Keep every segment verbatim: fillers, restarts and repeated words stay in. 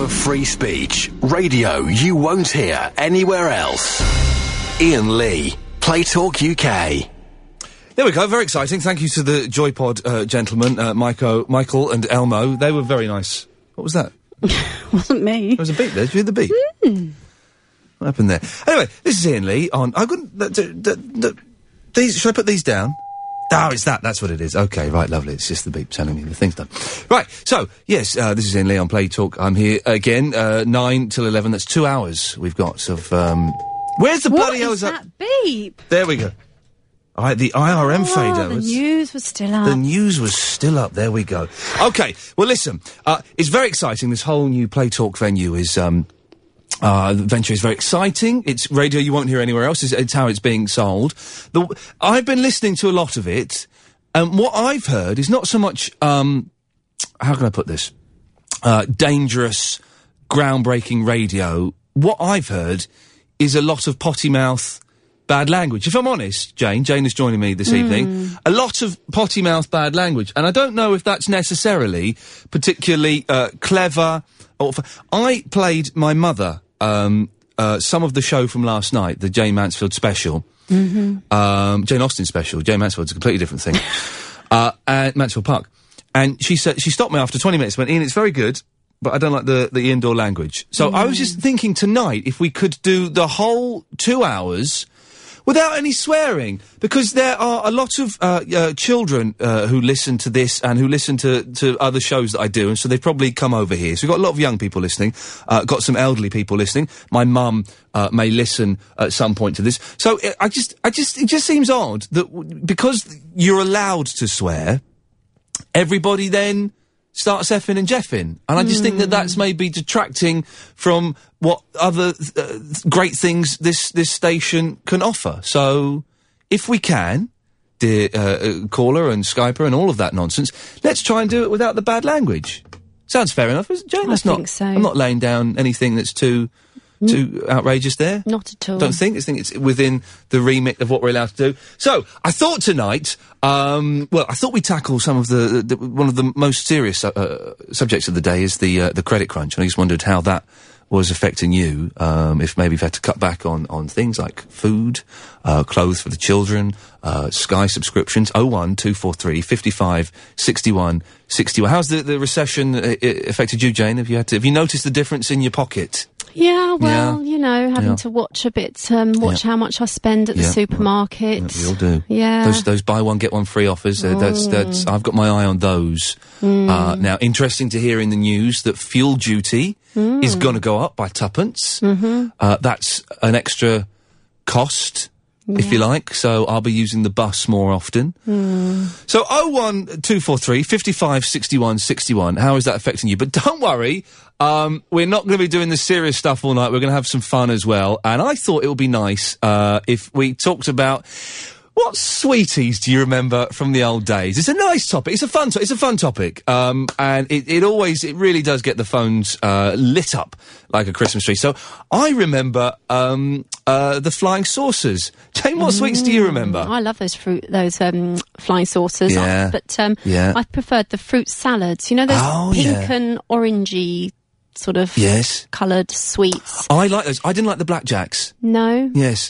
of free speech. Radio you won't hear anywhere else. Ian Lee, Play Talk U K. There we go, very exciting. Thank you to the Joypod uh, gentlemen, uh, Michael, Michael and Elmo. They were very nice. What was that? Wasn't me. There was a beat there. Did you hear the beat? Mm. What happened there? Anyway, this is Ian Lee on... I couldn't... Uh, d- d- d- these, should I put these down? Oh, it's that. That's what it is. Okay, right, lovely. It's just the beep telling me the thing's done. Right, so, yes, uh, this is Ian Lee on Play Talk. I'm here again, uh, nine till eleven. That's two hours we've got of, um... Where's the what bloody hell is is that beep? There we go. All right, the I R M oh, fader. the was, news was still up. The news was still up. There we go. Okay, well, listen, uh, it's very exciting. This whole new Play Talk venue is, um... Uh, the venture is very exciting. It's radio you won't hear anywhere else. It's, it's how it's being sold. The, I've been listening to a lot of it, and what I've heard is not so much, um, how can I put this? Uh, dangerous, groundbreaking radio. What I've heard is a lot of potty mouth, bad language. If I'm honest, Jane, Jane is joining me this mm. evening, a lot of potty mouth, bad language. And I don't know if that's necessarily particularly uh, clever. Or f- I played my mother um, uh, some of the show from last night, the Jane Mansfield special, mm-hmm. um, Jane Austen special. Jane Mansfield's a completely different thing. uh, at Mansfield Park. And she said, she stopped me after twenty minutes, went, Ian, it's very good, but I don't like the, the indoor language. So mm. I was just thinking tonight if we could do the whole two hours without any swearing, because there are a lot of uh, uh, children uh, who listen to this and who listen to, to other shows that I do, and so they've probably come over here. So we've got a lot of young people listening, uh, got some elderly people listening. My mum uh, may listen at some point to this. So it, I just, I just, it just seems odd that w- because you're allowed to swear, everybody then starts effing and jeffing. And I just mm. think that that's maybe detracting from what other uh, great things this, this station can offer. So, if we can, dear uh, caller and Skyper and all of that nonsense, let's try and do it without the bad language. Sounds fair enough, isn't it, Jane? That's I not, think so. I'm not laying down anything that's too... Too outrageous there? Not at all. Don't think. I think it's within the remit of what we're allowed to do. So, I thought tonight, um, well, I thought we'd tackle some of the, the one of the most serious uh, subjects of the day is the uh, the credit crunch. And I just wondered how that was affecting you, um, if maybe you've had to cut back on, on things like food, uh, clothes for the children, uh, Sky subscriptions. oh one two four three, five five, six one, six one. How's the, the recession uh, affected you, Jane? Have you had to, have you noticed the difference in your pocket? Yeah, well, yeah. you know, having yeah. to watch a bit, um, watch yeah. how much I spend at the yeah. supermarket. Yeah, we all do. Yeah. Those, those buy one, get one free offers, uh, that's, that's, I've got my eye on those. Mm. Uh, now, interesting to hear in the news that fuel duty mm. is gonna go up by tuppence. Mm-hmm. Uh, that's an extra cost, yeah. if you like, so I'll be using the bus more often. Mm. So, oh one two four three, five five, six one, six one, how is that affecting you? But don't worry, Um, we're not going to be doing the serious stuff all night. We're going to have some fun as well. And I thought it would be nice, uh, if we talked about what sweeties do you remember from the old days? It's a nice topic. It's a fun, to- it's a fun topic. Um, and it, it always, it really does get the phones, uh, lit up like a Christmas tree. So I remember, um, uh, the flying saucers. Jane, what mm. sweets do you remember? I love those fruit, those, um, flying saucers. Yeah. But, um, yeah. I preferred the fruit salads. You know, those oh, pink yeah. and orangey sort of yes. coloured sweets. I like those. I didn't like the blackjacks. No? Yes.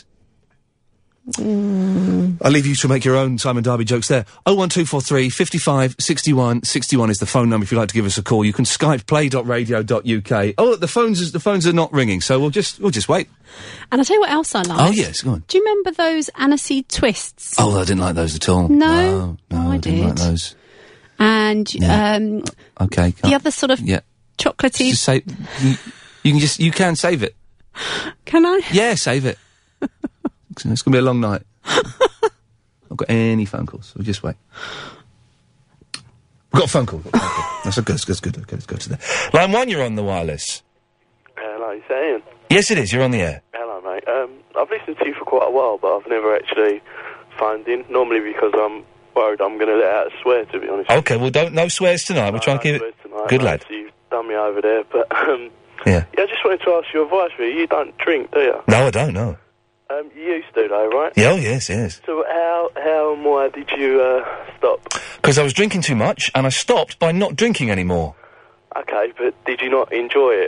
Mm. I'll leave you to make your own Simon Darby jokes there. oh one two four three, five five, six one, six one is the phone number if you'd like to give us a call. You can Skype play dot radio dot U K. Oh, the phones is, the phones are not ringing, so we'll just we'll just wait. And I'll tell you what else I like. Oh, yes, go on. Do you remember those aniseed twists? Oh, I didn't like those at all. No? No, no oh, I, I didn't did. like those. And, yeah. um... Okay. The other sort of yeah. chocolatey... Just say, you, you can just, you can save it. Can I? Yeah, save it. It's going to be a long night. I've got any phone calls, so we'll just wait. We've got a phone call. Got a phone call. That's good, that's good, that's good. Okay, let's go to there. Line one, you're on the wireless. Hello, is that Ian? Yes, it is, you're on the air. Hello, mate. Um, I've listened to you for quite a while, but I've never actually phoned in, normally because I'm worried I'm going to let out a swear, to be honest. Okay, well, don't, no swears tonight, we'll no, try and no keep it... Tonight, good mate, lad. So you've done me over there, but, um... Yeah. Yeah, I just wanted to ask your advice, really. You don't drink, do you? No, I don't, no. Um, you used to, though, right? Yeah, oh, yes, yes. So how, how and why did you, uh, stop? Because I was drinking too much, and I stopped by not drinking anymore. Okay, but did you not enjoy it?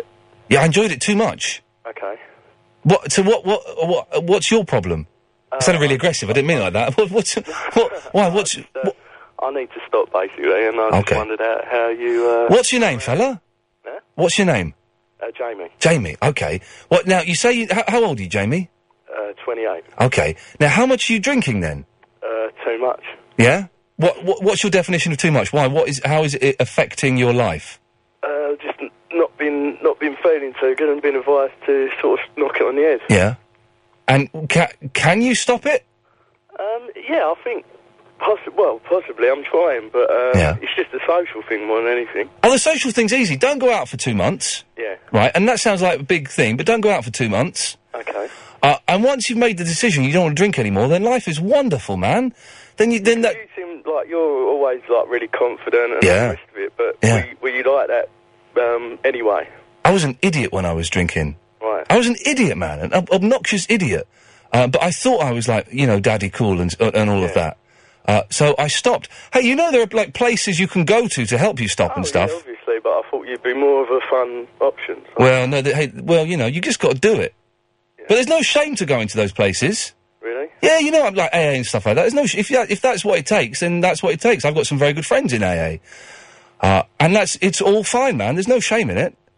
Yeah, I enjoyed it too much. Okay. What? So what? What? What? What's your problem? Uh, it sounded really aggressive. I didn't mean it like that. What? What's? What? Why? What's? Just, uh, what? I need to stop basically, and I Okay. just wondered how, how you. Uh, What's your name, fella? Yeah? What's your name? Uh, Jamie. Jamie. Okay. What? Now you say you, how, how old are you, Jamie? Uh, twenty-eight. Okay. Now how much are you drinking then? Uh, too much. Yeah. What? what what's your definition of too much? Why? What is? How is it affecting your life? Uh, just n- not been not been feeling too good, and been advised to sort of knock it on the head. Yeah. And ca- can you stop it? Um, yeah, I think. Possi- well, possibly. I'm trying, but uh, Yeah. it's just a social thing more than anything. Oh, the social thing's easy. Don't go out for two months. Yeah. Right. And that sounds like a big thing, but don't go out for two months. Okay. Uh, and once you've made the decision you don't want to drink anymore, then life is wonderful, man. Then you then that. You seem like you're always like really confident and Yeah. all the rest of it, but Yeah. were, you, were you like that um, anyway? I was an idiot when I was drinking. Right. I was an idiot, man, an ob- obnoxious idiot. Uh, but I thought I was like, you know, daddy cool and uh, and all of that. Uh, so I stopped. Hey, you know there are like places you can go to to help you stop Oh, and stuff. yeah, obviously, but I thought you'd be more of a fun option. So. Well, no, th- hey, well, you know, you just got to do it. But there's no shame to going to those places. Really? Yeah, you know, I'm like A A and stuff like that. There's no sh- if that, if that's what it takes, then that's what it takes. I've got some very good friends in A A, uh, and that's it's all fine, man. There's no shame in it.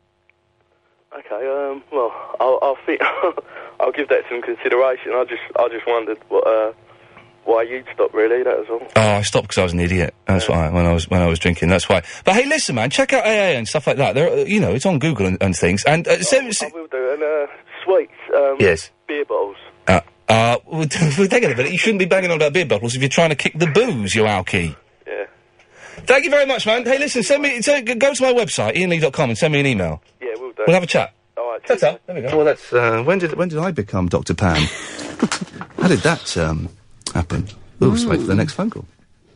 Okay. Um. Well, I'll I'll, think I'll give that some consideration. I just I just wondered what uh why you'd stop. Really, that was all. Oh, I stopped because I was an idiot. That's why when I was when I was drinking. That's why. But hey, listen, man, check out A A and stuff like that. There, uh, you know, it's on Google and, and things. And uh, so, I will do. And uh, sweets. Um, Yes. Beer bottles. uh, uh, well, hang on a minute. You shouldn't be banging on about beer bottles if you're trying to kick the booze, you alky. Yeah. Thank you very much, man. Hey, listen, send me so, go to my website ian lee dot com and send me an email. Yeah, we'll do. We'll have a chat. All right. Ta-ta. There we go. Well, that's uh, when did when did I become Doctor Pam? How did that um, happen? Ooh, let's wait for the next phone call.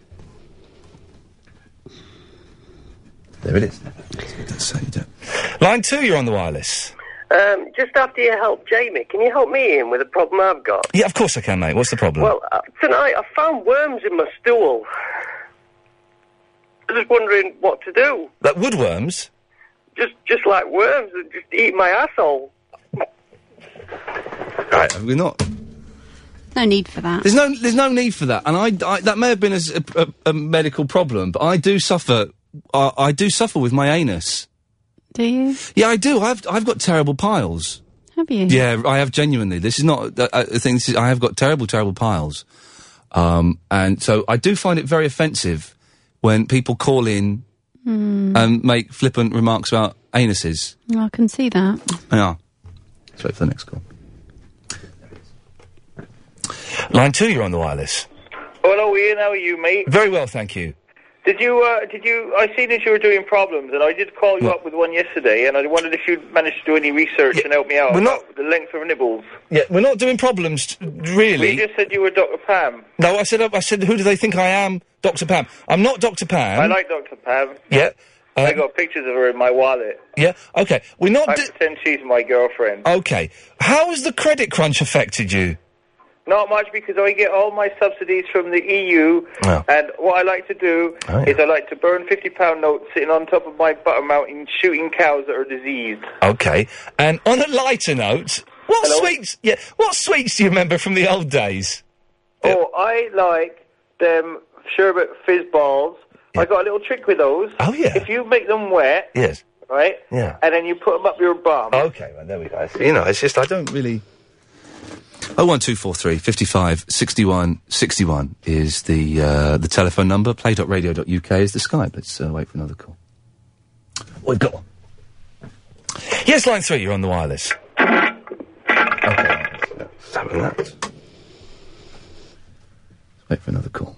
There it is. Let's say that. Line two, you're on the wireless. Um, just after you help Jamie, can you help me in with a problem I've got? Yeah, of course I can, mate. What's the problem? Well, uh, tonight I found worms in my stool. I'm just wondering what to do. Like woodworms? Just just like worms that just eat my asshole. Right, we're not... No need for that. There's no, there's no need for that, and I, I that may have been a, s- a- a- a medical problem, but I do suffer. Uh, I do suffer with my anus. Do you? Yeah, I do. I've, I've got terrible piles. Have you? Yeah, I have genuinely. This is not a, a thing. This is, I have got terrible, terrible piles, um, and so I do find it very offensive when people call in Mm. and make flippant remarks about anuses. Well, I can see that. Yeah. Let's wait for the next call. Line two, you're on the wireless. Hello, Ian. How are you, mate? Very well, thank you. Did you, uh, did you, I seen that you were doing problems, and I did call you What? up with one yesterday, and I wondered if you'd managed to do any research Yeah, and help me out we're about not- the length of nibbles. Yeah, we're not doing problems, t- really. You just said you were Doctor Pam. No, I said, I said, who do they think I am? Doctor Pam. I'm not Doctor Pam. I like Doctor Pam. Yeah. Uh, I got pictures of her in my wallet. Yeah, okay. We're not... I di- pretend she's my girlfriend. okay. How has the credit crunch affected you? Not much, because I get all my subsidies from the E U, Oh. and what I like to do Oh, yeah. is I like to burn fifty pound notes sitting on top of my butter mountain shooting cows that are diseased. Okay. And on a lighter note, what Hello? sweets... Yeah, what sweets do you remember from the old days? Yeah. Oh, I like them sherbet fizz balls. I got a little trick with those. Oh, yeah. If you make them wet, Yes. right? Yeah. And then you put them up your bum. Okay, well, there we go. You know, it's just, I don't really... Oh one two four three fifty-five sixty-one sixty-one is the uh, the telephone number. play dot radio dot U K is the Skype. Let's uh, wait for another call. We've got one. Yes, line three. You're on the wireless. Okay, let's have that. Let's wait for another call.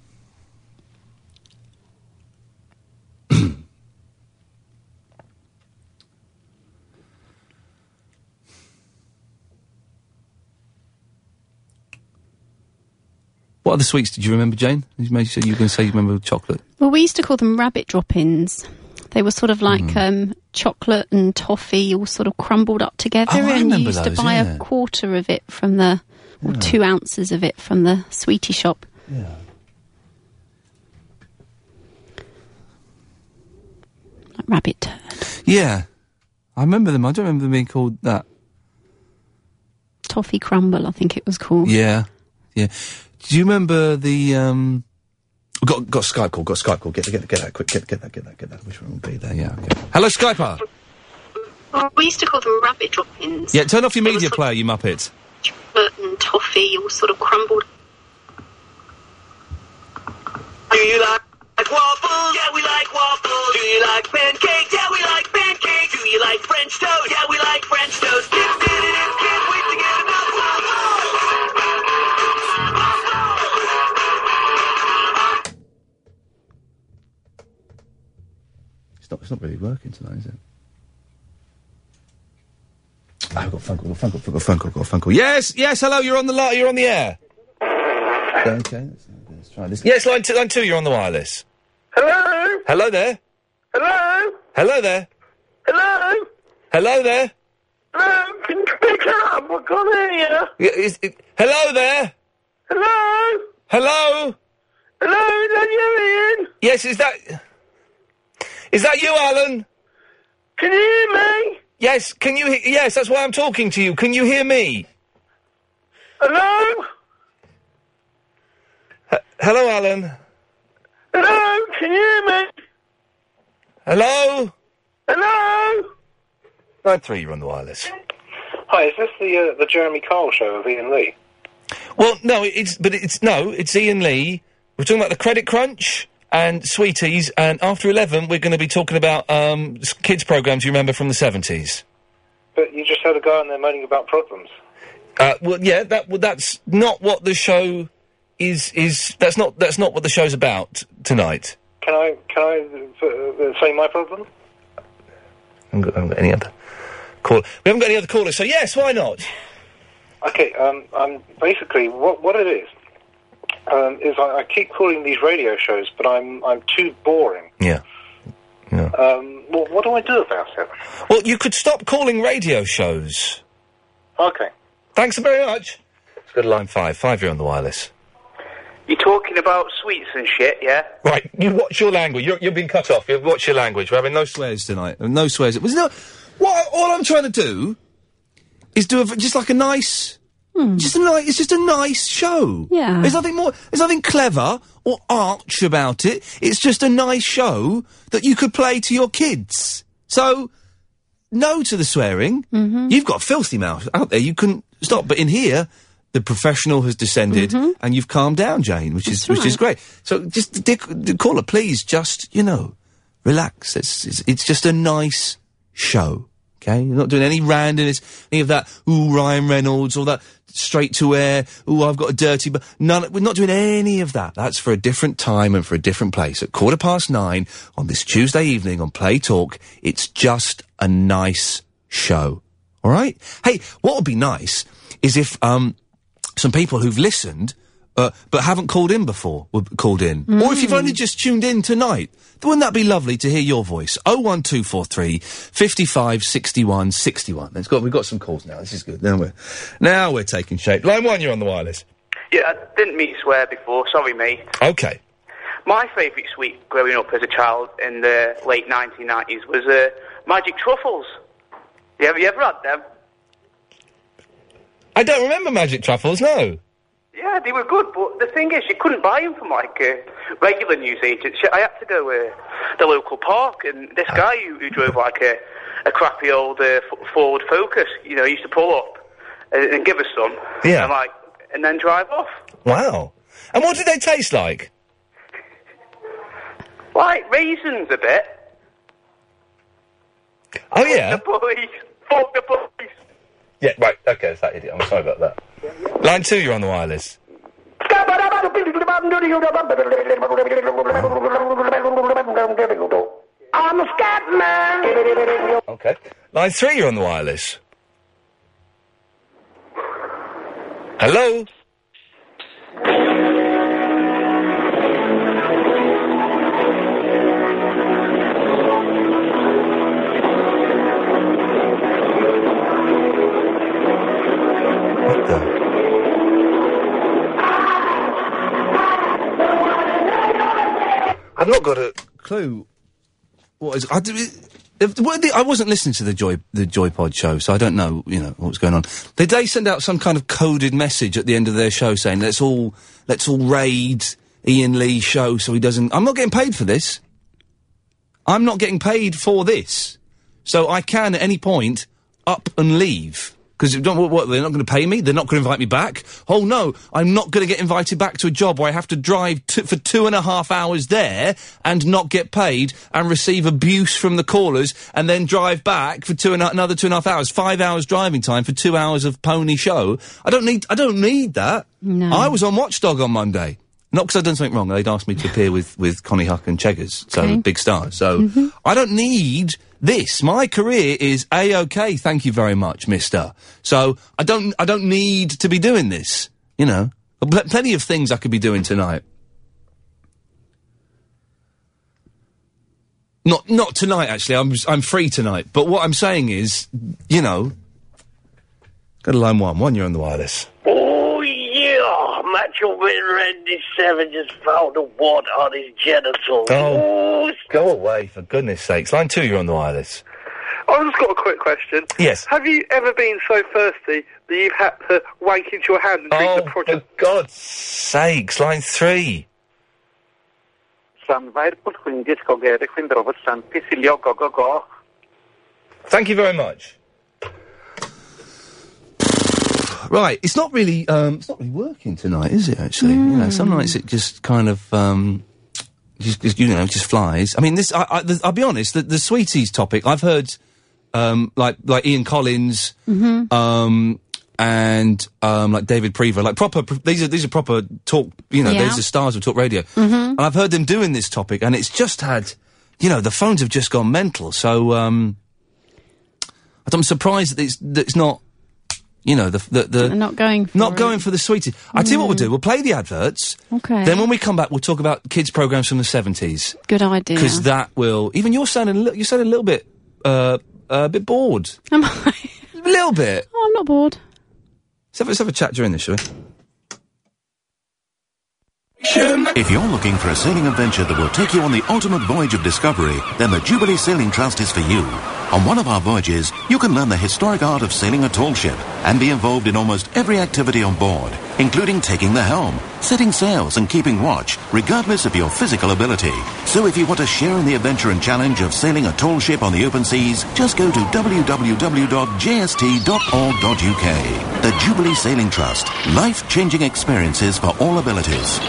What other sweets did you remember, Jane? You made- said you were going to say you remember chocolate. Well, we used to call them rabbit drop-ins. They were sort of like Hmm. um, chocolate and toffee all sort of crumbled up together, Oh, I and you remember used those, to buy yeah. a quarter of it from the, or two ounces of it from the sweetie shop. Yeah. Like rabbit turd. Yeah. I remember them. I don't remember them being called that. Toffee Crumble, I think it was called. Yeah, yeah. Do you remember the, um... Got, got Skype call, got Skype call. Get, get, get that quick, get, get that, get that, get that. Which one will be there? Yeah, okay. Hello, Skyper! Well, we used to call them rabbit droppings. Yeah, turn off your media player, you muppet. Chocolate and toffee all sort of crumbled. Do you like waffles? Yeah, we like waffles. Do you like pancakes? Yeah, we like pancakes. Do you like French toast? Yeah, we like French toast. Can't wait to get another waffle. It's not, it's not really working tonight, is it? Oh, I've got a phone call, got a phone call, got a phone call, got a phone call. Yes, yes, hello, you're on the li- you're on the air. Okay, let's, let's try this. Yes, line two, line two, you're on the wireless. Hello? Hello there. Hello? Hello there. Hello? Hello there. Hello? Can you pick up? I can't hear you. Yeah, is, it, hello there. Hello? Hello. Hello? Is that you, Ian? Yes, is that... Is that you, Alan? Can you hear me? Yes, can you he- Yes, that's why I'm talking to you. Can you hear me? Hello? H- hello, Alan. Hello? Can you hear me? Hello? Hello? Line three, you're on the wireless. Hi, is this the uh, the Jeremy Kyle show of Ian Lee? Well, no, it's... But it's... No, it's Ian Lee. We're talking about the Credit Crunch and Sweeties, and after eleven, we're going to be talking about um, s- kids' programmes you remember from the seventies. But you just had a guy on there moaning about problems. Uh, well, yeah, that well, that's not what the show is. Is that's not that's not what the show's about tonight. Can I can I uh, uh, say my problem? I haven't got, I haven't got any other call. We haven't got any other callers, so yes, why not? Okay, um, um, basically, what what it is um, is I, I keep calling these radio shows, but I'm I'm too boring. Yeah. Yeah. Um, well, what do I do about it? Well, you could stop calling radio shows. Okay. Thanks very much. Let's go to line five. Five, you're on the wireless. You talking about sweets and shit, yeah? Right, you watch your language. You're, you're being cut off. You watch your language. We're having no swears tonight. No swears. It was no. What? All I'm trying to do is do a, just like a nice. Hmm. Just a nice. It's just a nice show. Yeah. There's nothing more. There's nothing clever or arch about it. It's just a nice show that you could play to your kids. So, no to the swearing. Mm-hmm. You've got a filthy mouth out there. You couldn't stop. But in here, the professional has descended, Mhm. and you've calmed down, Jane, which is That's which is right. great. So, just the, the caller, please, just you know, relax. It's, it's it's just a nice show. Okay, you're not doing any randomness, any of that. Ooh, Ryan Reynolds, all that straight to air. Ooh, I've got a dirty. But none. We're not doing any of that. That's for a different time and for a different place. At quarter past nine on this Tuesday evening on Play Talk, it's just a nice show. All right. Hey, what would be nice is if um some people who've listened uh, but haven't called in before were called in, Mm. or if you've only just tuned in tonight. Wouldn't that be lovely to hear your voice? oh one two four three, five five, six one, six one. Let's go. We've got some calls now. This is good. Now we're, now we're taking shape. Line one, you're on the wireless. Yeah, I didn't mean to swear before. Sorry, mate. Okay. My favourite sweet growing up as a child in the late nineteen nineties was uh, Magic Truffles. You ever, you ever had them? I don't remember Magic Truffles, no. Yeah, they were good, but the thing is, you couldn't buy them from, like, uh, regular newsagents. I had to go to uh, the local park, and this guy who, who drove, like, a, a crappy old uh, f- Ford Focus, you know, used to pull up and, and give us some. Yeah. And, like, and then drive off. Wow. And what did they taste like? Like, raisins a bit. Oh, yeah? The boys. Fuck the boys. Yeah, right. Okay, it's that idiot. I'm sorry about that. Line two, you're on the wireless. I'm a scat man. Okay. Line three, you're on the wireless. Hello? What the? I've not got a clue what is... I, do, If, well, the, I wasn't listening to the Joy the Joy Pod show, so I don't know, you know, what's going on. Did they send out some kind of coded message at the end of their show saying, let's all, let's all raid Ian Lee's show so he doesn't... I'm not getting paid for this. I'm not getting paid for this. So I can, at any point, up and leave. Because what, what, they're not going to pay me? They're not going to invite me back? Oh, no, I'm not going to get invited back to a job where I have to drive t- for two and a half hours there and not get paid and receive abuse from the callers and then drive back for two and a, another two and a half hours. Five hours driving time for two hours of pony show. I don't need, I don't need that. No. I was on Watchdog on Monday. Not because I'd done something wrong. They'd asked me to appear with, with Connie Huck and Cheggers, so Okay. big stars. So Mm-hmm. I don't need this. My career is A-OK, thank you very much, mister. So I don't I don't need to be doing this, you know. Pl- plenty of things I could be doing tonight. Not not tonight, actually. I'm I'm free tonight. But what I'm saying is, you know... Go to line one. One, you're on the wireless. Oh, yeah. Macho Man Randy Savage has found a wart on his genitals. Oh, go away, for goodness sakes. Line two, you're on the wireless. I've just got a quick question. Yes. Have you ever been so thirsty that you've had to wank into your hand and drink Oh, the project? for God's sakes, line three. Thank you very much. Right, it's not really, um, it's not really working tonight, is it, actually? Mm. You know, some nights it just kind of, um, just, just you know, just flies. I mean, this, I, I, the, I'll be honest, the, the Sweeties topic, I've heard, um, like, like Ian Collins, Mm-hmm. um, and, um, like David Prever, like proper, pr- these are, these are proper talk, you know, Yeah. these are stars of talk radio. Mm-hmm. And I've heard them doing this topic, and it's just had, you know, the phones have just gone mental, so, um, I'm surprised that it's, that it's not, you know, the, the, the... They're not going for Not it. going for the sweetie. I tell you what we'll do, we'll play the adverts. Okay. Then when we come back, we'll talk about kids' programmes from the seventies. Good idea. Because that will... Even you're sounding, a li- you're sounding a little bit, uh, a bit bored. Am I? A little bit. Oh, I'm not bored. Let's have, let's have a chat during this, shall we? If you're looking for a sailing adventure that will take you on the ultimate voyage of discovery, then the Jubilee Sailing Trust is for you. On one of our voyages, you can learn the historic art of sailing a tall ship and be involved in almost every activity on board, including taking the helm, setting sails and keeping watch, regardless of your physical ability. So if you want to share in the adventure and challenge of sailing a tall ship on the open seas, just go to w w w dot j s t dot org dot u k. The Jubilee Sailing Trust. Life-changing experiences for all abilities.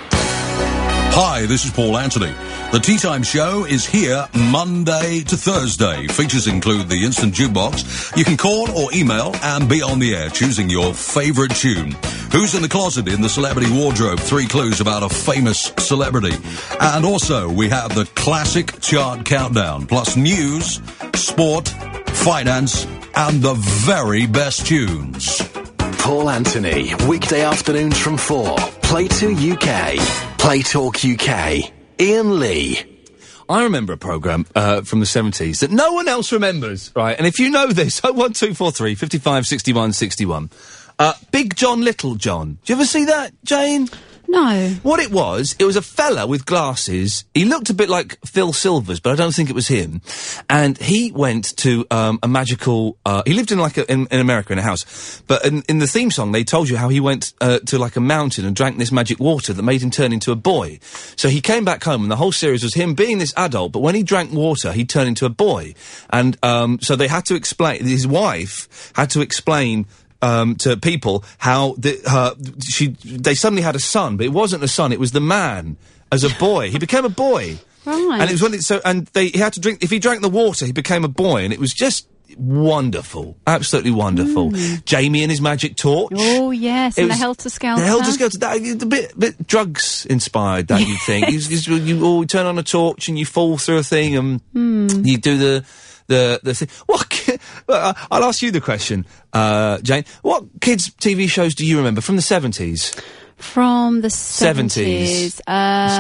Hi, this is Paul Anthony. The Tea Time Show is here Monday to Thursday. Features include the Instant Jukebox. You can call or email and be on the air choosing your favourite tune. Who's in the closet in the celebrity wardrobe? Three clues about a famous celebrity. And also, we have the classic chart countdown, plus news, sport, finance, and the very best tunes. Paul Anthony, weekday afternoons from four. Play two U K. Play Talk U K. Ian Lee. I remember a programme uh, from the seventies that no one else remembers, right? And if you know this, oh one two four three, five five six one six one. Uh, Big John Little John. Do you ever see that, Jane? No. What it was, it was a fella with glasses. He looked a bit like Phil Silvers, but I don't think it was him. And he went to um, a magical... Uh, he lived in like a, in, in America in a house. But in, in the theme song, they told you how he went uh, to like a mountain and drank this magic water that made him turn into a boy. So he came back home, and the whole series was him being this adult, but when he drank water, he'd turn into a boy. And um, so they had to explain... His wife had to explain... Um, to people how the, uh, she they suddenly had a son, but it wasn't a son; it was the man as a boy. He became a boy, Right. and it was when it so and they he had to drink. If he drank the water, he became a boy, and it was just wonderful, absolutely wonderful. Mm. Jamie and his magic torch. Oh, yes, It and the was- Helter Skelter. The Helter Skelter, that, a bit, bit drugs inspired. That you think you, you, you all turn on a torch and you fall through a thing, and Hmm. you do the. The the thing. What? ki- uh, I'll ask you the question, uh, Jane. What kids' T V shows do you remember from the seventies? From the Seventies. seventies.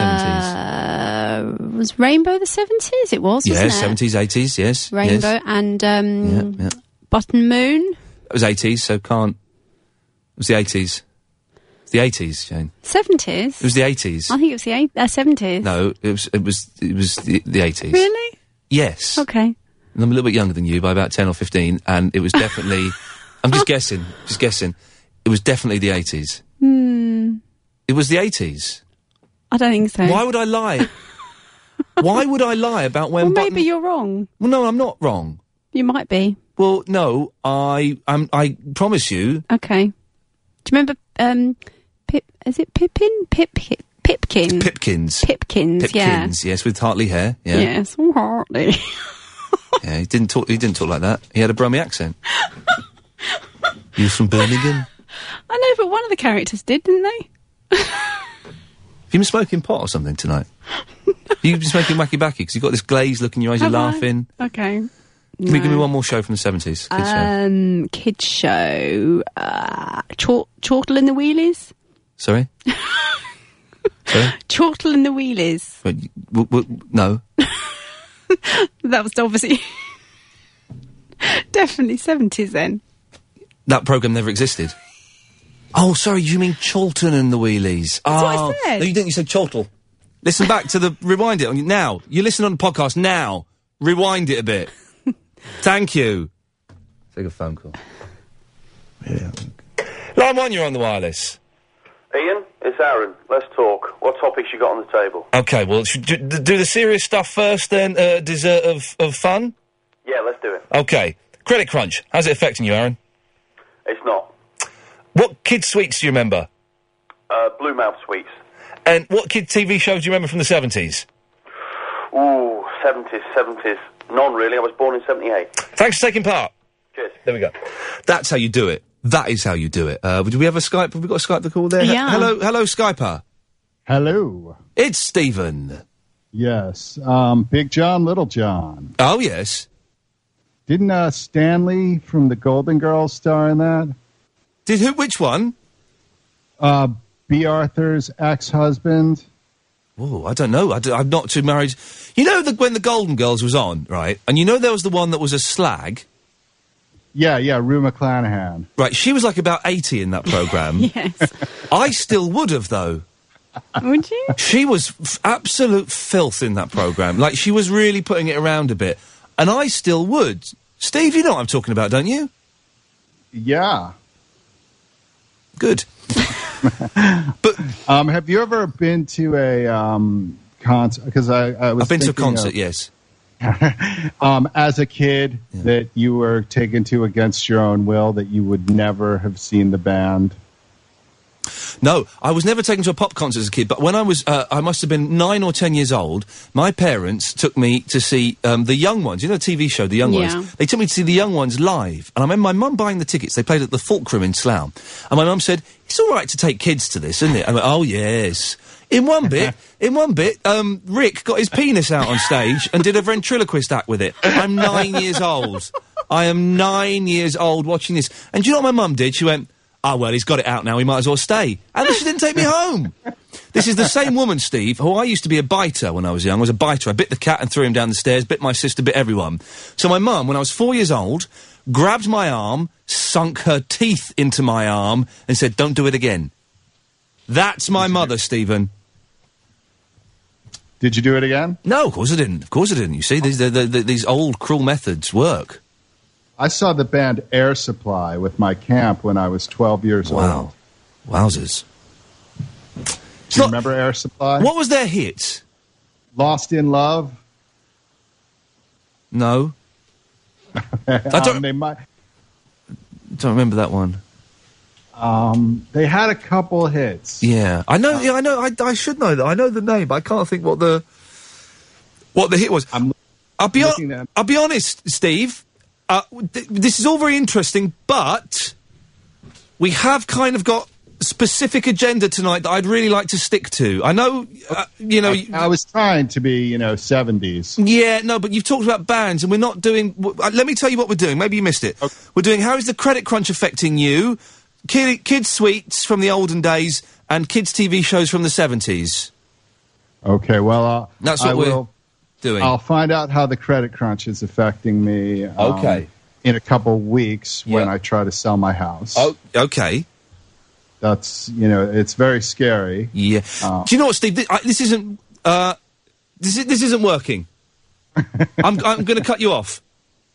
Uh, was Rainbow the seventies? It was, wasn't Yes, it? seventies, eighties. Yes, Rainbow Yes. and um, Yeah, yeah. Button Moon. It was eighties, so can't. It was the eighties. The eighties, Jane. seventies? It was the eighties. I think it was the eight, uh, seventies. No, it was. It was. It was the, the eighties. Really? Yes. Okay. And I'm a little bit younger than you by about ten or fifteen, and it was definitely... I'm just guessing, just guessing. It was definitely the eighties. Hmm. It was the eighties. I don't think so. Why would I lie? Why would I lie about when... Well, button- maybe you're wrong. Well, no, I'm not wrong. You might be. Well, no, I... I'm, I promise you... Okay. Do you remember, um... Pip... Is it Pippin? Pip... Pipkins. Pipkins. Pipkins, yeah. Pipkins, yes, with Hartley hair. Yeah. Yes, oh, Hartley. Yeah, he didn't talk. He didn't talk like that. He had a Brummie accent. He was from Birmingham. I know, but one of the characters did, didn't they? Have you been smoking pot or something tonight? You've been smoking wacky backy because you've got this glazed look in your eyes. Have you're I? laughing. Okay. Can you give me one more show from the seventies? Kids show. Um, kids show. Uh, Chort- Chortle and the Wheelies. Sorry. Sorry. Chortle and the Wheelies. Wait, w- w- no. That was obviously definitely seventies then. That programme never existed. Oh, sorry, you mean Cholton and the Wheelies. That's oh, what I said. No, you didn't, you said Chortle. Listen back to the, rewind it on you, now. You listen on the podcast now. Rewind it a bit. Thank you. Take a phone call. Yeah. Line one, you're on the wireless. Ian, it's Aaron. Let's talk. What topics you got on the table? Okay, well, should do, do the serious stuff first, then uh, dessert of, of fun? Yeah, let's do it. Okay. Credit crunch. How's it affecting you, Aaron? It's not. What kids' sweets do you remember? Uh, Blue Mouth Sweets. And what kid T V shows do you remember from the seventies? Ooh, seventies, seventies. None, really. I was born in seventy-eight. Thanks for taking part. Cheers. There we go. That's how you do it. That is how you do it. Uh, do we have a Skype? Have we got a Skype to call there? Yeah. He- hello, hello, Skyper. Hello. It's Stephen. Yes. Um, Big John, Little John. Oh, yes. Didn't uh, Stanley from the Golden Girls star in that? Did who? Which one? Uh, B. Arthur's ex-husband. Oh, I don't know. I d- I'm not too married. You know that when the Golden Girls was on, right? And you know there was the one that was a slag. Yeah, yeah, Rue McClanahan. Right, she was like about eighty in that programme. Yes. I still would have, though. Would you? She was f- absolute filth in that programme. Like, she was really putting it around a bit. And I still would. Steve, you know what I'm talking about, don't you? Yeah. Good. but um, have you ever been to a um, concert? Because I, I was I've been to a thinking concert, of- yes. um, as a kid that you were taken to against your own will, that you would never have seen the band? No, I was never taken to a pop concert as a kid, but when I was, uh, I must have been nine or ten years old, my parents took me to see um, The Young Ones. You know the T V show, The Young Yeah. Ones? They took me to see The Young Ones live. And I remember my mum buying the tickets. They played at the Fulcrum in Slough. And my mum said, it's all right to take kids to this, isn't it? I went, oh, yes. In one bit, in one bit, um, Rick got his penis out on stage and did a ventriloquist act with it. I'm nine years old. I am nine years old watching this. And do you know what my mum did? She went, oh, well, he's got it out now, he might as well stay. And then she didn't take me home. This is the same woman, Steve, who I used to be a biter when I was young. I was a biter. I bit the cat and threw him down the stairs, bit my sister, bit everyone. So my mum, when I was four years old, grabbed my arm, sunk her teeth into my arm, and said, don't do it again. That's my mother, Stephen. Did you do it again? No, of course I didn't. Of course I didn't. You see, these, the, the, the, these old cruel methods work. I saw the band Air Supply with my camp when I was twelve years Wow. old. Wowzers. Do you remember Air Supply? What was their hit? Lost in Love? No. I don't- they might. Don't remember that one. Um, they had a couple hits. Yeah, I know. Yeah, I know. I, I should know that. I know the name, but I can't think what the what the hit was. I'm I'll be looking on, at- I'll be honest, Steve. Uh, th- this is all very interesting, but we have kind of got a specific agenda tonight that I'd really like to stick to. I know, uh, you know. I, I was trying to be, you know, seventies. Yeah, no, but you've talked about bands, and we're not doing. W- uh, let me tell you what we're doing. Maybe you missed it. Okay. We're doing how is the credit crunch affecting you? Kid, kids' sweets from the olden days and kids' T V shows from the seventies. Okay, well, uh, That's what I we're will, doing. I'll find out how the credit crunch is affecting me. um, Okay. In a couple weeks when Yeah. I try to sell my house. Oh, okay. That's, you know, it's very scary. Yeah. Uh, Do you know what, Steve? This, I, this isn't. Uh, this, is, this isn't working. I'm, I'm going to cut you off.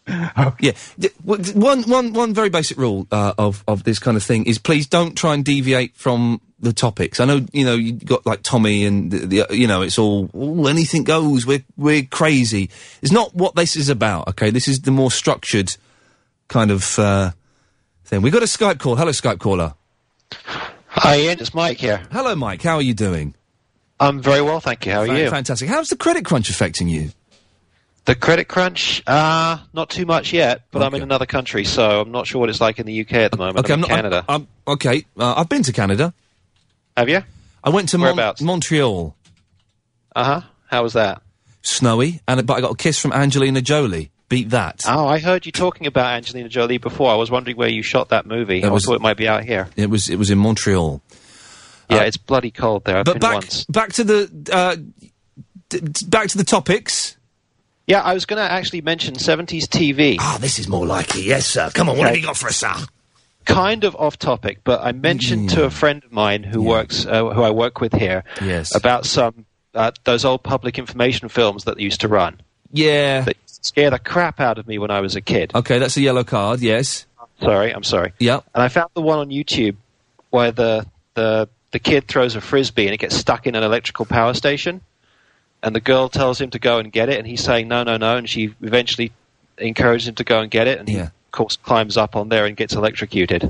Yeah. D- w- d- One, one, one very basic rule uh, of of this kind of thing is please don't try and deviate from the topics. I know, you know, you got like Tommy and the, the you know, it's all ooh, anything goes. We're we're crazy. It's not what this is about. Okay, this is the more structured kind of uh, thing. We got a Skype call. Hello, Skype caller. Hi, Ian. It's Mike here. Hello, Mike. How are you doing? I'm very well, thank you. How are Fan- you? Fantastic. How's the credit crunch affecting you? The credit crunch? Uh, not too much yet, but Okay. I'm in another country, so I'm not sure what it's like in the U K at the moment. Okay, I'm I'm in not. Canada. I'm, I'm, okay, uh, I've been to Canada. Have you? I went to Mon- Whereabouts? Montreal. Uh-huh. How was that? Snowy, and but I got a kiss from Angelina Jolie. Beat that. Oh, I heard you talking about Angelina Jolie before. I was wondering where you shot that movie. That I was- thought it might be out here. It was. It was in Montreal. Yeah, Uh, it's bloody cold there. I've But been back, once. back to the, uh, d- d- back to the topics. Yeah, I was going to actually mention seventies T V. Ah, this is more like it. Yes, sir. Come on, what Okay. have you got for us, sir? Kind of off topic, but I mentioned to a friend of mine who works, uh, who I work with here, Yes. about some uh, those old public information films that they used to run. Yeah. That scared the crap out of me when I was a kid. Okay, that's a yellow card. Yes. Sorry, I'm sorry. Yep. And I found the one on YouTube where the the the kid throws a frisbee and it gets stuck in an electrical power station, and the girl tells him to go and get it, and he's saying no, no, no, and she eventually encourages him to go and get it, and he, Yeah. of course, climbs up on there and gets electrocuted.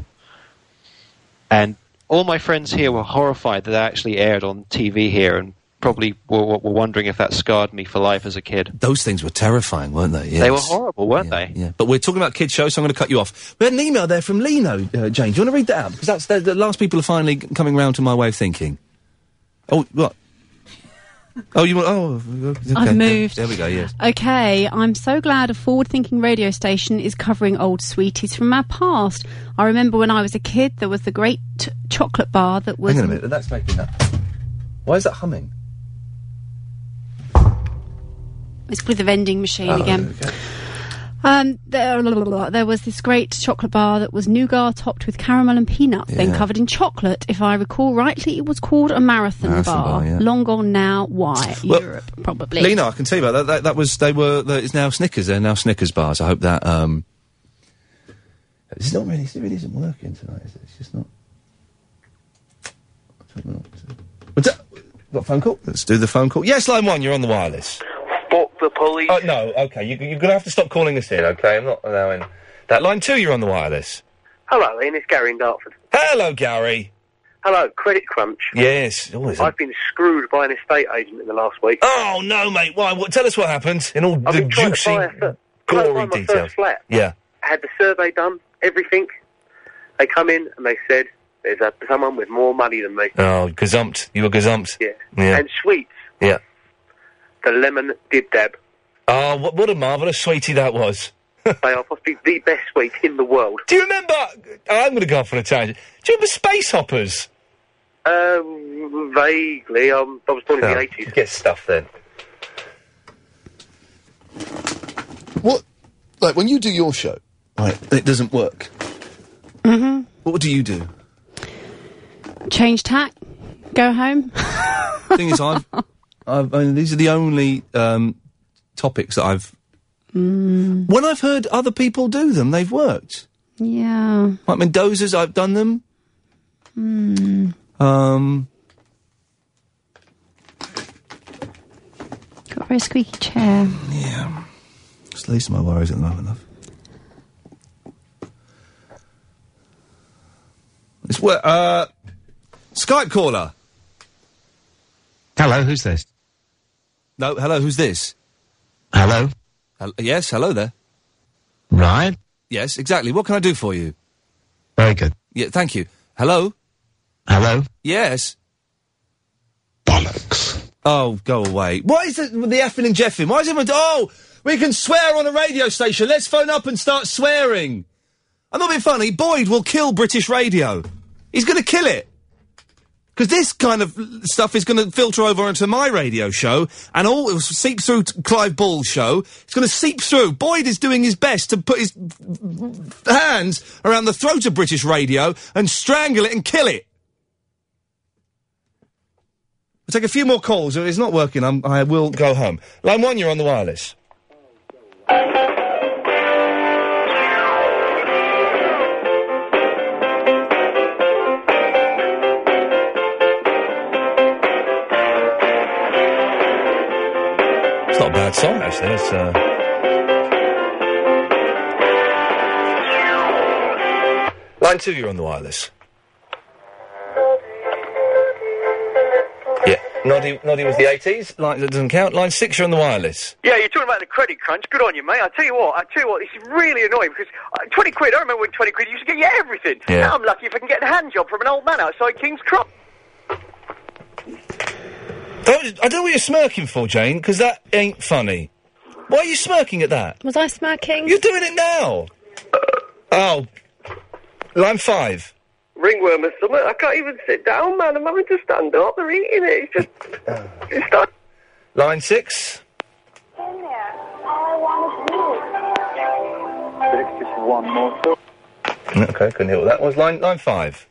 And all my friends here were horrified that that actually aired on T V here, and probably were, were wondering if that scarred me for life as a kid. Those things were terrifying, weren't they? Yes. They were horrible, weren't they? Yeah. But we're talking about kids' shows, so I'm going to cut you off. We had an email there from Lino, uh, Jane. Do you want to read that out? Because that's the, the last people are finally g- coming round to my way of thinking. Oh, what? Oh, you want? Oh, okay. I've moved. There we go. Yes. Okay, I'm so glad a forward-thinking radio station is covering old sweeties from our past. I remember when I was a kid, there was the great t- chocolate bar that was... Hang on a minute. That's making that. Why is that humming? It's with the vending machine Oh, again. okay. Um, there, there was this great chocolate bar that was nougat topped with caramel and peanuts, then Yeah. covered in chocolate. If I recall rightly, it was called a marathon, Marathon bar. bar, yeah. Long gone now. Why? Well, Europe, probably. Lino, I can tell you about that. That, that was they were. That is now Snickers. They're now Snickers bars. I hope that. Um, this is not really. It really isn't working tonight. Is it? It's just not. What's that? Got a phone call? Let's do the phone call. Yes, line one. You're on the wireless. Fuck the police. Oh no. Okay, you, you're going to have to stop calling us in. Okay, I'm not allowing that. Line two. You're on the wireless. Hello, Ian. It's Gary in Dartford. Hello, Gary. Hello, Credit Crunch. Yes. Oh, is it? I've been screwed by an estate agent in the last week. Oh no, mate. Why? What, tell us what happened in all I've the been trying juicy, to buy a fir- trying to buy gory my details. first flat. Yeah. I had the survey done, everything. They come in and they said, there's a, someone with more money than me. Oh, gazumped. You were gazumped. Yeah. Yeah. And sweets. Yeah. The lemon did dab. Oh, what, what a marvellous sweetie that was. They are possibly the best sweet in the world. Do you remember... I'm going to go off on a tangent. Do you remember Space Hoppers? Um, vaguely. Um, I was born in the eighties. Get stuff then. What... Like, when you do your show, right, it doesn't work. Mm-hmm. What do you do? Change tack. Go home. Thing is, I've... I've I mean, these are the only um, topics that I've... Mm, When I've heard other people do them, they've worked. yeah. Like Mendoza's, I've done them. Mm. Um... Got a very squeaky chair. Yeah. It's the least of my worries at the moment, love. It's where, uh... Skype caller. Hello, who's this? No, hello, who's this? Hello? Hel- yes, hello there. Right. Yes, exactly. What can I do for you? Very good. Yeah, thank you. Hello? Hello? Yes? Bollocks. Oh, go away. What is it with the effing and jeffing? Why is everyone... Oh, we can swear on a radio station. Let's phone up and start swearing. I'm not being funny. Boyd will kill British radio. He's going to kill it. Because this kind of stuff is going to filter over into my radio show, and all it will seep through to Clive Ball's show. It's going to seep through. Boyd is doing his best to put his hands around the throat of British radio and strangle it and kill it. We'll take a few more calls. If it's not working, I'm, I will go home. Line one, you're on the wireless. It's not a bad song, actually. It's, uh... Line two, you're on the wireless. Yeah, Noddy, Noddy was the eighties. Line, that doesn't count. Line six, you're on the wireless. Yeah, you're talking about the credit crunch. Good on you, mate. I tell you what, I tell you what, this is really annoying because uh, twenty quid. I remember when twenty quid used to get you everything. Yeah. Now I'm lucky if I can get a hand job from an old man outside King's Cross. That was, I don't know what you're smirking for, Jane, because that ain't funny. Why are you smirking at that? Was I smirking? You're doing it now. Oh. Line five. Ringworm or something. I can't even sit down, man. I'm having to stand up. They're eating it. It's just... it's not... Line six. There's just one more. Okay, couldn't hear what that was. Line, line five.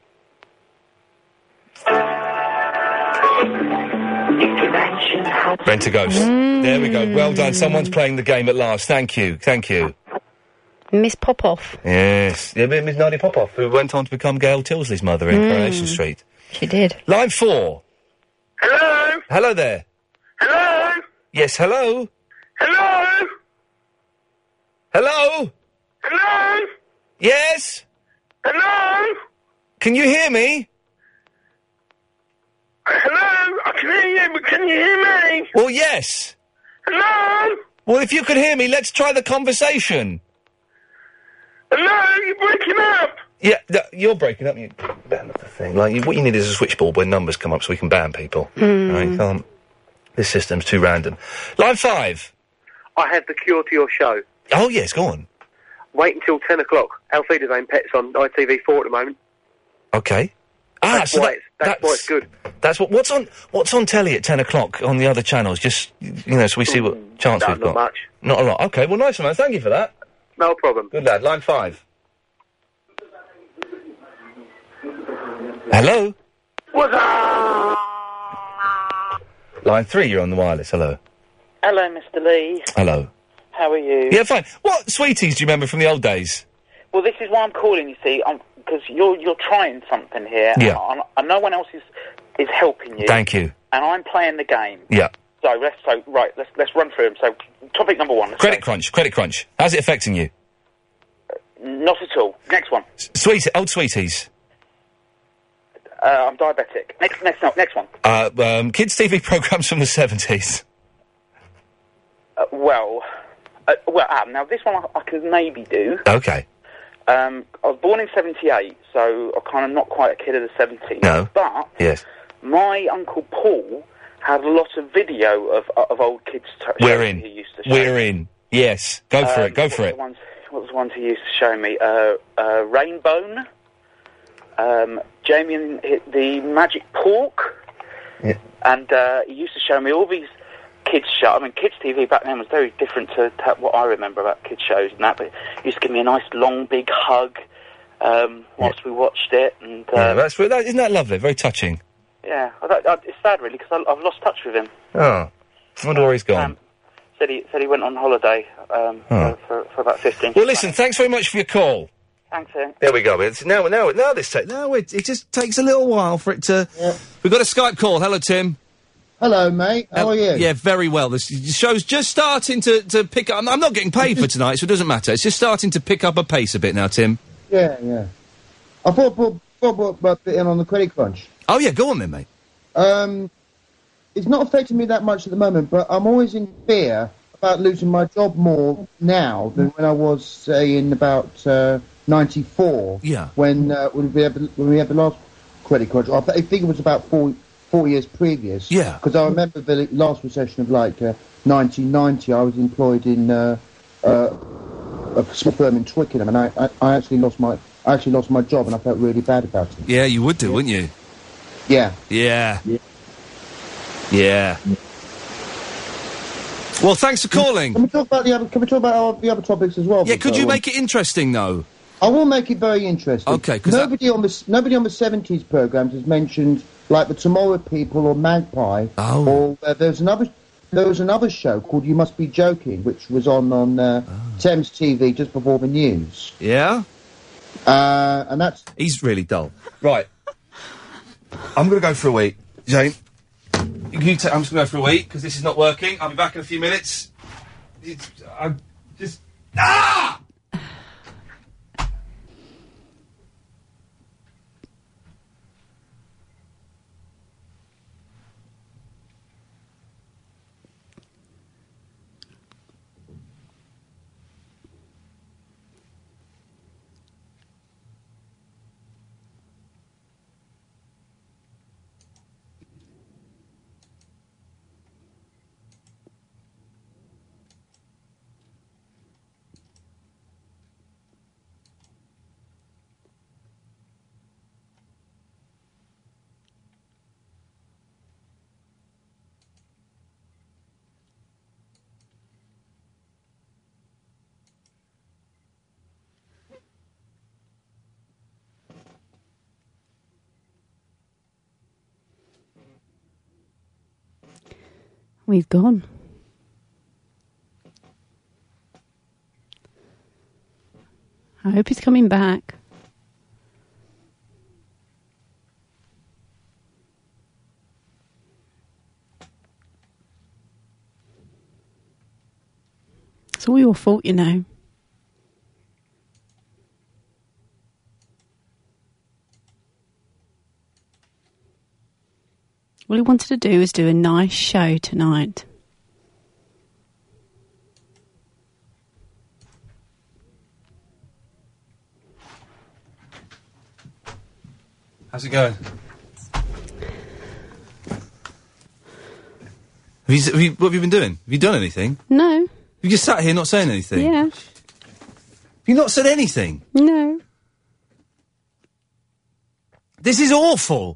Rent a Ghost. There we go. Well done. Someone's playing the game at last. Thank you. Thank you. Miss Popoff. Yes. Yeah, Miss Nadia Popoff, who went on to become Gail Tilsley's mother in Mm. Coronation Street. She did. Line four. Hello? Hello there. Hello? Yes, hello? Hello? Hello? Hello? Yes? Hello? Can you hear me? Hello? I can hear you, but can you hear me? Well, yes. Hello? Well, if you could hear me, let's try the conversation. Hello? You're breaking up. Yeah, th- you're breaking up. You ban the thing. Like, you, what you need is a switchboard where numbers come up so we can ban people. Hmm. Right? You can't. This system's too random. Line five. I have the cure to your show. Oh, yes, go on. Wait until ten o'clock. Alfreda's Own Pets on I T V four at the moment. Okay. Ah, That's so why that, it's- that's why it's good. That's what. What's on? What's on telly at ten o'clock on the other channels? Just you know, so we see what chance no, we've not got. much. Not a lot. Okay. Well, nice one, man. Thank you for that. No problem. Good lad. Line five. Hello. What's up? Line three. You're on the wireless. Hello. Hello, Mister Lee. Hello. How are you? Yeah, fine. What sweeties do you remember from the old days? Well, this is why I'm calling, you see, because you're you're trying something here. Yeah. And, and no one else is is helping you. Thank you. And I'm playing the game. Yeah. So let's so right. Let's let's run through them. So topic number one. let's Credit say. crunch. Credit crunch. How's it affecting you? Not at all. Next one. Sweet. Old sweeties. Uh, I'm diabetic. Next next no, next one. Uh, um, kids' T V programs from the seventies. Uh, well, uh, well. Uh, now this one I, I can maybe do. Okay. Um, I was born in seventy-eight, so I'm kind of not quite a kid of the seventies. No. But Yes. my Uncle Paul had a lot of video of of old kids. T- We're shows in. He used to show We're me. in. Yes. Go for Um, it. Go what for was it. the ones, what was the ones he used to show me? Uh, uh, Rainbone, um, Jamie and hi- the Magic Pork, Yeah. and uh, he used to show me all these kids shows. I mean, kids' T V back then was very different to, to what I remember about kids' shows and that. But he used to give me a nice long, big hug um, whilst we watched it, and uh, Yeah, that's that, isn't that lovely? Very touching. yeah, I, I, it's sad really because I've lost touch with him. Oh, I wonder where he's gone. Um, said he said he went on holiday um, Oh. for, for for about fifteen. Well, listen. Thanks very much for your call. Thanks, Ian. There we go. It's now, now, now. This ta- now it, it just takes a little while for it to. We've got a Skype call. Hello, Tim. Hello, mate. How are you? Yeah, very well. The s- show's just starting to, to pick up. I'm, I'm not getting paid for tonight, so it doesn't matter. It's just starting to pick up a pace a bit now, Tim. Yeah, yeah. I thought Bob, Bob, Bob, Bob bit in on the credit crunch. Oh yeah, go on then, mate. Um, it's not affecting me that much at the moment, but I'm always in fear about losing my job more now than when I was, say, in about uh, ninety-four. Yeah. When uh, when we had the, when we had the last credit crunch, I th- I think it was about four four years previous. Yeah. Because I remember the last recession of like uh, nineteen ninety. I was employed in uh, uh, a small firm in Twickenham, and I, I, I actually lost my I actually lost my job, and I felt really bad about it. Yeah, you would do, wouldn't you? Yeah. Yeah. Yeah. Well, thanks for calling. Can we talk about the other? Can we talk about our, the other topics as well? Yeah, could you Because I make it interesting though? I will make it very interesting. Okay, 'cause nobody on the s- nobody on the seventies programs has mentioned like the Tomorrow People or Magpie. Oh. Or uh, there's another there was another show called You Must Be Joking, which was on on uh, Oh. Thames T V just before the news. Yeah. Uh, and that's He's really dull. Right. I'm going to go for a week. Jane, You, you ta- I'm just going to go for a week, because this is not working. I'll be back in a few minutes. It's, I'm just... Ah! We've gone. I hope he's coming back. It's all your fault, you know. All he wanted to do was do a nice show tonight. How's it going? Have you, have you, what have you been doing? Have you done anything? No. You just sat here not saying anything? Yeah. Have you not said anything? No. This is awful.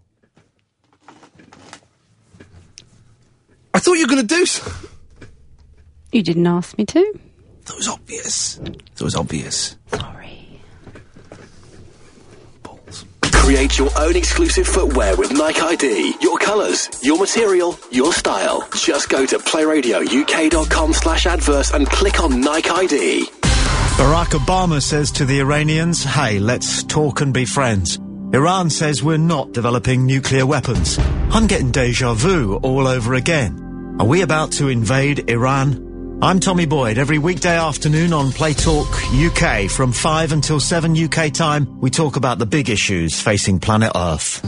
I thought you were going to do something. You didn't ask me to. That was obvious. That was obvious. Sorry. Balls. Create your own exclusive footwear with Nike I D. Your colours, your material, your style. Just go to playradiouk.com slash adverse and click on Nike I D. Barack Obama says to the Iranians, hey, let's talk and be friends. Iran says we're not developing nuclear weapons. I'm getting deja vu all over again. Are we about to invade Iran? I'm Tommy Boyd. Every weekday afternoon on Play Talk U K from five until seven U K time, we talk about the big issues facing planet Earth.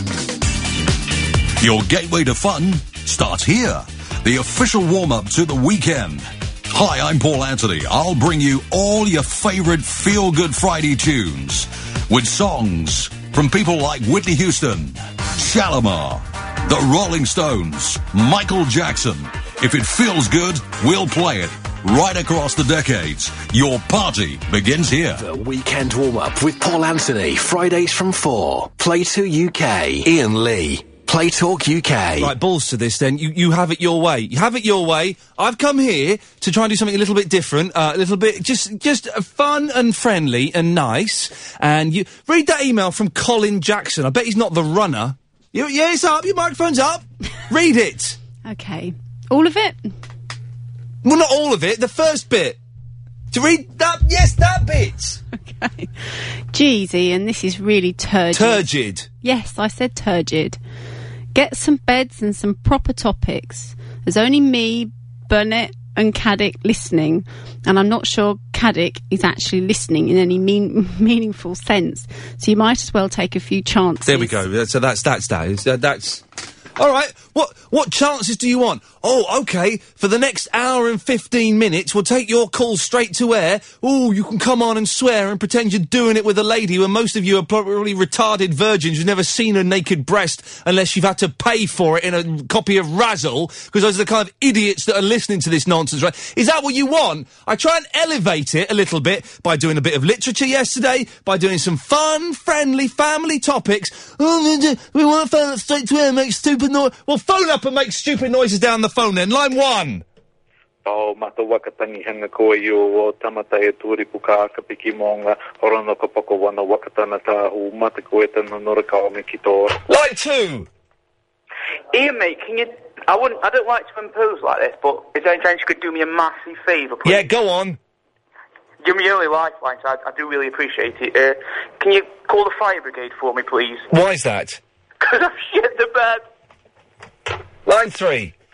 Your gateway to fun starts here. The official warm-up to the weekend. Hi, I'm Paul Anthony. I'll bring you all your favourite feel-good Friday tunes with songs from people like Whitney Houston, Shalimar, The Rolling Stones, Michael Jackson. If it feels good, we'll play it. Right across the decades, your party begins here. The weekend warm-up with Paul Anthony, Fridays from four. Play two U K. Ian Lee. Play Talk U K. Right, balls to this then. You you have it your way. You have it your way. I've come here to try and do something a little bit different, uh, a little bit just just uh, fun and friendly and nice. And you read that email from Colin Jackson. I bet he's not the runner. You, yeah, it's up. Your microphone's up. Read it. Okay. All of it? Well, not all of it. The first bit. To read that, yes, that bit. Okay. Geez, Ian, this is really turgid. Turgid. Yes, I said turgid. Get some beds and some proper topics. There's only me, Burnett and Caddick listening, and I'm not sure Caddick is actually listening in any mean, meaningful sense. So you might as well take a few chances. There we go. So that's that's that. Is, uh, that's all right. What what chances do you want? Oh, okay. For the next hour and fifteen minutes, we'll take your call straight to air. Oh, you can come on and swear and pretend you're doing it with a lady when most of you are probably retarded virgins who've never seen a naked breast unless you've had to pay for it in a copy of Razzle, because those are the kind of idiots that are listening to this nonsense, right? Is that what you want? I try and elevate it a little bit by doing a bit of literature yesterday, by doing some fun, friendly, family topics. Oh, we want to phone up straight to air and make stupid noise. Well, phone up and make stupid noises down the phone then. Line one. Pao mata wakatangi hanga ko yo tamata e turi puka ka piki monga horono ko poko wana wakatana ta hu mata ko eta no nora ka o me kitor. Line two. Ian, mate, can you... I wouldn't... I don't like to impose like this, but is there any chance you could do me a massive favour, please? Yeah, go on. Give me your only lifeline, so I, I do really appreciate it. Uh, can you call the fire brigade for me, please? Why is that? Because I've shit the bed. Line three.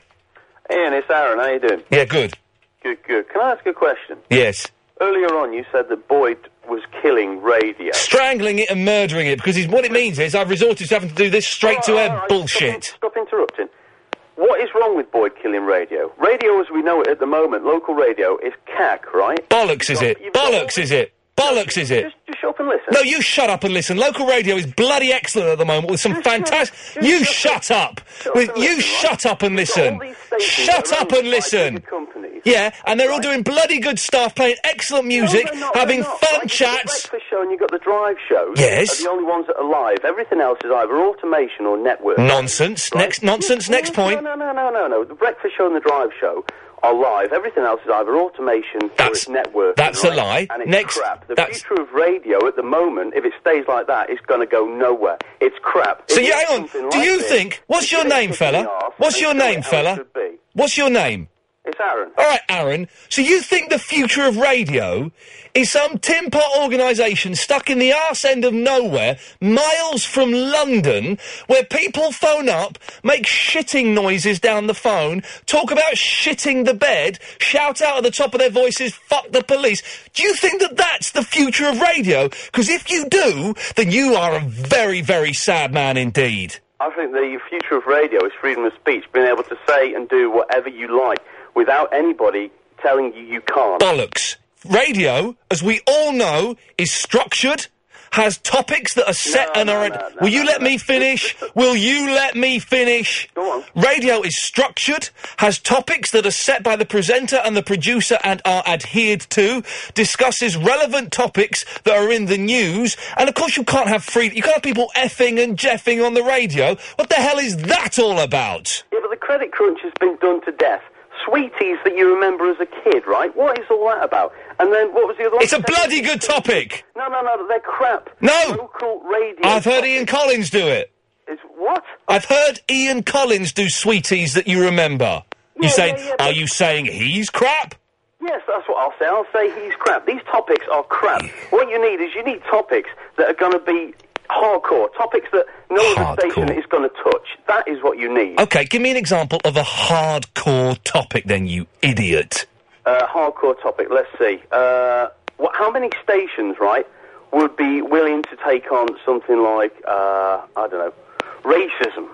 Ian, it's Aaron. How you doing? Yeah, good. Good, good. Can I ask a question? Yes. Earlier on, you said that Boyd was killing radio. Strangling it and murdering it, because he's, what it means is I've resorted to having to do this straight-to-air All right, bullshit. Stop, stop interrupting. What is wrong with Boyd killing radio? Radio, as we know it at the moment, local radio, is cack, right? Bollocks, is it? Bollocks, is it? Bollocks, is it? Just, just shut up and listen. No, you shut up and listen. Local radio is bloody excellent at the moment with some fantastic... You shut up! With You shut up and listen. Shut up and listen. Yeah, and they're all doing bloody good stuff, playing excellent music, No, they're not, having they're not. fun Like, you've got the chats. breakfast show and you've got the drive shows. Yes. Are the only ones that are live. Everything else is either automation or network. Nonsense. Next, nonsense. Next point. No, no, no, no, no. The breakfast show and the drive show are live. Everything else is either automation or it's network. That's a lie. And it's Next- crap. The that's- future of radio at the moment, if it stays like that, is going to go nowhere. It's crap. So, If yeah, it's hang on. something Do like you this, think... What's it's your gonna name, kick me fella? off What's and your it's name, how it fella? should be. What's your name? It's Aaron. All right, Aaron. So you think the future of radio is some tin pot organisation stuck in the arse end of nowhere, miles from London, where people phone up, make shitting noises down the phone, talk about shitting the bed, shout out at the top of their voices, fuck the police. Do you think that that's the future of radio? Because if you do, then you are a very, very sad man indeed. I think the future of radio is freedom of speech, being able to say and do whatever you like without anybody telling you you can't. Bollocks. Radio, as we all know, is structured, has topics that are set and are... Will you let me finish? Will you let me finish? Go on. Radio is structured, has topics that are set by the presenter and the producer and are adhered to, discusses relevant topics that are in the news, and of course you can't have free... You can't have people effing and jeffing on the radio. What the hell is that all about? Yeah, but the credit crunch has been done to death. Sweeties that you remember as a kid, right? What is all that about? And then what was the other one? It's a bloody good topic! No, no, no, they're crap. No! Local radio. I've heard Ian Collins do it. Is what? I've heard Ian Collins do Sweeties that you remember. You Yeah, saying, yeah, yeah, are but- you saying he's crap? Yes, that's what I'll say. I'll say he's crap. These topics are crap. What you need is you need topics that are going to be hardcore. Topics that no other station is going to touch. That is what you need. Okay, give me an example of a hardcore topic then, you idiot. Uh, hardcore topic. Let's see. Uh, what, how many stations, right, would be willing to take on something like, uh, I don't know, racism?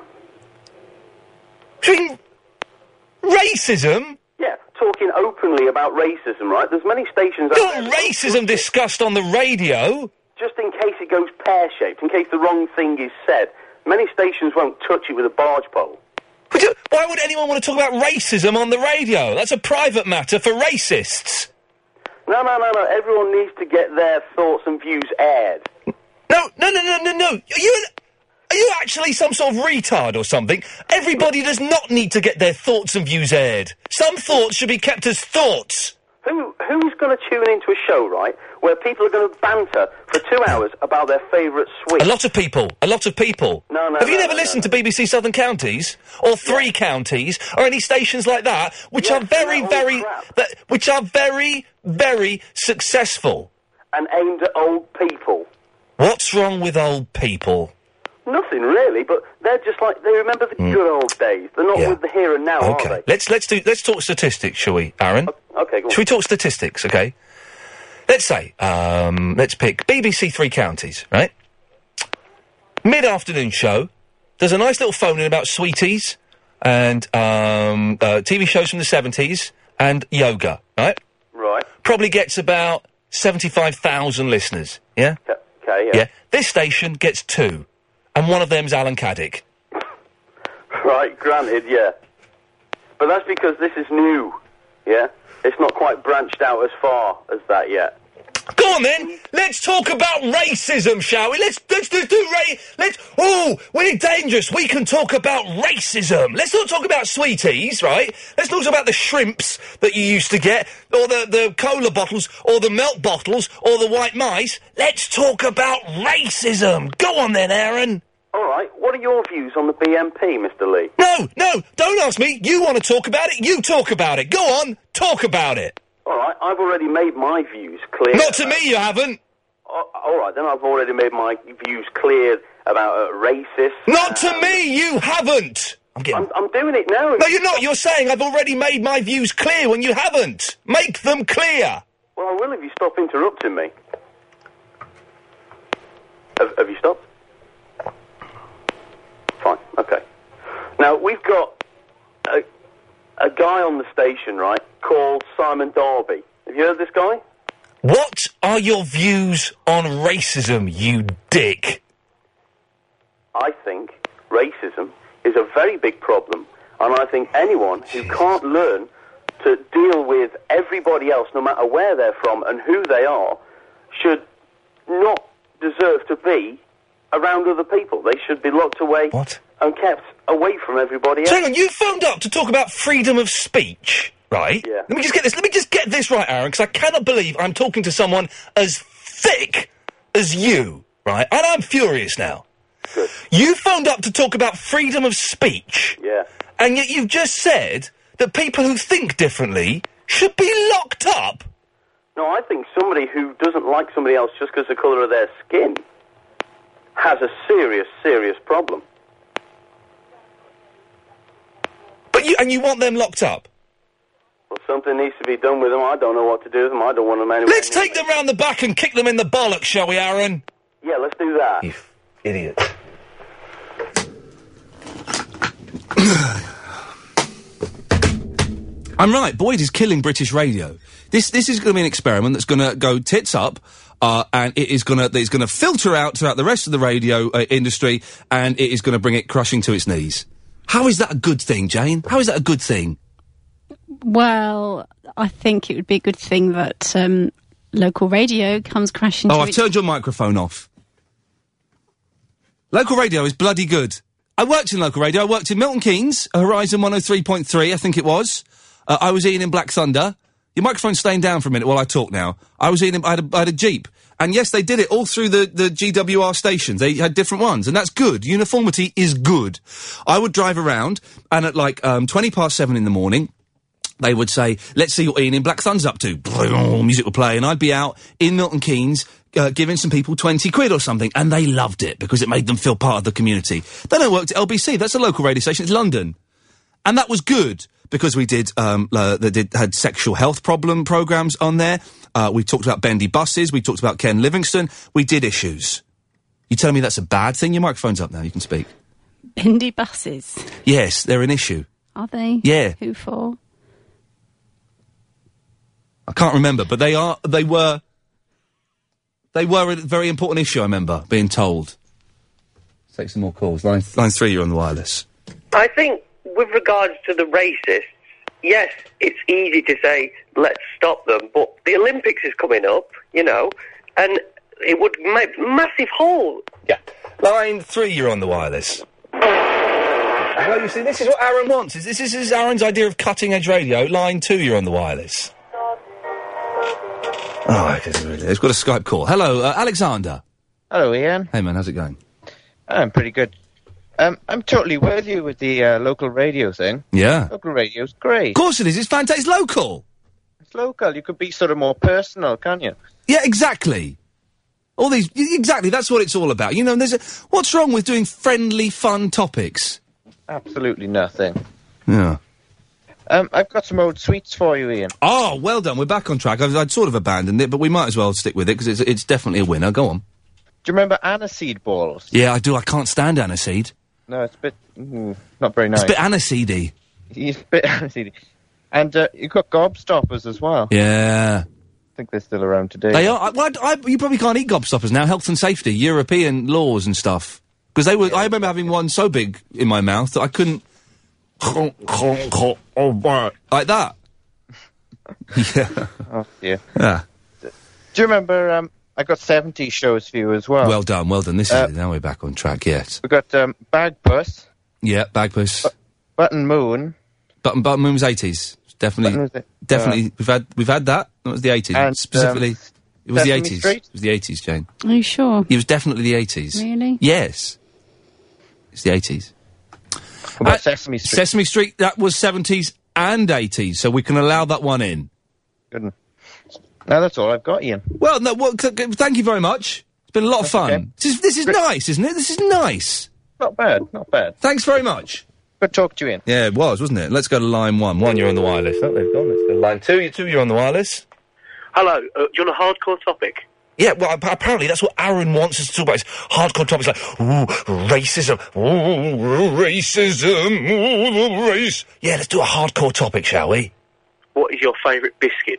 Racism? Yeah, talking openly about racism, right? There's many stations... out Not there that racism discussed on the radio. just in case it goes pear-shaped, in case the wrong thing is said. Many stations won't touch it with a barge pole. Would you- Why would anyone want to talk about racism on the radio? That's a private matter for racists. No, no, no, no. Everyone needs to get their thoughts and views aired. No, no, no, no, no, no. Are you, are you actually some sort of retard or something? Everybody does not need to get their thoughts and views aired. Some thoughts should be kept as thoughts. Who Who's going to tune into a show, right, where people are going to banter for two hours about their favourite sweet? A lot of people. A lot of people. No, no, Have you no, never no, listened to B B C Southern Counties or Three Counties or any stations like that, which are very, very, that, which are very, very successful? And aimed at old people. What's wrong with old people? Nothing really, but they're just like they remember the good old days. They're not Yeah. with the here and now, Okay, are they? let's let's do let's talk statistics, shall we, Aaron? Okay, go on. Shall we talk statistics? Okay. Let's say, um, let's pick B B C Three Counties, right? Mid-afternoon show. There's a nice little phone in about sweeties and um, uh, T V shows from the seventies and yoga, right? Right. Probably gets about seventy-five thousand listeners. Yeah. Okay, yeah. Yeah. This station gets two, and one of them's Alan Caddick. Right, granted, yeah. But that's because this is new, yeah? It's not quite branched out as far as that yet. Go on then. Let's talk about racism, shall we? Let's let's, let's do ra- Let's. Oh, we're dangerous. We can talk about racism. Let's not talk about sweeties, right? Let's not talk about the shrimps that you used to get, or the the cola bottles, or the milk bottles, or the white mice. Let's talk about racism. Go on then, Aaron. All right, what are your views on the B M P, Mister Lee? No, no, don't ask me. You want to talk about it? You talk about it. Go on, talk about it. All right, I've already made my views clear. Not to me, you haven't. Oh, all right, then I've already made my views clear about uh, racists. Not to me, you haven't. I'm getting... I'm, I'm doing it now. No, you're not. You're saying I've already made my views clear when you haven't. Make them clear. Well, I will if you stop interrupting me. Have, have you stopped? Fine, okay. Now, we've got a, a guy on the station, right, called Simon Darby. Have you heard of this guy? What are your views on racism, you dick? I think racism is a very big problem, and I think anyone who can't learn to deal with everybody else, no matter where they're from and who they are, should not deserve to be around other people. They should be locked away what? and kept away from everybody else. So hang on, you phoned up to talk about freedom of speech, right? Yeah. Let me just get this. Let me just get this right, Aaron, because I cannot believe I'm talking to someone as thick as you, right? And I'm furious now. Good. You phoned up to talk about freedom of speech. Yeah. And yet you've just said that people who think differently should be locked up. No, I think somebody who doesn't like somebody else just because of the colour of their skin has a serious, serious problem. But you and you want them locked up? Well, something needs to be done with them. I don't know what to do with them. I don't want them anywhere. Let's take them round the back and kick them in the bollocks, shall we, Aaron? Yeah, let's do that. You idiot. I'm right. Boyd is killing British radio. This this is going to be an experiment that's going to go tits up, uh, and it is going to it's going to filter out throughout the rest of the radio uh, industry, and it is going to bring it crushing to its knees. How is that a good thing, Jane? How is that a good thing? Well, I think it would be a good thing that um, local radio comes crashing Oh, to I've its... turned your microphone off. Local radio is bloody good. I worked in local radio. I worked in Milton Keynes, Horizon one oh three point three, I think it was. Uh, I was Ian in Black Thunder. Your microphone's staying down for a minute while I talk now. I was Ian in, I had, a, I had a Jeep. And yes, they did it all through the, the G W R stations. They had different ones, and that's good. Uniformity is good. I would drive around, and at like um, twenty past seven in the morning, they would say, let's see what Ian in Black Thunder's up to. Music would play, and I'd be out in Milton Keynes uh, giving some people twenty quid or something, and they loved it because it made them feel part of the community. Then I worked at L B C. That's a local radio station. It's London. And that was good because we did, um, uh, they did, had sexual health problem programmes on there. Uh, we talked about bendy buses. We talked about Ken Livingstone. We did issues. You tell me that's a bad thing? Your microphone's up now. You can speak. Bendy buses. Yes, they're an issue. Are they? Yeah. Who for? I can't remember, but they are, they were, they were a very important issue, I remember, being told. Let's take some more calls. Line, line three, you're on the wireless. I think with regards to the racists, yes, it's easy to say, let's stop them, but the Olympics is coming up, you know, and it would make massive hole. Yeah. Line three, you're on the wireless. Well, you see, this is what Aaron wants. This is, this is Aaron's idea of cutting-edge radio. Line two, you're on the wireless. Oh, it's got a Skype call. Hello, uh, Alexander. Hello, Ian. Hey, man, how's it going? I'm pretty good. Um, I'm totally with you with the uh, local radio thing. Yeah. Local radio's great. Of course it is. It's fantastic. It's local. It's local. You could be sort of more personal, can't you? Yeah, exactly. All these... Exactly, that's what it's all about. You know, there's a... What's wrong with doing friendly, fun topics? Absolutely nothing. Yeah. Um, I've got some old sweets for you, Ian. Oh, well done. We're back on track. I've, I'd sort of abandoned it, but we might as well stick with it, because it's, it's definitely a winner. Go on. Do you remember aniseed balls? Yeah, I do. I can't stand aniseed. No, it's a bit... Mm, not very nice. It's a bit aniseedy. It's a bit aniseedy. And uh, you've got gobstoppers as well. Yeah. I think they're still around today. They are. I, well, I, I, you probably can't eat gobstoppers now. Health and safety, European laws and stuff. Because they were. Yeah. I remember having one so big in my mouth that I couldn't. Like that. Yeah. Oh dear. Yeah. Do you remember? Um, I got seventy shows for you as well. Well done, well done. This uh, is it. Now we're back on track. Yes. We got um, Bagpuss. Yeah, Bagpuss. Bu- Button Moon. Button Button Moon was eighties. Definitely. Was definitely. Uh, we've had we've had that. That was the eighties. And, Specifically, um, it was Sesame the eighties. Street? It was the eighties, Jane. Are you sure? It was definitely the eighties. Really? Yes. It's the eighties. What about uh, Sesame Street? Sesame Street, that was seventies and eighties, so we can allow that one in. Good. Now that's all I've got, Ian. Well, no, well, c- c- thank you very much. It's been a lot of That's fun. okay. This is, this is nice, isn't it? This is nice. Not bad, not bad. Thanks very much. Good talk to you, Ian. Yeah, it was, wasn't it? Let's go to line one. One, you're on the wireless. Oh, they've gone. Let's go to line two. You two, you're on the wireless. Hello, uh, do you want a hardcore topic? Yeah, well, ap- apparently that's what Aaron wants us to talk about. It's hardcore topics like, ooh, racism, ooh, racism, ooh, race. Yeah, let's do a hardcore topic, shall we? What is your favourite biscuit?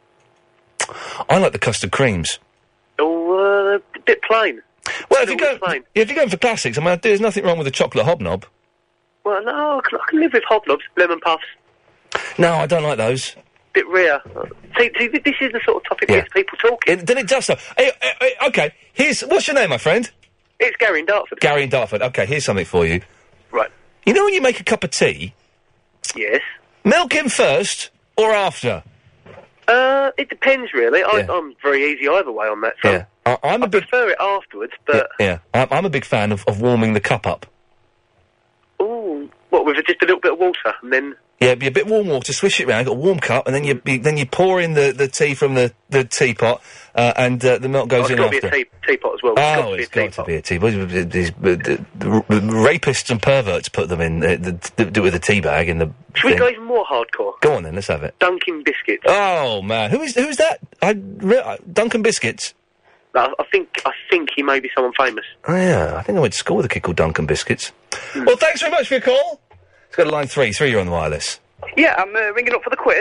I like the custard creams. Oh, uh, a bit plain. Well, if, you go, yeah, if you're going for classics, I mean, there's nothing wrong with a chocolate hobnob. Well, no, I can, I can live with hobnobs, lemon puffs. No, I don't like those. Bit rare. See, see, this is the sort of topic Yeah. gets people talking. It, then it does so. Hey, hey, hey, okay, here's... What's your name, my friend? It's Gary in Dartford. Gary in Dartford. Okay, here's something for you. Right. You know when you make a cup of tea? Yes. Milk in first or after? Uh, it depends, really. I, Yeah. I'm very easy either way on that. So Yeah. I, I'm a I big... prefer it afterwards, but... Yeah, I'm, I'm a big fan of, of warming the cup up. Ooh, what, with just a little bit of water, and then... Yeah, it'd be a bit warm water, swish it around, got a warm cup, and then you be, then you pour in the, the tea from the, the teapot, uh, and uh, the milk goes Oh, in it's got to after. be a tea, teapot as well. Oh, it's got to be a teapot. These- the, the, the rapists and perverts put them in, uh, the, the, do it with a tea bag in the Should we thing. go even more hardcore? Go on then, let's have it. Dunkin' Biscuits. Oh, man. Who is, who's that? I, re- uh, Duncan Biscuits? I, I think I think he may be someone famous. Oh, yeah. I think I went to school with a kid called Duncan Biscuits. Well, thanks very much for your call. Let's go to line three. Three, you're on the wireless. Yeah, I'm uh, ringing up for the quiz.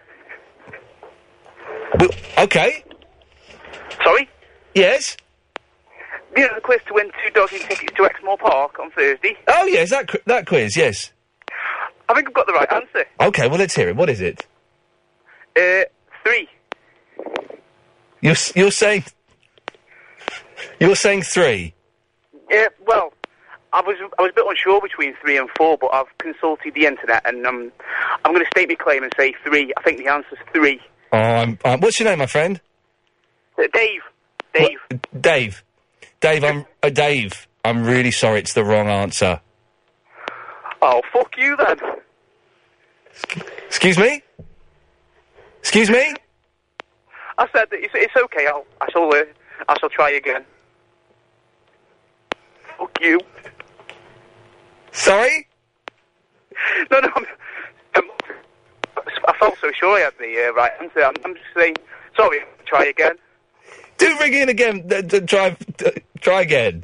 Well, okay. Sorry? Yes? You know, the quiz to win two dozen tickets to Exmoor Park on Thursday. Oh, yes, that, qu- that quiz, yes. I think I've got the right answer. Okay, well, let's hear it. What is it? Uh, three. You're, s- you're saying... You're saying three? Yeah, well, I was I was a bit unsure between three and four, but I've consulted the internet, and um, I'm going to state my claim and say three. I think the answer's three. Oh, I'm, I'm, what's your name, my friend? Uh, Dave. Dave. What? Dave. Dave, I'm... Uh, Dave, I'm really sorry, it's the wrong answer. Oh, fuck you then. Excuse me? Excuse me? I said that it's, it's okay. I'll I shall uh, I shall try again. Fuck you. Sorry? No, no. I'm, I'm, I felt so sure I had the uh, right answer. I'm, I'm just saying. Sorry. Try again. Do ring in again. D- d- try, d- try again.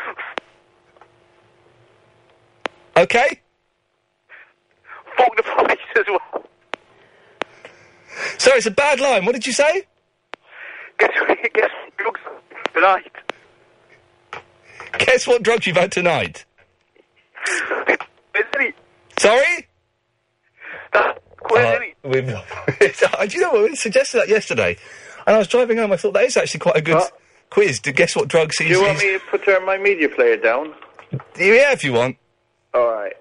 Okay? Fuck the police as well. Sorry, it's a bad line. What did you say? Guess, guess drugs tonight. Guess what drugs you've had tonight? Sorry? Uh, we've, do you know what? We suggested that yesterday. And I was driving home, I thought that is actually quite a good What? quiz to guess what drugs he's... Do you want he's- me to put uh, my media player down? Yeah, if you want. Alright.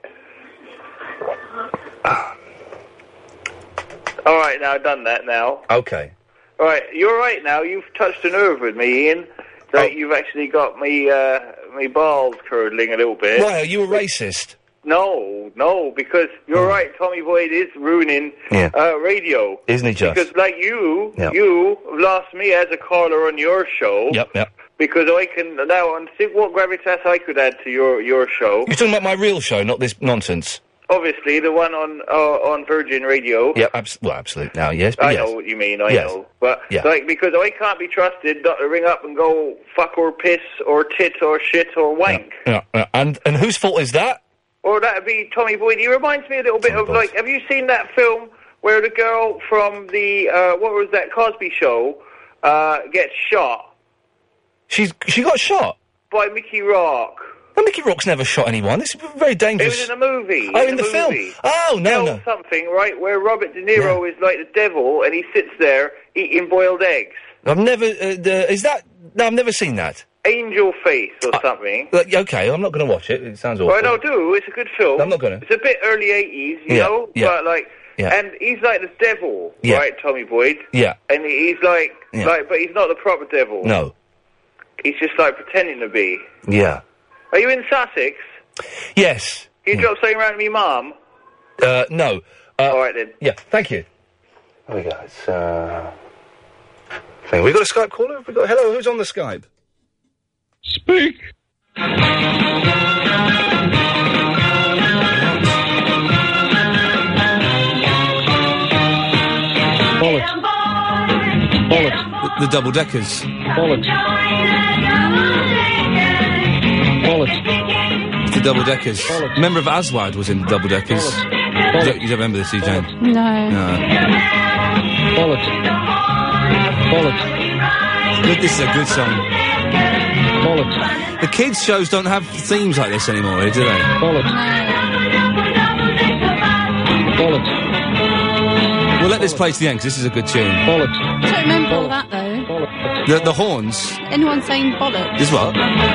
Alright, now I've done that now. Okay. Alright, you're right now. You've touched a nerve with me, Ian. Like, you've actually got me, uh, me balls curdling a little bit. Why, are you a racist? No, no, because you're right, Tommy Boyd is ruining Yeah. uh, radio. Isn't he just? Because, like you, Yep. you lost me as a caller on your show. Yep, yep. Because I can now and think what gravitas I could add to your your show. You're talking about my real show, not this nonsense. Obviously, the one on uh, on Virgin Radio. Yeah, abs- well, absolutely. Now, yes, but I yes. know what you mean. I Yes. know, but Yeah. like because I can't be trusted not to ring up and go fuck or piss or tit or shit or wank. Yeah, yeah. And and whose fault is that? Or that'd be Tommy Boyd. He reminds me a little bit of, like, have you seen that film where the girl from the, uh, what was that, Cosby Show, uh, gets shot? She's She got shot? By Mickey Rourke. No, Mickey Rourke's never shot anyone. This is very It dangerous. was in a movie. Oh, in the a film. movie. Oh, no, Tell no. something, right, where Robert De Niro is like the devil and he sits there eating boiled eggs. I've never... Uh, the, is that... No, I've never seen that. Angel Face or something. Like, okay, I'm not going to watch it. It sounds awful. Well, no, do. It's a good film. I'm not gonna. It's a bit early eighties, you Yeah, know? yeah, But, like... yeah. And he's like the devil, Yeah. right, Tommy Boyd? Yeah. And he's like... Yeah. like, but he's not the proper devil. No. He's just, like, pretending to be. Yeah. Are you in Sussex? Yes. Can you drop something around to me, Mum? Uh, no. Uh, All right, then. Yeah, thank you. There we go. It's, uh... Thing. We got a Skype caller? Have we got... Hello, who's on the Skype? Speak. The, the double deckers. The double deckers. A member of Aswad was in the double deckers. You don't, you don't remember this, do you, Jane? No. No. Good, this is a good song. The kids' shows don't have themes like this anymore, do they? We'll let this play to the end, because this is a good tune. I don't remember all that, though. The, the horns. Anyone saying bollocks? This what?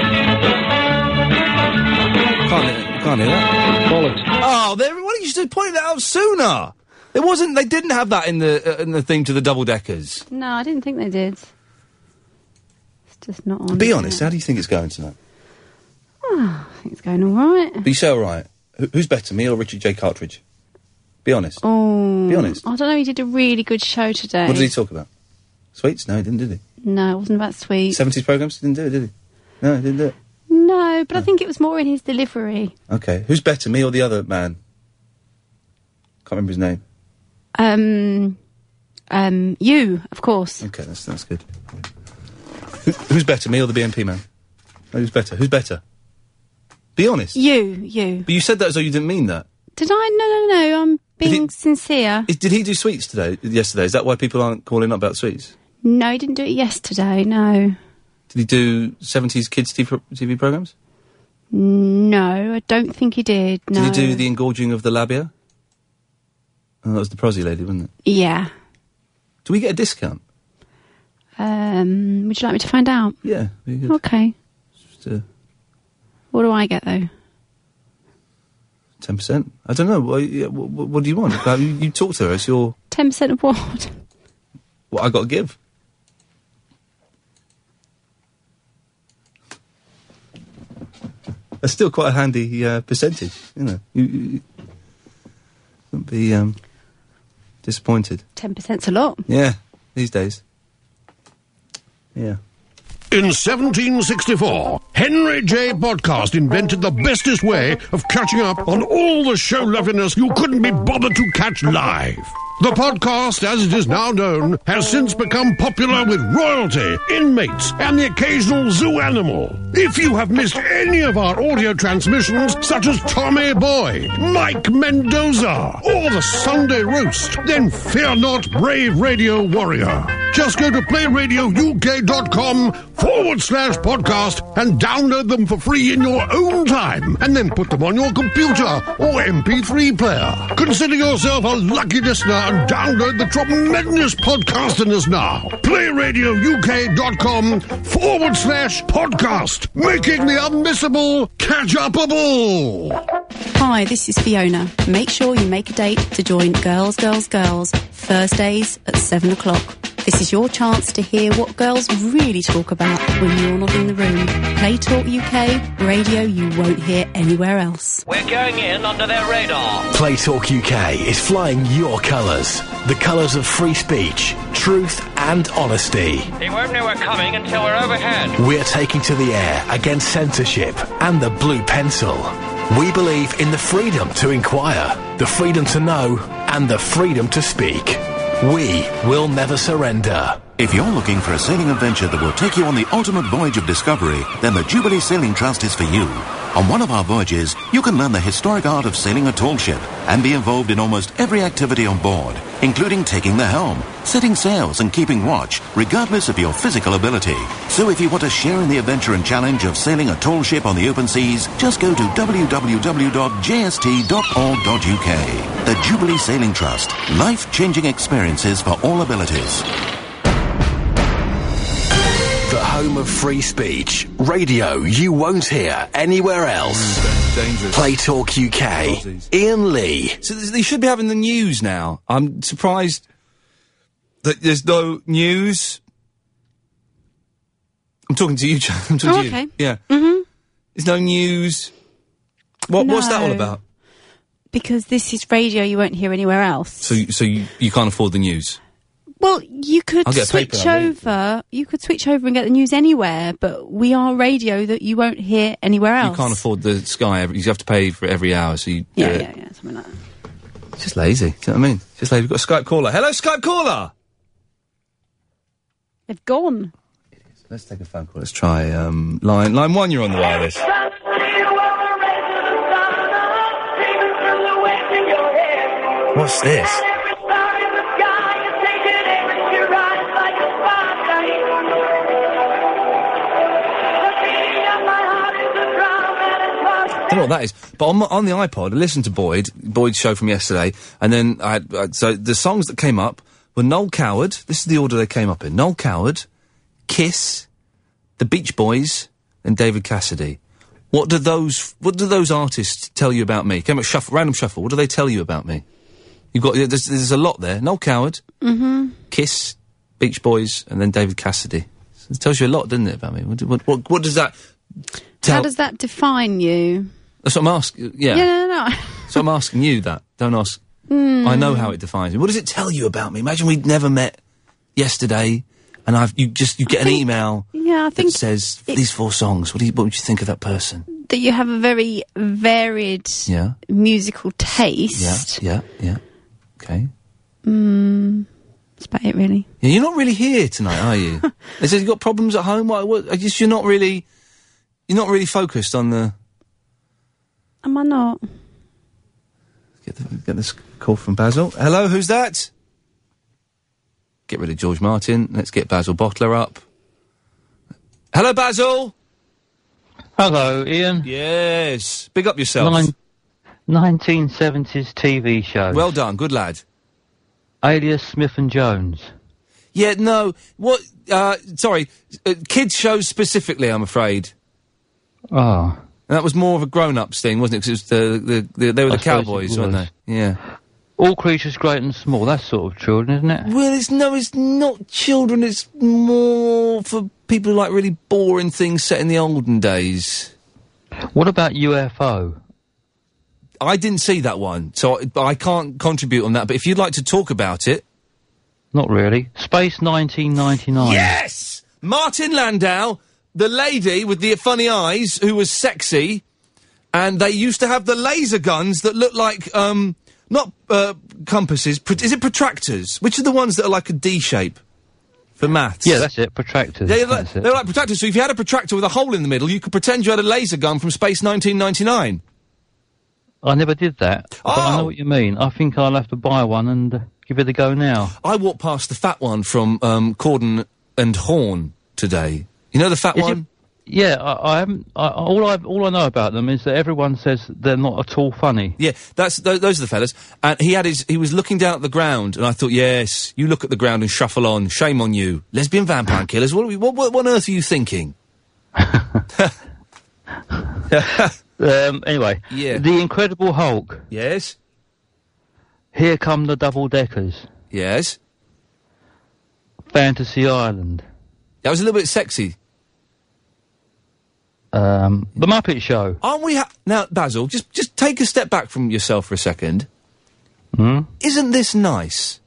Can't, can't hear that. Oh, there, why didn't you just point that out sooner? There wasn't, they didn't have that in the, uh, in the theme to the double deckers. No, I didn't think they did. It's just not on. Be honest, how do you think it's going tonight? Oh, I think it's going alright. But you say alright. Who, who's better, me or Richard J. Cartridge? Be honest. Oh. Be honest. I don't know, he did a really good show today. What did he talk about? Sweets? No, he didn't, did he? No, it wasn't about sweets. seventies programmes? Didn't do it, did he? No, he didn't do it. No, but I think it was more in his delivery. Okay. Who's better, me or the other man? Can't remember his name. Um, um, you, of course. Okay, that's that's good. Who, who's better, me or the B N P man? No, who's better? Who's better? Be honest. You, you. But you said that as though you didn't mean that. Did I? No, no, no, I'm being he, sincere. Is, did he do sweets today, yesterday? Is that why people aren't calling up about sweets? No, he didn't do it yesterday, no. Did he do seventies kids T V, T V programmes? No, I don't think he did, no. Did he do the engorging of the labia? Oh, that was the prosy lady, wasn't it? Yeah. Do we get a discount? Um, would you like me to find out? Yeah, very good. Okay. Just, uh, what do I get, though? ten percent? I don't know. What, yeah, what, what do you want? Like, you, you talk to her, it's your... ten percent of what? What I got to give. That's still quite a handy uh, percentage, you know. You, you, you wouldn't be um, disappointed. ten percent's a lot. Yeah, these days. Yeah. In seventeen sixty-four, Henry J. Podcast invented the bestest way of catching up on all the show loveliness you couldn't be bothered to catch live. The podcast, as it is now known, has since become popular with royalty, inmates, and the occasional zoo animal. If you have missed any of our audio transmissions, such as Tommy Boy, Mike Mendoza, or the Sunday Roast, then fear not, brave radio warrior. Just go to playradiouk.com forward slash podcast and download them for free in your own time, and then put them on your computer or M P three player. Consider yourself a lucky listener and download the tremendous podcastiness now. playradiouk.com forward slash podcast, making the unmissable catch-upable. Hi, this is Fiona. Make sure you make a date to join Girls, Girls, Girls, Thursdays at seven o'clock. This is your chance to hear what girls really talk about when you're not in the room. Play Talk U K, radio you won't hear anywhere else. We're going in under their radar. Play Talk U K is flying your colours. The colours of free speech, truth and honesty. He won't know we're coming until we're overhead. We're taking to the air against censorship and the blue pencil. We believe in the freedom to inquire, the freedom to know and the freedom to speak. We will never surrender. If you're looking for a sailing adventure that will take you on the ultimate voyage of discovery, then the Jubilee Sailing Trust is for you. On one of our voyages, you can learn the historic art of sailing a tall ship and be involved in almost every activity on board, including taking the helm, setting sails and keeping watch, regardless of your physical ability. So if you want to share in the adventure and challenge of sailing a tall ship on the open seas, just go to w w w dot j s t dot org dot u k. The Jubilee Sailing Trust. Life-changing experiences for all abilities. The home of free speech. Radio you won't hear anywhere else. Mm, dangerous. Play Talk U K. Aussies. Ian Lee. So they should be having the news now. I'm surprised that there's no news. I'm talking to you, John. I'm talking Oh, to okay. you. Yeah. Mm-hmm. There's no news. What? What's that all No. about? Because this is radio you won't hear anywhere else. So, you- so you, you can't afford the news. Well, you could I'll get a switch paper, I'll read it. over. You could switch over and get the news anywhere, but we are radio that you won't hear anywhere else. You can't afford the Sky. Every, you have to pay for it every hour. So you. Yeah, uh, yeah, yeah, something like that. It's just lazy. Do you know what I mean? Just lazy. We've got a Skype caller. Hello, Skype caller. They've gone. Let's take a phone call. Let's try um, line line one. You're on the wireless. What's this? I don't know what that is, but on, my, on the iPod, I listened to Boyd, Boyd's show from yesterday, and then I had, uh, so the songs that came up were Noel Coward, this is the order they came up in, Noel Coward, Kiss, The Beach Boys, and David Cassidy. What do those, what do those artists tell you about me? Came up shuffle, random shuffle, what do they tell you about me? You've got, there's, there's a lot there. Noel Coward, Mm-hmm. Kiss, Beach Boys, and then David Cassidy. It tells you a lot, doesn't it, about me? What, what, what, what does that tell? How does that define you? That's what I'm asking. Yeah. Yeah, no, no. So I'm asking you that. Don't ask. Mm. I know how it defines me. What does it tell you about me? Imagine we'd never met yesterday, and I've you just you get an email. Yeah, I think that says these four songs. What do you what would you think of that person? that you have a very varied Yeah. musical taste. Yeah. Yeah. Yeah. Okay. Mm, that's about it, really. Yeah, you're not really here tonight, are you? It says you got problems at home. What? what I guess you're not really. You're not really focused on the. Am I not? Get, the, get this call from Basil. Hello, who's that? Get rid of George Martin. Let's get Basil Bottler up. Hello, Basil. Hello, Ian. Yes. Big up yourself. Nine, nineteen seventies T V show. Well done. Good lad. Alias Smith and Jones. Yeah, no. What? Uh, sorry. Uh, kids shows specifically, I'm afraid. Oh. And that was more of a grown-ups thing, wasn't it? Because it was the, the, the, they were I the suppose cowboys, it weren't was. they? Yeah. All creatures great and small. That's sort of children, isn't it? Well, it's no, it's not children. It's more for people who like really boring things set in the olden days. What about U F O? I didn't see that one, so I, I can't contribute on that. But if you'd like to talk about it, Not really. Space nineteen ninety-nine. yes, Martin Landau, the lady with the funny eyes who was sexy, and they used to have the laser guns that look like um not uh, compasses. Pro- is it protractors? Which are the ones that are like a D shape for maths? Yeah, that's it. Protractors. They're, like, That's it. they're like protractors, so if you had a protractor with a hole in the middle, you could pretend you had a laser gun from Space nineteen ninety-nine. I never did that. But I know what you mean. I think I'll have to buy one and uh, give it a go now. I walked past the fat one from um, Corden and Horn today. You know the fat Is it- one? Yeah, I, I haven't. I, all I all I know about them is that everyone says they're not at all funny. Yeah, that's th- those are the fellas. And he had his. He was looking down at the ground, and I thought, yes, you look at the ground and shuffle on. Shame on you, lesbian vampire killers. What, are we, what, what, what on earth are you thinking? Um, anyway, Yeah. The Incredible Hulk. Yes. Here Come the Double Deckers. Yes. Fantasy Island. That was a little bit sexy. Um, the Muppet Show. Aren't we? Ha- now, Basil, just just take a step back from yourself for a second. Hmm? Isn't this nice?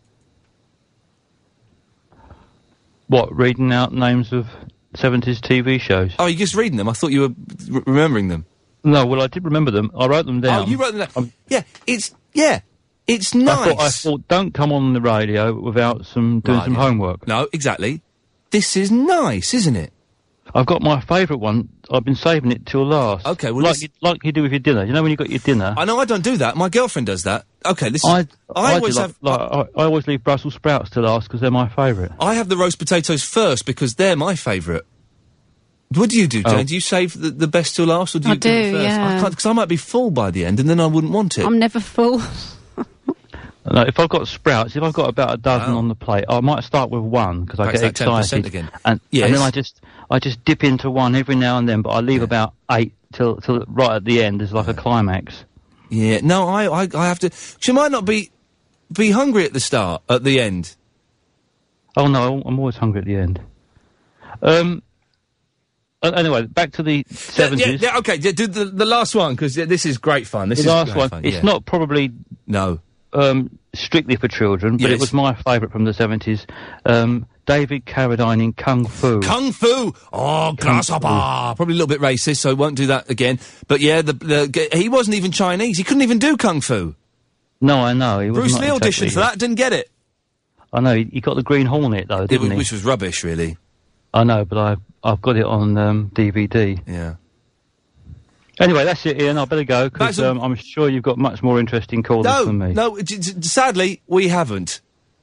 What, reading out names of seventies T V shows? Oh, you're just reading them. I thought you were r- remembering them. No, well, I did remember them. I wrote them down. Oh, you wrote them down. yeah, it's yeah, it's nice. I thought, I thought, don't come on the radio without some doing Right, some yeah. homework. No, exactly. This is nice, isn't it? I've got my favourite one. I've been saving it till last. Okay, well, like let's- you, like you do with your dinner. You know when you got your dinner. I know I don't do that. My girlfriend does that. Okay, this. I, I, I, always do have. like, like, I, I always leave Brussels sprouts to last because they're my favourite. I have the roast potatoes first because they're my favourite. What do you do, Jane? Oh. Do you save the, the best till last, or do I you do, it do, first? yeah. I can't because I might be full by the end, and then I wouldn't want it. I'm never full. No, if I've got sprouts, if I've got about a dozen Wow. on the plate, I might start with one because I That's get that ten percent excited, again. and, Yes. and then I just I just dip into one every now and then, but I leave about eight till till right at the end as like a climax. Yeah, no, I, I, I have to. She might not be be hungry at the start, at the end. Oh no, I'm always hungry at the end. Um. uh, Anyway, back to the Yeah, seventies. yeah, okay, do the, the last one because this is great fun. This The is last great one. fun, It's yeah. not probably no um, strictly for children, but Yes. it was my favourite from the seventies. Um, David Carradine in Kung Fu. Kung Fu. Oh, grasshopper. Probably a little bit racist, so I won't do that again. But yeah, the, the he wasn't even Chinese. He couldn't even do Kung Fu. No, I know. He was Bruce not Lee auditioned exactly- for that, didn't get it. I know, he, he got the Green Hornet, though, It didn't was, he? which was rubbish, really. I know, but I, I've got it on um, D V D. Yeah. Anyway, that's it, Ian. I better go, because That's a- um, I'm sure you've got much more interesting callers No, than me. no, j- j- sadly, we haven't.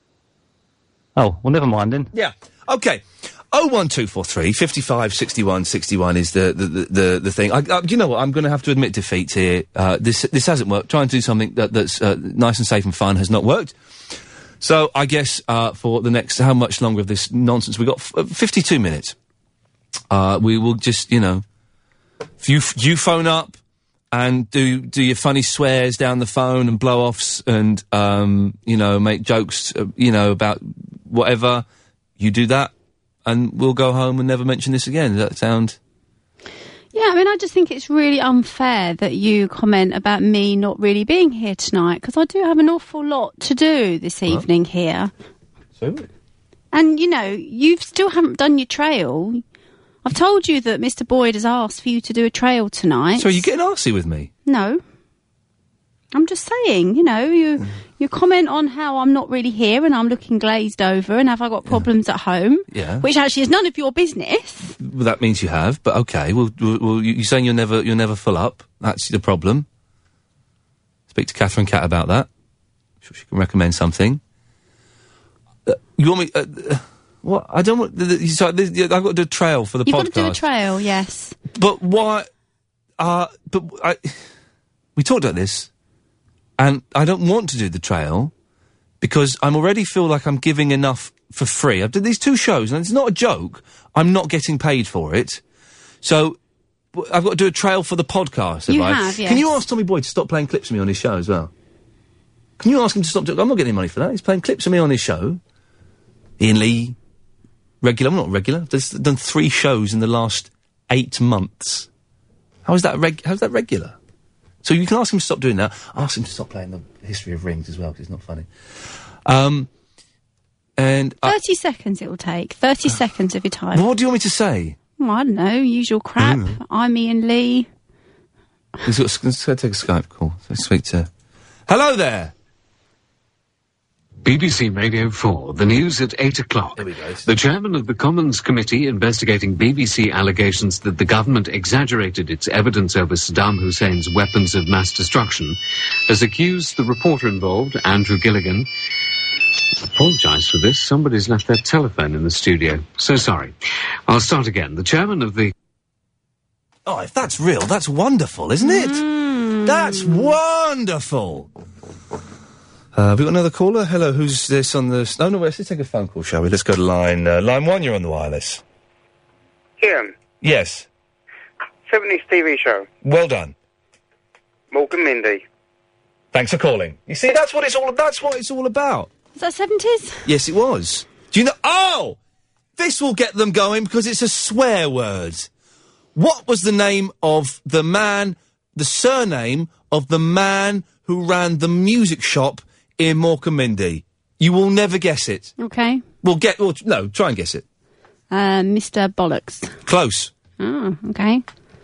Oh, well, never mind then. Yeah. Okay. Oh one two four three fifty five sixty one sixty one is the the the, the, the thing. I, uh, you know what? I'm going to have to admit defeat here. Uh, this this hasn't worked. Trying to do something that, that's uh, nice and safe and fun has not worked. So I guess uh, for the next how much longer of this nonsense we got? F- uh, fifty-two minutes. Uh, we will just you know, if you f- you phone up and do do your funny swears down the phone and blow offs and um, you know make jokes uh, you know about whatever. You do that, and we'll go home and never mention this again. Does that sound? Yeah, I mean, I just think it's really unfair that you comment about me not really being here tonight, because I do have an awful lot to do this evening here. So? And, you know, you still haven't done your trail. I've told you that Mister Boyd has asked for you to do a trail tonight. So are you getting arsey with me? No. I'm just saying, you know, you you comment on how I'm not really here and I'm looking glazed over and have I got problems at home, Yeah. which actually is none of your business. Well, that means you have, but okay. Well, well, well you- you're saying you're never you're never full up. That's the problem. Speak to Catherine Cat about that. I'm sure she can recommend something. Uh, you want me? Uh, uh, what? I don't want. The, the, so, the, the, I've got to do a trail for the You've podcast. got to do a trail, yes. But why? Uh, but I. We talked about this, and I don't want to do the trail because I'm already feel like I'm giving enough for free. I've done these two shows, and it's not a joke. I'm not getting paid for it, so w- I've got to do a trail for the podcast. You I? have, Can you yes. ask Tommy Boyd to stop playing clips of me on his show as well? Can you ask him to stop? Do- I'm not getting any money for that. He's playing clips of me on his show. Ian Lee, regular. I'm not regular. I've just done three shows in the last eight months. How is that reg? How's that regular? So you can ask him to stop doing that. Ask him to stop playing the History of Rings as well, because it's not funny. Um, and I- thirty seconds it will take. thirty seconds of your time. Well, what do you want me to say? Well, I don't know, usual crap. Mm. I'm Ian Lee. He's got, let's go take a Skype call. Let's speak to. Hello there. B B C Radio four, the news at eight o'clock. There we go. The chairman of the Commons Committee investigating B B C allegations that the government exaggerated its evidence over Saddam Hussein's weapons of mass destruction has accused the reporter involved, Andrew Gilligan. Apologise for this. Somebody's left their telephone in the studio. So sorry. I'll start again. The chairman of the... Oh, if that's real, that's wonderful, isn't it? That's wonderful. Uh, have we got another caller? Hello, who's this on the... No, no, wait, let's take a phone call, shall we? Let's go to line... Uh, line one, you're on the wireless. Ian, Yes. seventies T V show. Well done. Morgan Mindy. Thanks for calling. You see, that's what it's all... That's what it's all about. Was that seventies? Yes, it was. Do you know... Oh! This will get them going because it's a swear word. What was the name of the man... The surname of the man who ran the music shop in Morecambe Mindy? You will never guess it. Okay. Well, get... Well, no, try and guess it. Uh, Mister Bollocks. Close. Oh, okay.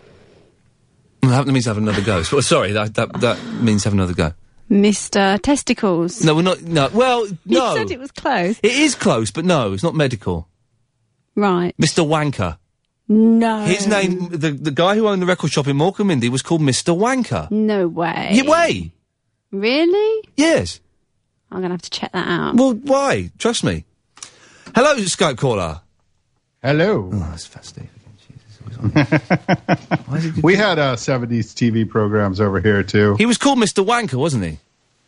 That means have another go. So, sorry, that, that that means have another go. Mister Testicles. No, we're not... No, well, no. You said it was close. It is close, but no, it's not medical. Right. Mister Wanker. No. His name, the the guy who owned the record shop in Morecambe Mindy was called Mister Wanker. No way. Yeah, way. Really? Yes. I'm going to have to check that out. Well, why? Trust me. Hello, Skype caller. Hello. Oh, that's fascinating. We had uh, seventies T V programs over here too. He was called Mister Wanker, wasn't he?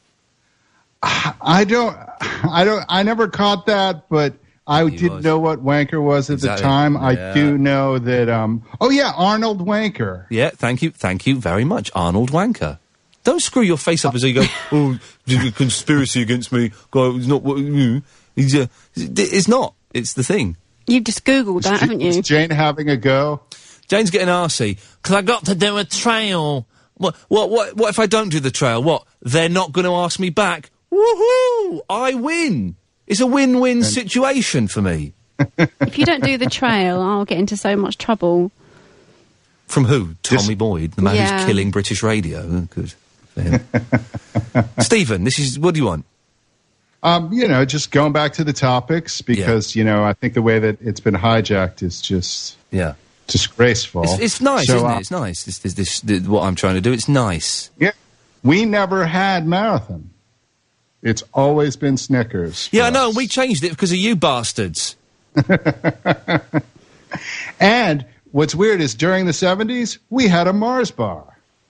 I don't, I don't, I never caught that, but I He did was. know what Wanker was at Exactly. the time. Yeah. I do know that. Um, oh yeah, Arnold Wanker. Yeah, thank you, thank you very much, Arnold Wanker. Don't screw your face up as though you go, oh, there's a conspiracy against me. God, it's not what you. It's, uh, it's not. It's the thing. You've just Googled that, haven't you? Is Jane having a go? Jane's getting arsey because I got to do a trail. What? What? What? What if I don't do the trail? What? They're not going to ask me back. Woohoo! I win. It's a win-win situation for me. If you don't do the trail, I'll get into so much trouble. From who? Tommy Boyd, the man Yeah. who's killing British radio. Oh, good. For him. Stephen, this is. What do you want? Um, you know, just going back to the topics because you know I think the way that it's been hijacked is just yeah disgraceful. It's, it's nice, So, isn't uh, it? It's nice. This, this, this, this, what I'm trying to do. It's nice. Yeah, we never had marathon. It's always been Snickers. Yeah, I know. And we changed it because of you bastards. And what's weird is during the seventies we had a Mars bar.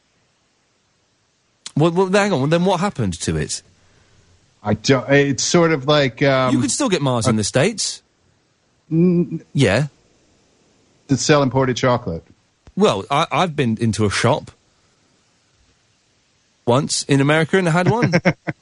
Well, well, hang on. Well, then what happened to it? I don't. It's sort of like um, You could still get Mars in the States. n- Yeah. to sell imported chocolate. Well, I, I've been into a shop once in America and I had one.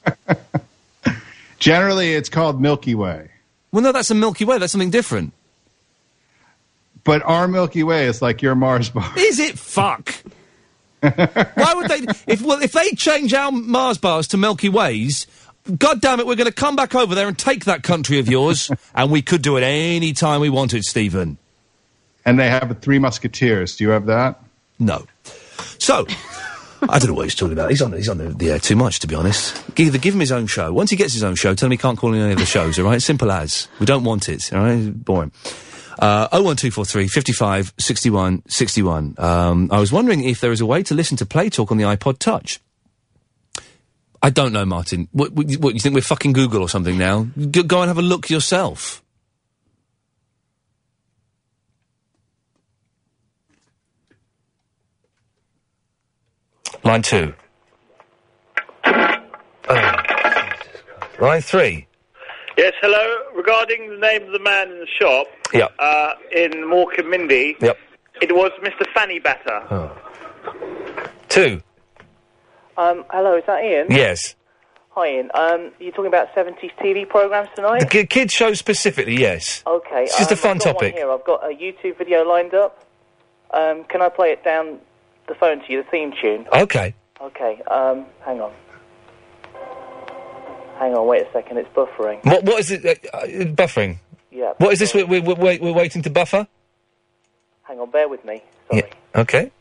Generally, it's called Milky Way. Well, no, that's a Milky Way. That's something different. But our Milky Way is like your Mars bar. Is it? Fuck. Why would they? If well, if they change our Mars bars to Milky Ways, God damn it, we're going to come back over there and take that country of yours, and we could do it any time we wanted, Stephen. And they have Three Musketeers. Do you have that? No. So, I don't know what he's talking about. He's on, he's on the, the air too much, to be honest. Either give him his own show. Once he gets his own show, tell him he can't call in any of the shows, all right? Simple as. We don't want it, all right? Boring. Uh, oh one two four three, fifty-five, sixty-one, sixty-one. Um, I was wondering if there is a way to listen to Play Talk on the iPod Touch. I don't know, Martin. What, what, what you think we're fucking Google or something now? G- go and have a look yourself. Line two. Oh, line three. Yes, hello. Regarding the name of the man in the shop, Yep. uh, in Morecambe Mindy, Yep. it was Mister Fanny Batter. Oh. Two. Um, hello, is that Ian? Yes. Hi, Ian. Um, you're talking about seventies T V programmes tonight? The ki- kids show specifically, yes. Okay. It's just a um, fun I've got topic. One here. I've got a YouTube video lined up. Um, can I play it down the phone to you, the theme tune? Okay. Okay, um, hang on. Hang on, wait a second, it's buffering. What, what is it? Uh, uh, buffering? Yeah. What is this we're, we're, we're, we're waiting to buffer? Hang on, bear with me. Sorry. Yeah. Okay.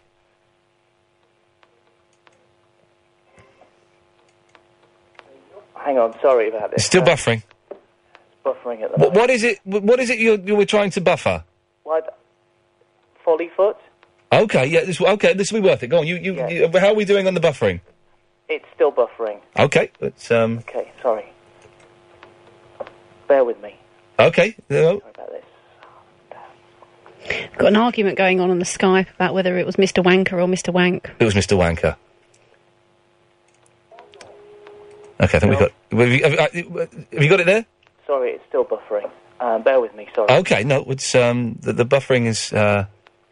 Hang on, sorry about this. It's still Uh, buffering. It's buffering at the What, moment. what is it? wh- What is it you're, you were trying to buffer? What? Follyfoot? Okay, yeah, this okay. This will be worth it. Go on. You, you, you. How are we doing on the buffering? It's still buffering. Okay, let's um. Okay, sorry. Bear with me. Okay. No. Sorry about this. Got an argument going on on the Skype about whether it was Mister Wanker or Mister Wank. It was Mister Wanker. Okay, I think we got. Have you, have, you- have you got it there? Sorry, it's still buffering. Um, bear with me, sorry. Okay, no, it's um the, the buffering is uh.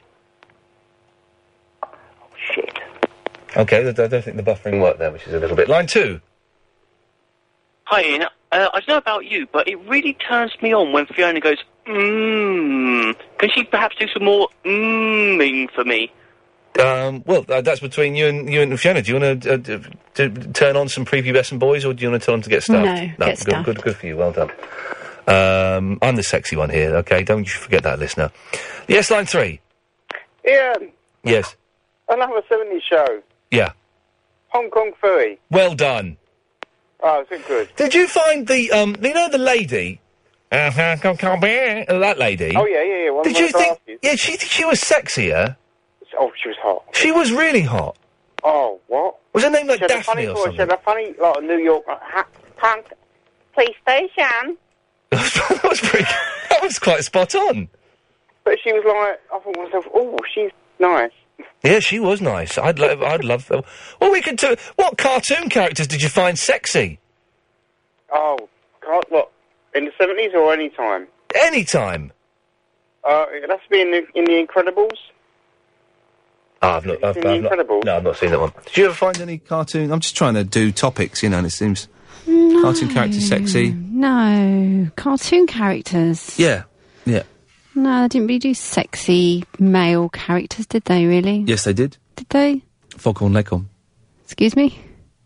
Shit. Okay, I don't think the buffering worked there, which is a little bit. Line two. Hi, Ian. Uh, I don't know about you, but it really turns me on when Fiona goes, mmm. Can she perhaps do some more mmming for me? Um, well, uh, that's between you and you and Fiona. Do you want to uh, d- d- turn on some prepubescent boys, or do you want to tell them to get stuffed? No, get good, stuffed. Good, good for you. Well done. Um, I'm the sexy one here. Okay, don't you forget that, listener. Yes, line three. Ian, Yes. another seventies show. Yeah. Hong Kong Phooey. Well done. Oh, is it good? Did you find the um? You know the lady. Uh, that lady. Oh, yeah, yeah, yeah. One Did of you the think? glasses. Yeah, she she was sexier. Oh, she was hot. She was really hot. Oh, what? Was her name like she had a Daphne funny or voice. something? She had a funny, like, a New York uh, ha- punk PlayStation. that was pretty. That was quite spot on. But she was like, I thought to myself, oh, she's nice. Yeah, she was nice. I'd love. I'd love. Well, we could do. What cartoon characters did you find sexy? Oh, God, what? In the seventies or any time? Any time. Uh, it has to be in the, in the Incredibles. Oh, I've not. I've, seen The I've not Incredibles? no, I've not seen that one. Did you ever find any cartoon? I'm just trying to do topics, you know, and it seems cartoon characters sexy. No. Cartoon characters. Yeah, yeah. No, they didn't really do sexy male characters, did they, really? Yes, they did. Did they? Foghorn Leghorn. Excuse me?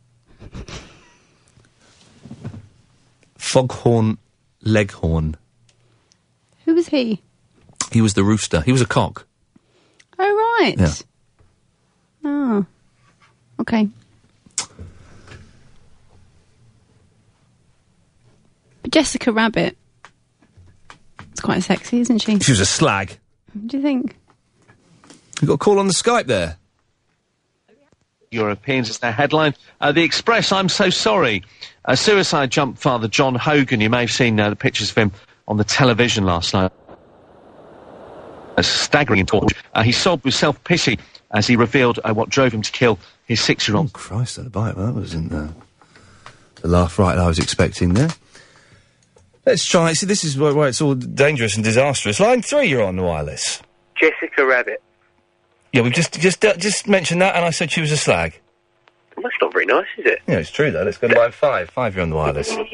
Foghorn Leghorn. Who was he? He was the rooster. He was a cock. Oh, right. Yeah. Oh. Okay. Jessica Rabbit. It's quite sexy, isn't she? She was a slag. What do you think? We've got a call on the Skype there. Europeans is their headline. Uh, the Express, I'm so sorry. Uh, suicide jump father John Hogan, you may have seen uh, the pictures of him on the television last night. A staggering torture. Uh, he sobbed with self-pity as he revealed uh, what drove him to kill his six-year-old. Oh, Christ, that bite, that wasn't uh, the laugh right I was expecting there. Let's try, see, this is where, where it's all dangerous and disastrous. Line three, you're on the wireless. Jessica Rabbit. Yeah, we've just just uh, just mentioned that, and I said she was a slag. Well, that's not very nice, is it? Yeah, it's true, though. Let's go to line five. Five, you're on the wireless. Those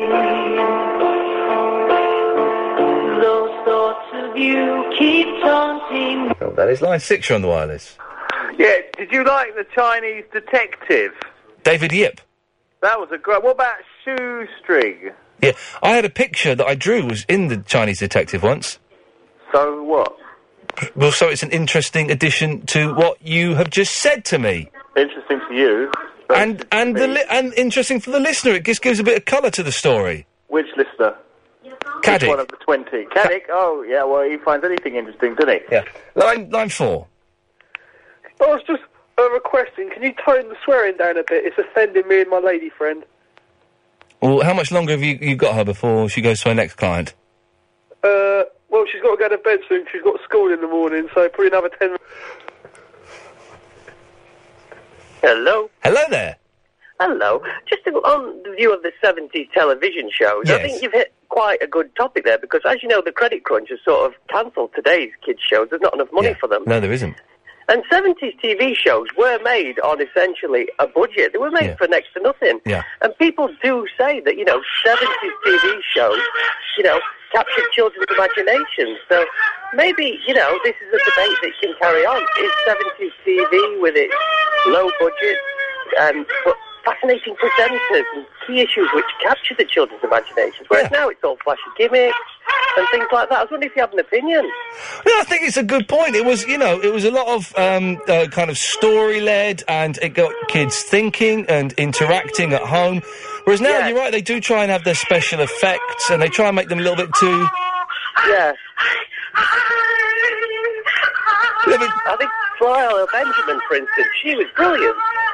thoughts of you keep taunting. Oh, that is line six, you're on the wireless. Yeah, did you like the Chinese detective? David Yip. That was a great... What about Shoestring? Yeah, I had a picture that I drew was in the Chinese detective once. So what? Well, so it's an interesting addition to what you have just said to me. Interesting to you. And and the li- and interesting for the listener. It just gives a bit of colour to the story. Which listener? Caddick. Which one of the twenty? Caddick? Oh, yeah, well, he finds anything interesting, doesn't he? Yeah. Line, line four. I was just uh, requesting, can you tone the swearing down a bit? It's offending me and my lady friend. Well, how much longer have you, you got her before she goes to her next client? Uh, well, she's got to go to bed soon. She's got school in the morning, so probably another ten minutes. Hello? Hello there. Hello. Just on the view of the seventies television shows, Yes. I think you've hit quite a good topic there, because as you know, the credit crunch has sort of cancelled today's kids' shows. There's not enough money for them. No, there isn't. And seventies T V shows were made on essentially a budget. They were made Yeah. for next to nothing. Yeah. And people do say that, you know, seventies T V shows, you know, captured children's imaginations. So maybe, you know, this is a debate that can carry on. Is seventies T V with its low budget, um, but fascinating presenters and key issues which capture the children's imaginations, whereas now it's all flashy gimmicks and things like that. I was wondering if you have an opinion. Yeah, I think it's a good point. It was, you know, it was a lot of um, uh, kind of story-led, and it got kids thinking and interacting at home. Whereas now, you're right, they do try and have their special effects, and they try and make them a little bit too... Yeah. I think Flora Benjamin, for instance, she was brilliant.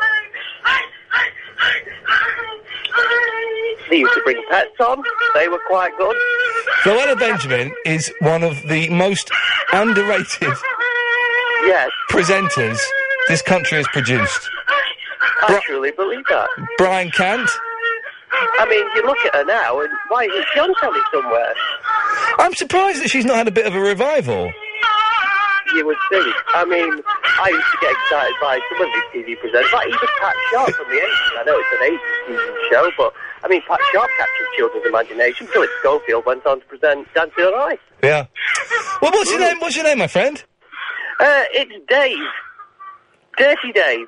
They used to bring pets on. They were quite good. Floella Benjamin is one of the most underrated yes. presenters this country has produced. I Bri- truly believe that. Brian Cant. I mean, you look at her now, and why isn't she on telly somewhere? I'm surprised that she's not had a bit of a revival. You would think. I mean, I used to get excited by some of these T V presenters, like even Pat Sharp from the eighties. I know it's an eighties T V show, but, I mean, Pat Sharp captured children's imagination. Philip Schofield went on to present Dancing on Ice. Yeah. Well, what's your name? What's your name, my friend? Uh, it's Dave. Dirty Dave.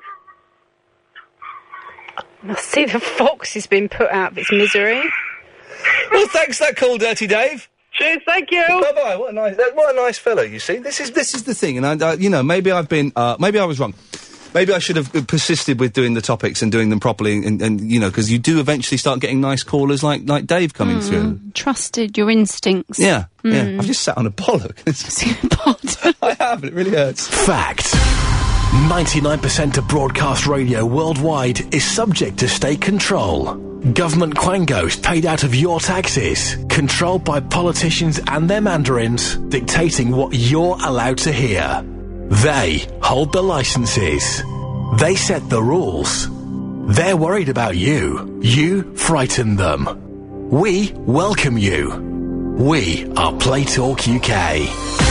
I see the fox has been put out of its misery. Well, thanks for that call, Dirty Dave. Cheers, thank you. Bye bye. What a nice, that, what a nice fellow. You see, this is this is the thing, and I, uh, you know, maybe I've been, uh, maybe I was wrong. Maybe I should have persisted with doing the topics and doing them properly, and, and you know, because you do eventually start getting nice callers like like Dave coming Mm, through. Trusted your instincts. Yeah, yeah. Mm. I've just sat on a bollock. I have. It really hurts. Fact. ninety-nine percent of broadcast radio worldwide is subject to state control. Government quangos paid out of your taxes, controlled by politicians and their mandarins, dictating what you're allowed to hear. They hold the licenses. They set the rules. They're worried about you. You frighten them. We welcome you. We are Play Talk U K.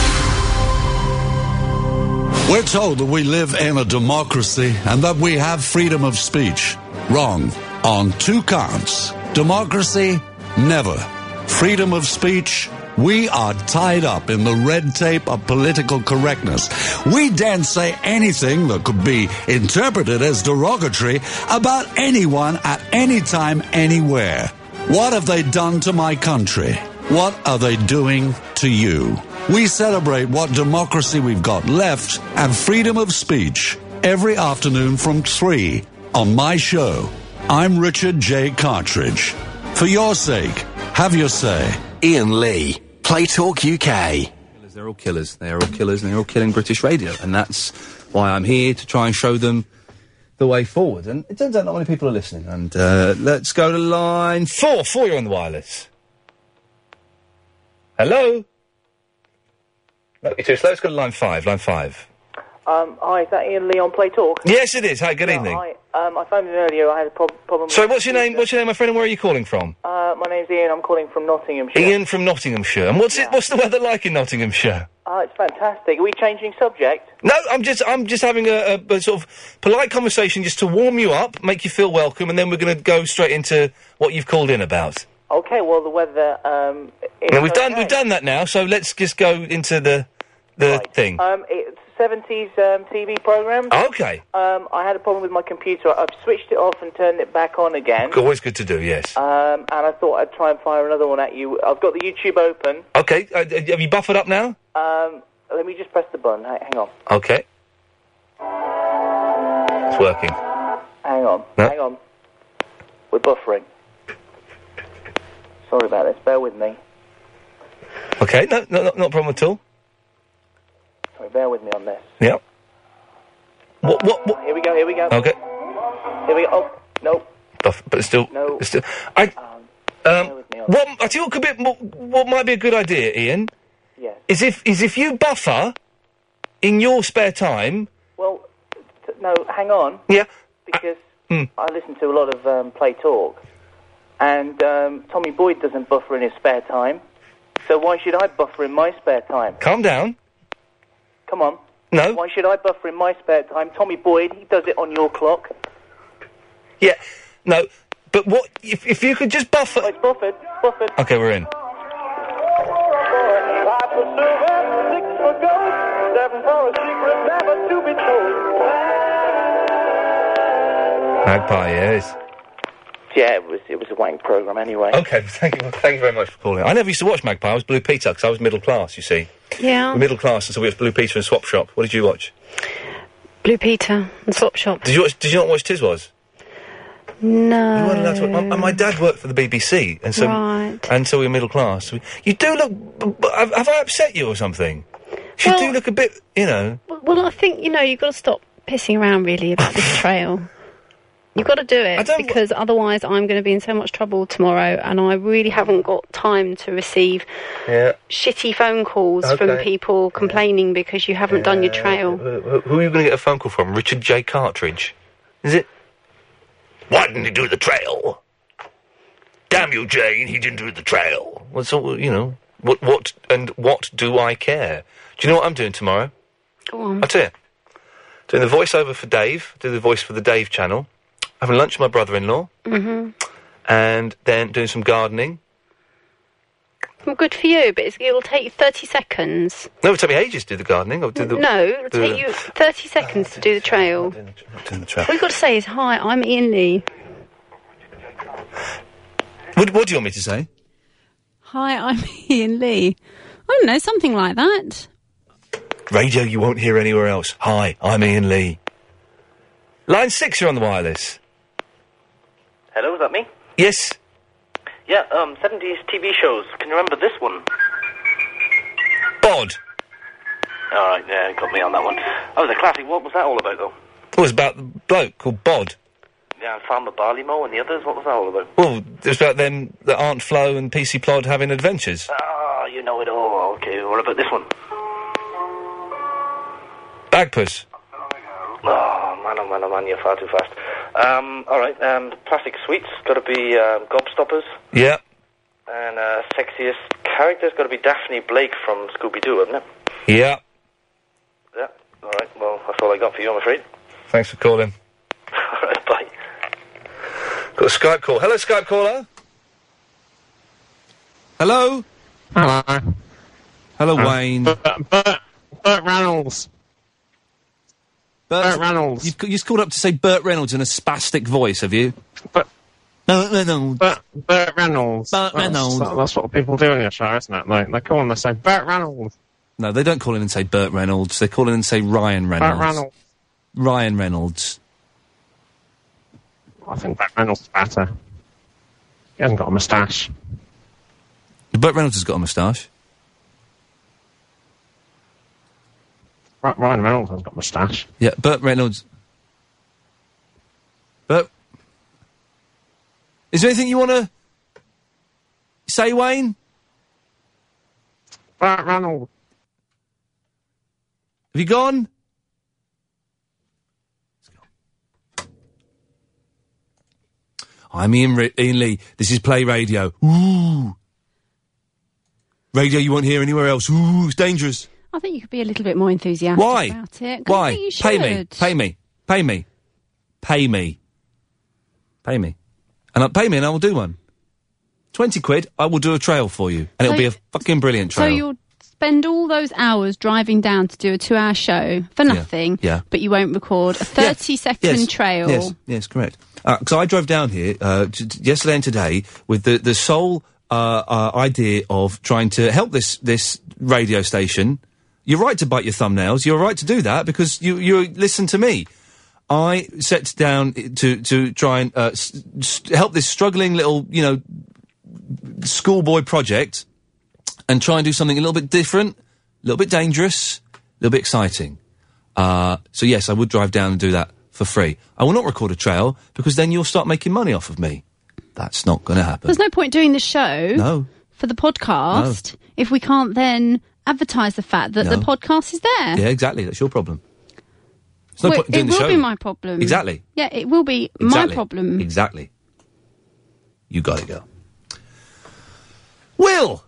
We're told that we live in a democracy and that we have freedom of speech. Wrong. On two counts. Democracy? Never. Freedom of speech? We are tied up in the red tape of political correctness. We daren't say anything that could be interpreted as derogatory about anyone at any time, anywhere. What have they done to my country? What are they doing to you? We celebrate what democracy we've got left and freedom of speech every afternoon from three on my show. I'm Richard J. Cartridge. For your sake, Have your say. Ian Lee, Play Talk U K. They're all killers. They're all killers, and they're all killing British radio, and that's why I'm here to try and show them the way forward. And it turns out not many people are listening. And uh, let's go to line four. Four, you're on the wireless. Hello. No, you're too slow. Let's go to line five. Line five. Um, hi, is that Ian Lee on Play Talk? Yes, it is. Hi, good Yeah, evening. Hi. Um, I phoned in earlier. I had a prob- problem. Sorry, with what's your name? What's your name, my friend? And where are you calling from? Uh, my name's Ian. I'm calling from Nottinghamshire. Ian from Nottinghamshire. And what's it? What's the weather like in Nottinghamshire? Uh, it's fantastic. Are we changing subject? No, I'm just I'm just having a, a, a sort of polite conversation just to warm you up, make you feel welcome, and then we're going to go straight into what you've called in about. Okay. Well, the weather. Um, is Now, we've done okay. we've done that now, so let's just go into the the thing. Um, it's seventies um, T V program. Okay. Um, I had a problem with my computer. I've switched it off and turned it back on again. Always good to do, yes. Um, and I thought I'd try and fire another one at you. I've got the YouTube open. Okay, uh, have you buffered up now? Um, let me just press the button. H- hang on. Okay. It's working. Hang on. No. Hang on. We're buffering. Sorry about this. Bear with me. Okay, no, no, no, not a problem at all. Sorry, bear with me on this. Yeah. What, what, what? Here we go. Here we go. Okay. Here we go. Oh, no. Buff, but it's still, No. it's still. I. Um, what I tell you what could be what, what might be a good idea, Ian. Yes. Is if is if you buffer in your spare time. Well, t- no, hang on. Yeah. Because Hmm. I listen to a lot of um, Play Talk, and um, Tommy Boyd doesn't buffer in his spare time. So why should I buffer in my spare time? Calm down. Come on. No. Why should I buffer in my spare time? Tommy Boyd, he does it on your clock. Yeah. No. But what if if you could just buffer? Oh, it's buffered. Buffered. Okay, we're in. Magpie, yes. Yeah, it was it was a wank program anyway. Okay, thank you, thank you very much for calling. I never used to watch Magpie. I was Blue Peter because I was middle class. You see. Yeah. We're middle class, and so we watched Blue Peter and Swap Shop. What did you watch? Blue Peter and Swap Shop. Did you watch, Did you not watch Tiswas? No. You weren't allowed to. And and my dad worked for the B B C, and so Right. and so we were middle class. We- You do look. b- b- Have, have I upset you or something? You Well- do look a bit. You know. Well, I think, you know, you've got to stop pissing around, really, about this trail. You've got to do it, because otherwise I'm going to be in so much trouble tomorrow, and I really haven't got time to receive Yeah. shitty phone calls from Okay. people complaining because you haven't done your trail. Who, who are you going to get a phone call from? Richard J. Cartridge? Is it? Why didn't he do the trail? Damn you, Jane! He didn't do the trail. What's all? You know what? What and what do I care? Do you know what I'm doing tomorrow? Go on. I'll tell you. Doing the voiceover for Dave. Do the voice for the Dave channel. Having lunch with my brother-in-law, Mm-hmm. and then doing some gardening. Well, good for you, but it's, it'll take you thirty seconds. No, it would take me ages to do the gardening. I'll do the, no, it'll do take the- you thirty seconds to do the trail. doing the trail. All you've got to say is, hi, I'm Ian Lee. What, what do you want me to say? Hi, I'm Ian Lee. I don't know, something like that. Radio you won't hear anywhere else. Hi, I'm Ian Lee. Line six, you're on the wireless. Hello, is that me? Yes. Yeah, um, seventies T V shows. Can you remember this one? Bod. Alright, yeah, got me on that one. That was a classic. What was that all about, though? It was about the bloke called Bod. Yeah, Farmer Barleymow and the others. What was that all about? Well, it was about them, the Aunt Flo and P C Plod having adventures. Ah, you know it all. Okay, what about this one? Bagpuss. Oh, man, oh, man, oh, man, you're far too fast. Um, alright, um, Plastic Sweets. Got to be, um, Gobstoppers. Yeah. And, uh, sexiest character's got to be Daphne Blake from Scooby-Doo, hasn't it? Yeah. Yeah. Alright, well, that's all I got for you, I'm afraid. Thanks for calling. Alright, bye. Got a Skype call. Hello, Skype caller. Hello. Hello. Hello, Uh, Wayne. Bert, Bert, Bert Reynolds. Bert, Bert Reynolds. You've, you've called up to say Bert Reynolds in a spastic voice, have you? Bert, Bert Reynolds. Bert, Bert Reynolds. Bert That's- Reynolds. that- that's what people do in your show, isn't it? They, they call and they say, Bert Reynolds. No, they don't call in and say Bert Reynolds. They call in and say Ryan Reynolds. Bert Reynolds. Ryan Reynolds. I think Bert Reynolds is better. He hasn't got a moustache. Burt Reynolds has got a moustache. Ryan Reynolds has got a moustache. Yeah, Burt Reynolds. Burt. Is there anything you want to say, Wayne? Burt Reynolds. Have you gone? I'm Ian, Ri- Ian Lee. This is Play Radio. Ooh. Radio you won't hear anywhere else. Ooh, it's dangerous. I think you could be a little bit more enthusiastic Why? about it. 'Cause I Why? think you Pay me. should. Pay me. Pay me. Pay me. Pay me. And I'll pay me and I will do one. Twenty quid, I will do a trail for you. And it'll So- be a fucking brilliant So trail. you'll spend all those hours driving down to do a two-hour show for nothing, Yeah. but you won't record a thirty-second Yes. trail. Yes, yes, correct. Because I drove down here uh, t- t- yesterday and today with the, the sole uh, uh, idea of trying to help this, this radio station. You're right to bite your thumbnails. You're right to do that because you, you listen to me. I set down to, to try and uh, s- s- help this struggling little, you know, schoolboy project and try and do something a little bit different, a little bit dangerous, a little bit exciting. Uh, so yes, I would drive down and do that for free. I will not record a trail because then you'll start making money off of me. That's not going to happen. There's no point doing the show No. for the podcast if we can't then advertise the fact that the No. podcast is there. Yeah, exactly. That's your problem. There's no Well, point in doing it the will show. be my problem. Exactly. Yeah, it will be Exactly. my problem. Exactly. You got it, girl. Will!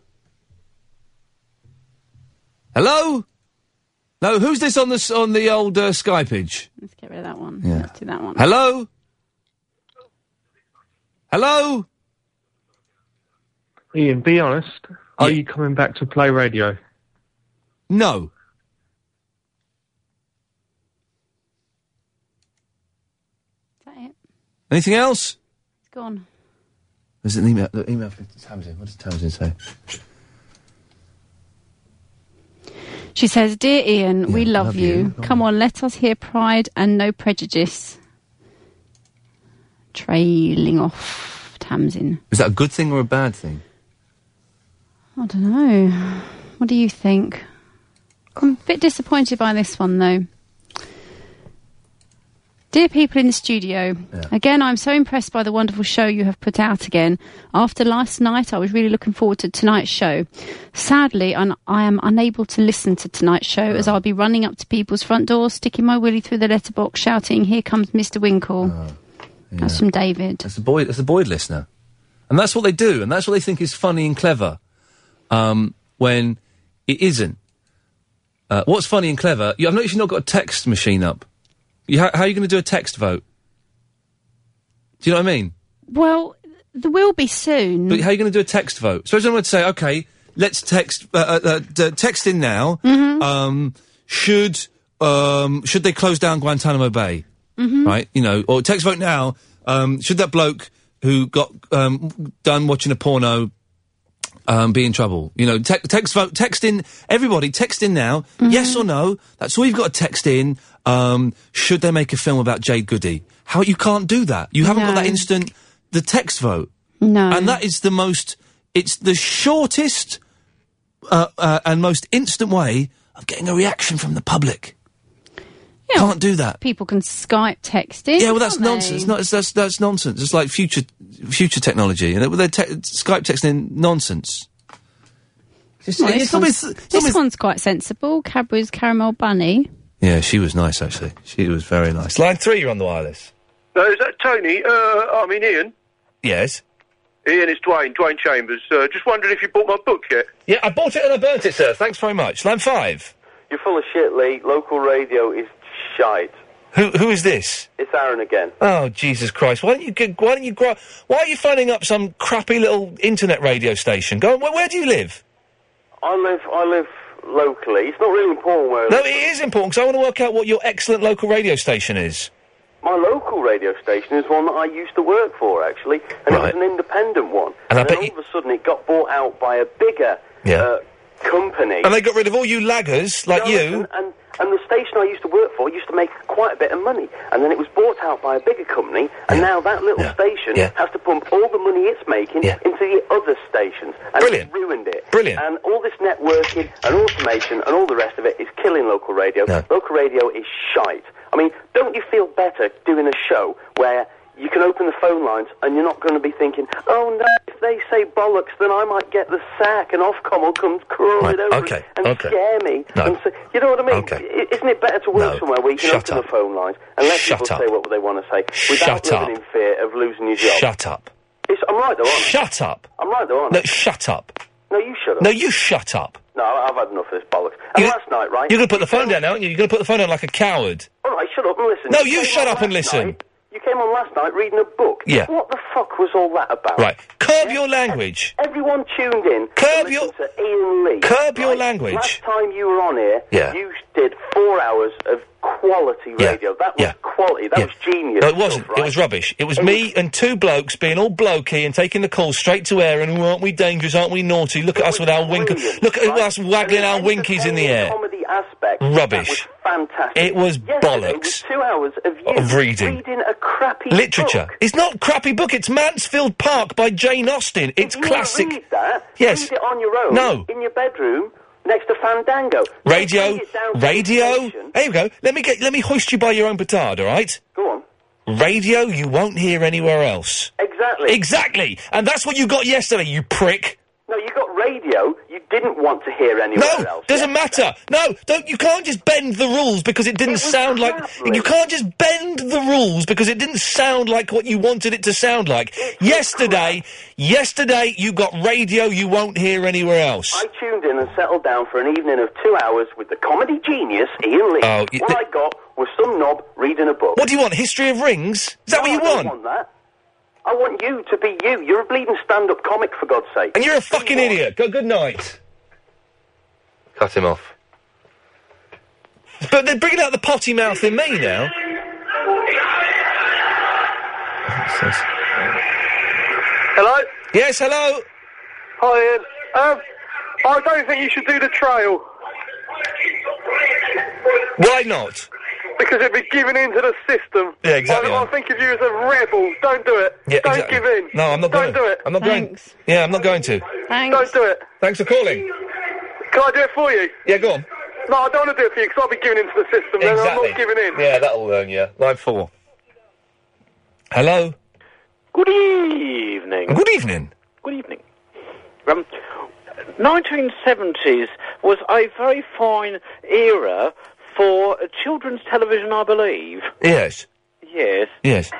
Hello? No, who's this on the s- on the old uh, Skypage? Let's get rid of that one. Yeah. Let's do that one. Hello? Hello? Ian, be honest. Are you coming back to Play Radio? No. Is that it? Anything else? It's gone. There's an email. The email from Tamsin. What does Tamsin say? She says, "Dear Ian, we love, love you. you. Come on, let us hear Pride and No Prejudice." Trailing off, Tamsin. Is that a good thing or a bad thing? I don't know. What do you think? I'm a bit disappointed by this one, though. Dear people in the studio, again, I'm so impressed by the wonderful show you have put out again. After last night, I was really looking forward to tonight's show. Sadly, I'm, I am unable to listen to tonight's show as I'll be running up to people's front doors, sticking my willy through the letterbox, shouting, "Here comes Mister Winkle." That's from David. That's a Boyd. That's a Boyd listener, and that's what they do, and that's what they think is funny and clever. Um, when it isn't. Uh, what's funny and clever? You, I've noticed you've not got a text machine up. You, how, how are you going to do a text vote? Do you know what I mean? Well, there will be soon. But how are you going to do a text vote? So someone would say, okay, let's text, uh, uh, uh, d- text in now. Mm-hmm. Um, should, um, should they close down Guantanamo Bay? Mhm. Right? You know, or text vote now. Um, should that bloke who got, um, done watching a porno, um, be in trouble? You know, te- text vote, text in, everybody, text in now. Mm-hmm. Yes or no? That's all you've got to text in. Um, should they make a film about Jade Goody? How, you can't do that. You haven't got No. that instant, the text vote. No. And that is the most, it's the shortest, uh, uh, and most instant way of getting a reaction from the public. Yeah, Can't do that. People can Skype text in. Yeah, well, that's can't they? nonsense. No, it's, that's that's nonsense. It's like future future technology, and they're te- Skype texting nonsense. It's, Well, it's this not one's, with- it's this not with- one's quite sensible. Cadbury's Caramel Bunny. Yeah, she was nice actually. She was very nice. Line three, you're on the wireless. Uh, is that Tony? Uh, I mean Ian. Yes. Ian, it's Dwayne. Dwayne Chambers. Uh, just wondering if you bought my book yet. Yeah, I bought it and I burnt it, sir. Thanks very much. Line five. You're full of shit, Lee. Local radio is shite. Who who is this? It's Aaron again. Oh Jesus Christ! Why don't you get, why don't you grow? Why are you phoning up some crappy little internet radio station? Go on, where, where do you live? I live, I live locally. It's not really important where I No, live. it is important because I want to work out what your excellent local radio station is. My local radio station is one that I used to work for, actually, and Right. it was an independent one. And I then bet all of a sudden it got bought out by a bigger Yeah. uh, company. And they got rid of all you laggers like No, you. listen, And And the station I used to work for used to make quite a bit of money. And then it was bought out by a bigger company, and Yeah. now that little Yeah. station Yeah. has to pump all the money it's making Yeah. into the other stations. And Brilliant. it's ruined it. Brilliant. And all this networking and automation and all the rest of it is killing local radio. No. Local radio is shite. I mean, don't you feel better doing a show where you can open the phone lines and you're not going to be thinking, oh no, if they say bollocks, then I might get the sack and Ofcom will come crawling Right, over okay, and okay. scare me. No. And say, you know what I mean? Okay. I- Isn't it better to work No. somewhere where you can Shut open up. the phone lines and let Shut people up. say what they want to say without Shut living up. in fear of losing your job? Shut up. It's, I'm right though, aren't I? Shut up. I'm right though, aren't I? No, shut up. No, you shut up. No, you shut up. No, I've had enough of this bollocks. And You- last night, right? You're going to put the phone down now, aren't you? You're going to put the phone down like a coward. All right, shut up and listen. No, You you came shut on up and last listen. night- You came on last night reading a book. Yeah. What the fuck was all that about? Right. Curb your language. Everyone tuned in. Curb to your- listen to Ian Lee. Curb your right? language. Last time you were on here, Yeah. you did four hours of quality Yeah. radio. That was Yeah. quality. That Yeah. was genius. No, it wasn't. stuff, It right? was rubbish. It was It me and two blokes being all blokey and taking the call straight to air and, oh, aren't we dangerous, aren't we naughty? Look at us with our wink. brilliant, Look at right? us waggling our winkies in the air. Comedy aspect. Rubbish. That was fantastic. It was Yesterday bollocks. was two hours of you Of reading. reading a crappy Literature. book. It's not a crappy book. It's Mansfield Park by Jane Austen. It's If you classic. Read that. Yes. Read it on your own. No. In your bedroom next to Fandango. Radio. Bring it down to the Radio. station. There you go. Let me get. Let me hoist you by your own petard. All right. Go on. Radio. You won't hear anywhere else. Exactly. Exactly. And that's what you got yesterday. You prick. No, you got radio you didn't want to hear anywhere No, else. doesn't matter. No, don't. You can't just bend the rules because it didn't sound like. You can't just bend the rules because it didn't sound like what you wanted it to sound like. Yesterday, yesterday you got radio you won't hear anywhere else. I tuned in and settled down for an evening of two hours with the comedy genius Ian Lee. Oh, y- what I got was some knob reading a book. What do you want? History of Rings? Is that No, what you I don't want? want that. I want you to be you. You're a bleeding stand-up comic, for God's sake. And you're a fucking idiot. Go. Good night. Cut him off. But they're bringing out the potty mouth in me now. Hello? Yes, hello? Hi, Ian. Um, I don't think you should do the trail. Why not? Because it'd be giving in to the system. Yeah, exactly. I, I think of you as a rebel. Don't do it. Yeah, don't exactly. give in. No, I'm not Don't going. do it. I'm not going. Yeah, I'm not going to. Thanks. Don't do it. Thanks for calling. Can I do it for you? Yeah, go on. No, I don't want to do it for you because I'll be giving in to the system. Then I'm Exactly. not giving in. Yeah, that'll learn you. Line four. Hello? Good evening. Good evening. Good evening. Um, nineteen seventies was a very fine era for uh, children's television, I believe. Yes. Yes. Yes.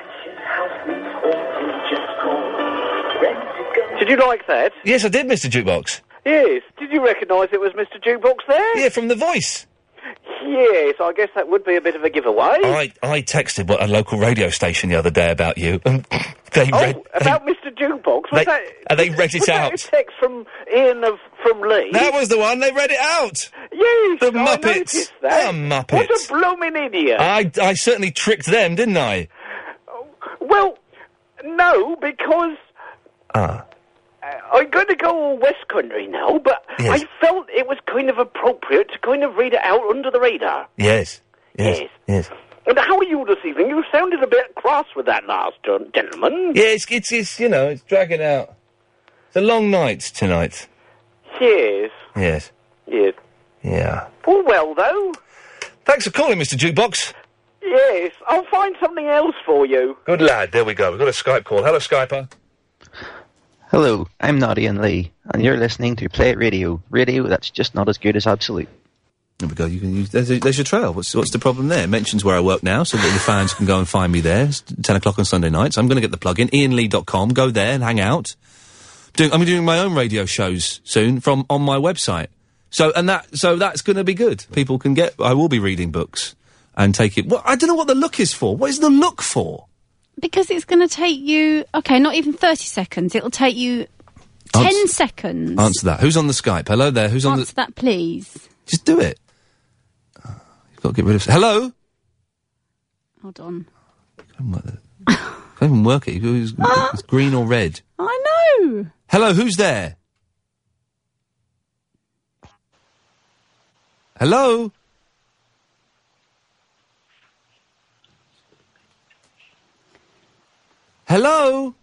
Did you like that? Yes, I did, Mister Jukebox. Yes. Did you recognise it was Mister Jukebox there? Yeah, from The Voice. Yes, I guess that would be a bit of a giveaway. I, I texted what, a local radio station the other day about you, and they oh, read... about Mister Jukebox? Was They, that... and they read it was out. that a text from Ian of, from Lee? That was the one, they read it out! Yes, The I Muppets. noticed that. The Muppets. What a blooming idiot. I, I certainly tricked them, didn't I? Well, no, because... Ah. I'm going to go all West Country now, but Yes. I felt it was kind of appropriate to kind of read it out under the radar. Yes. Yes. Yes. Yes. And how are you this evening? You sounded a bit cross with that last gen- gentleman. Yeah, it's, it's, it's, you know, it's dragging out. It's a long night tonight. Yes. Yes. Yes. Yeah. Oh, well, though. Thanks for calling, Mister Jukebox. Yes, I'll find something else for you. Good lad. There we go. We've got a Skype call. Hello, Skyper. Hello, I'm not Ian Lee, and you're listening to Play It Radio. Radio that's just not as good as Absolute. There we go. You can use. There's, a, there's your trail. What's what's the problem there? It mentions where I work now, so that the fans can go and find me there. It's ten o'clock on Sunday nights. I'm going to get the plug in. ian lee dot com. Go there and hang out. Doing, I'm doing my own radio shows soon from on my website. So and that so that's going to be good. People can get. I will be reading books and take it. Well, I don't know what the look is for. What is the look for? Because it's going to take you, okay, not even thirty seconds. It'll take you ten Answer- seconds. Answer that. Who's on the Skype? Hello there. Who's on Answer that, please. the? Just do it. Uh, You've got to get rid of. Hello. Hold on. Can't even work it. It's, it's green or red. I know. Hello, who's there? Hello? Hello?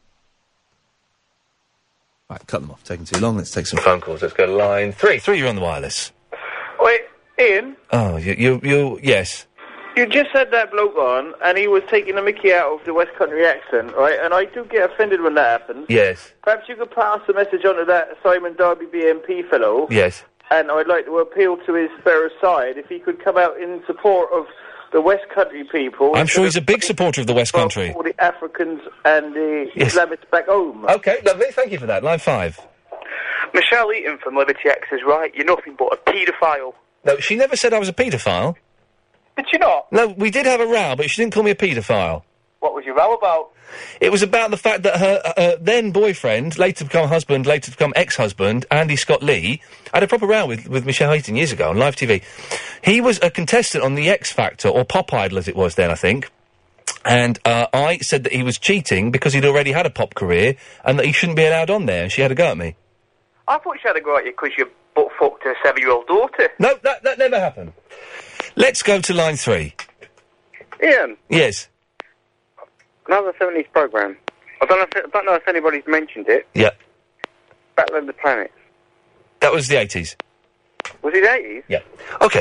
Right, cut them off. Taking too long. Let's take some phone calls. Let's go to line three. Three, you're on the wireless. Wait, Ian? Oh, you, you, you, yes. You just had that bloke on, and he was taking the mickey out of the West Country accent, right? And I do get offended when that happens. Yes. Perhaps you could pass the message on to that Simon Darby B M P fellow. Yes. And I'd like to appeal to his fairer side if he could come out in support of the West Country people. I'm sure he's a big supporter of the West Country. For the Africans and the Yes. Islamists back home. Okay, lovely. Thank you for that. Line five. Michelle Eaton from Liberty X is right. You're nothing but a paedophile. No, she never said I was a paedophile. Did she not? No, we did have a row, but she didn't call me a paedophile. What was your row about? It was about the fact that her uh, then boyfriend, later to become husband, later to become ex-husband, Andy Scott Lee, I had a proper row with, with Michelle Eaton years ago on live T V. He was a contestant on the X Factor, or Pop Idol as it was then, I think. And uh, I said that he was cheating because he'd already had a pop career and that he shouldn't be allowed on there, and she had a go at me. I thought she had a go at you because you butt fucked her seven-year-old daughter. No, that, that never happened. Let's go to line three. Ian, Yes. another seventies programme. I don't know if, I don't know if anybody's mentioned it. Yeah. Battle of the Planets. That was the eighties. Was it eighties? Yeah. Okay.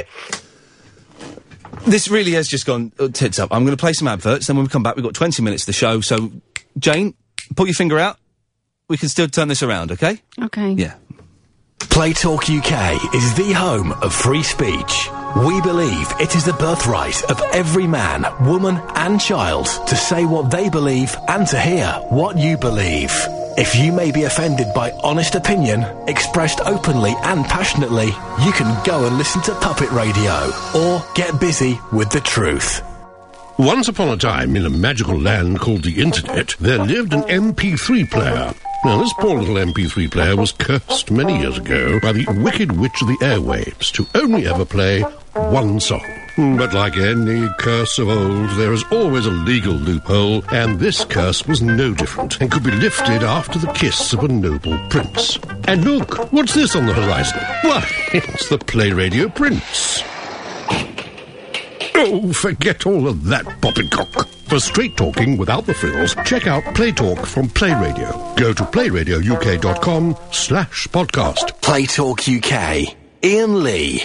This really has just gone uh, tits up. I'm going to play some adverts, then when we come back, we've got twenty minutes of the show, so, Jane, pull your finger out. We can still turn this around, okay? Okay. Yeah. Play Talk U K is the home of free speech. We believe it is the birthright of every man, woman and child to say what they believe and to hear what you believe. If you may be offended by honest opinion, expressed openly and passionately, you can go and listen to Puppet Radio or get busy with the truth. Once upon a time, in a magical land called the Internet, there lived an M P three player. Now, this poor little M P three player was cursed many years ago by the wicked witch of the airwaves to only ever play one song. But like any curse of old, there is always a legal loophole, and this curse was no different, and could be lifted after the kiss of a noble prince. And look, what's this on the horizon? Why, it's the Play Radio Prince. Oh, forget all of that poppycock. For straight talking without the frills, check out Play Talk from Play Radio. Go to playradiouk.com slash podcast. Play Talk U K. Ian Lee.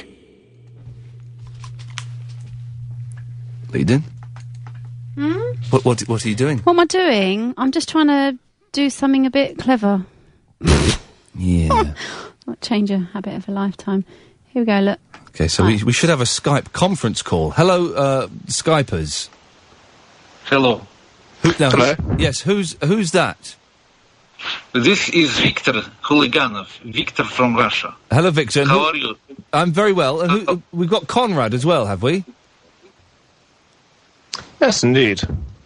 What are you doing? Hmm? What, what, what are you doing? What am I doing? I'm just trying to do something a bit clever. Yeah. Not change a habit of a lifetime. Here we go, look. Okay, so we, we should have a Skype conference call. Hello, uh, Skypers. Hello. Who, now, Hello. who's- yes, who's who's that? This is Victor Huliganov, Victor from Russia. Hello, Victor. How Who- are you? I'm very well. And who, we've got Conrad as well, have we? Yes, indeed.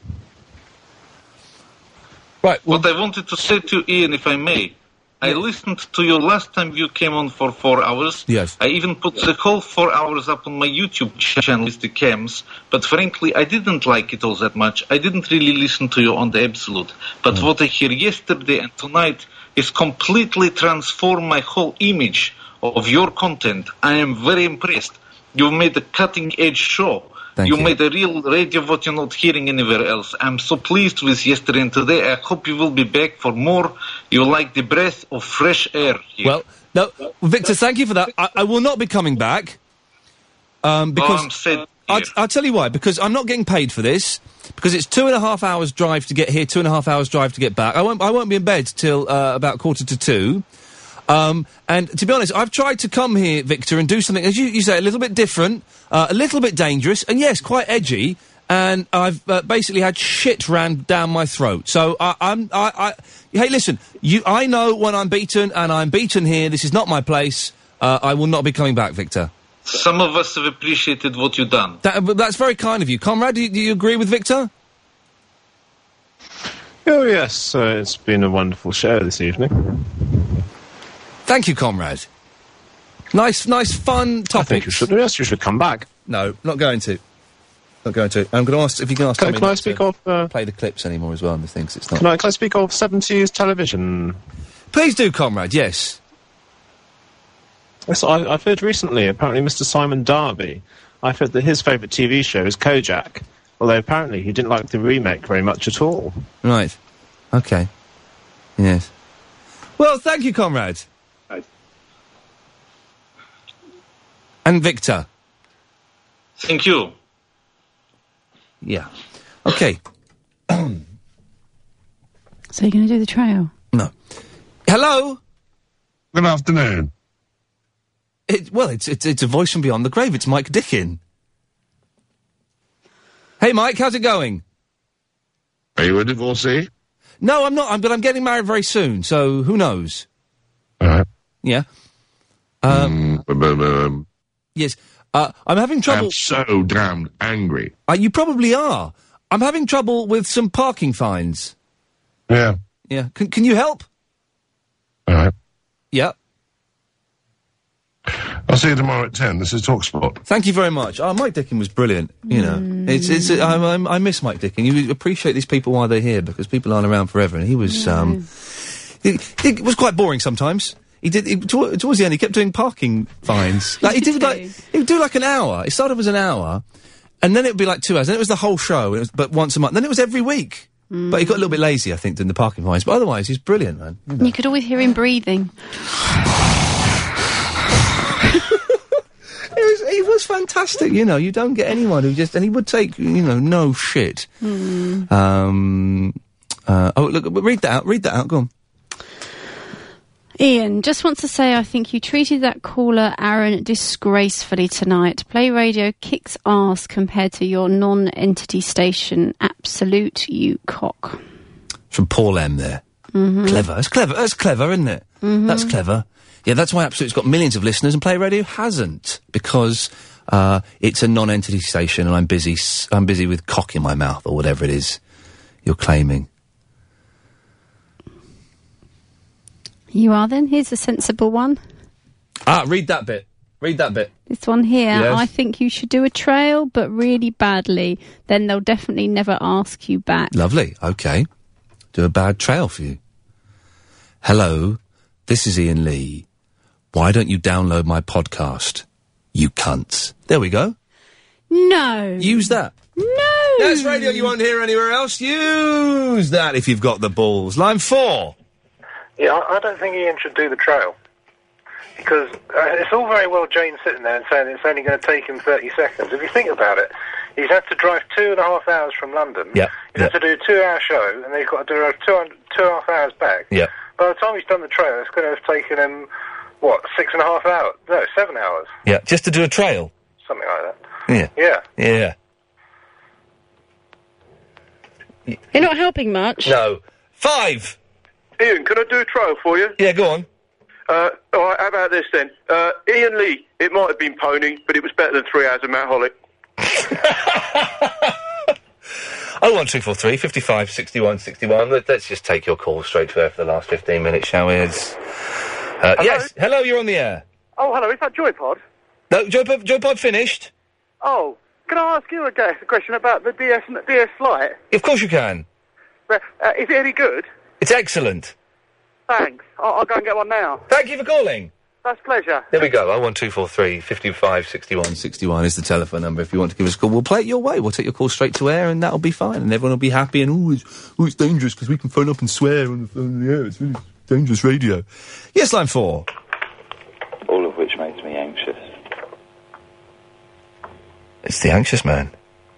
Right. What I wanted to say to Ian, if I may, I listened to you last time you came on for four hours. Yes. I even put the whole four hours up on my YouTube channel with the cams, but frankly, I didn't like it all that much. I didn't really listen to you on the absolute. But what I hear yesterday and tonight is completely transformed my whole image of your content. I am very impressed. You made a cutting-edge show. Thank you you. made a real radio what you're not hearing anywhere else. I'm so pleased with yesterday and today. I hope you will be back for more. You like the breath of fresh air here. Well, no, Victor, thank you for that. I, I will not be coming back. Um, because Oh, I'm sad. I'll, I'll tell you why. Because I'm not getting paid for this. Because it's two and a half hours drive to get here, two and a half hours drive to get back. I won't. I won't be in bed till uh, about quarter to two. Um, and to be honest, I've tried to come here, Victor, and do something, as you, you say, a little bit different, uh, a little bit dangerous, and yes, quite edgy. And I've uh, basically had shit ran down my throat. So I, I'm. I, I. Hey, listen. You. I know when I'm beaten, and I'm beaten here. This is not my place. Uh, I will not be coming back, Victor. Some of us have appreciated what you've done. That, but that's very kind of you, Comrade. Do you, do you agree with Victor? Oh, yes, uh, it's been a wonderful show this evening. Thank you, Comrade. Nice, nice, fun topic. I think you should, yes, you should come back. No, not going to. Not going to. I'm going to ask if you can ask Can, Tommy can I not speak to of... Uh, play the clips anymore as well and the things. It's not. can, I, can I speak of seventies television? Please do, Comrade, yes. Yes, I, I've heard recently, apparently Mister Simon Darby, I've heard that his favourite T V show is Kojak, although apparently he didn't like the remake very much at all. Right. Okay. Yes. Well, thank you, Conrad. Right. And Victor. Thank you. Yeah. Okay. So you're going to do the trail? No. Hello? Good afternoon. It, well, it's, it's it's a voice from beyond the grave. It's Mike Dickin. Hey, Mike, how's it going? Are you a divorcee? No, I'm not, I'm, but I'm getting married very soon, so who knows? All right. Yeah. Um, Mm, um, um, yes. Uh, I'm having trouble... I'm so damned angry. Uh, you probably are. I'm having trouble with some parking fines. Yeah. Yeah. Can, can you help? All right. Yeah. I'll see you tomorrow at ten. This is TalkSport. Thank you very much. Oh, Mike Dickin was brilliant. You know, it's it's. Uh, I'm, I'm, I miss Mike Dickin. You appreciate these people while they're here because people aren't around forever. And he was, um, it, it was quite boring sometimes. He did he, toward, towards the end. He kept doing parking fines. Like he did like he would do like an hour. It started as an hour, and then it would be like two hours. Then it was the whole show. It was, but once a month. Then it was every week. Mm. But he got a little bit lazy, I think, doing the parking fines. But otherwise, he's brilliant, man. You know. You could always hear him breathing. It was, he was fantastic, you know, you don't get anyone who just, and he would take, you know, no shit. Mm. Um, uh, oh, look, read that out, read that out, go on. Ian, just wants to say I think you treated that caller, Aaron, disgracefully tonight. Play Radio kicks ass compared to your non-entity station. Absolute you cock. From Paul M there. Mm-hmm. Clever, that's clever, that's clever, isn't it? Mm-hmm. That's clever. Yeah, that's why Absolute's got millions of listeners and Play Radio hasn't. Because, uh, it's a non-entity station and I'm busy, s- I'm busy with cock in my mouth or whatever it is you're claiming. You are then? Here's a sensible one. Ah, read that bit. Read that bit. This one here. Yes. I think you should do a trail, but really badly. Then they'll definitely never ask you back. Lovely. Okay. Do a bad trail for you. Hello, this is Ian Lee. Why don't you download my podcast, you cunts? There we go. No. Use that. No. That's radio you won't hear anywhere else. Use that if you've got the balls. Line four. Yeah, I, I don't think Ian should do the trail. Because uh, it's all very well Jane sitting there and saying it's only going to take him thirty seconds. If you think about it, he's had to drive two and a half hours from London. Yeah. He's had to do a two-hour show, and then he's got to do a two, and- two and a half hours back. Yeah. By the time he's done the trail, it's going to have taken him, what, six and a half hours? No, seven hours. Yeah, just to do a trail. Something like that. Yeah. Yeah. Yeah. You're not helping much. No. Five. Ian, can I do a trial for you? Yeah, go on. Uh, all right, how about this then? Uh, Ian Lee, it might have been Pony, but it was better than three hours of Matt Hollick. Oh, one, two, four, three, fifty-five, sixty-one, sixty-one. Let, let's just take your call straight to air for the last fifteen minutes, shall we? It's, uh, yes. Hello, you're on the air. Oh, hello, is that Joypod? No, Joypod, Joypod finished. Oh, can I ask you a gu- question about the D S, D S Lite? Of course you can. Uh, is it any good? It's excellent. Thanks. I'll, I'll go and get one now. Thank you for calling. That's a pleasure. There we go. Oh, one, two, four, three, fifty-five, sixty-one, sixty-one is the telephone number if you want to give us a call. We'll play it your way. We'll take your call straight to air and that'll be fine. And everyone will be happy and, oh, it's, oh, it's dangerous because we can phone up and swear on the, on the air. It's really dangerous radio. Yes, line four. All of which makes me anxious. It's the anxious man.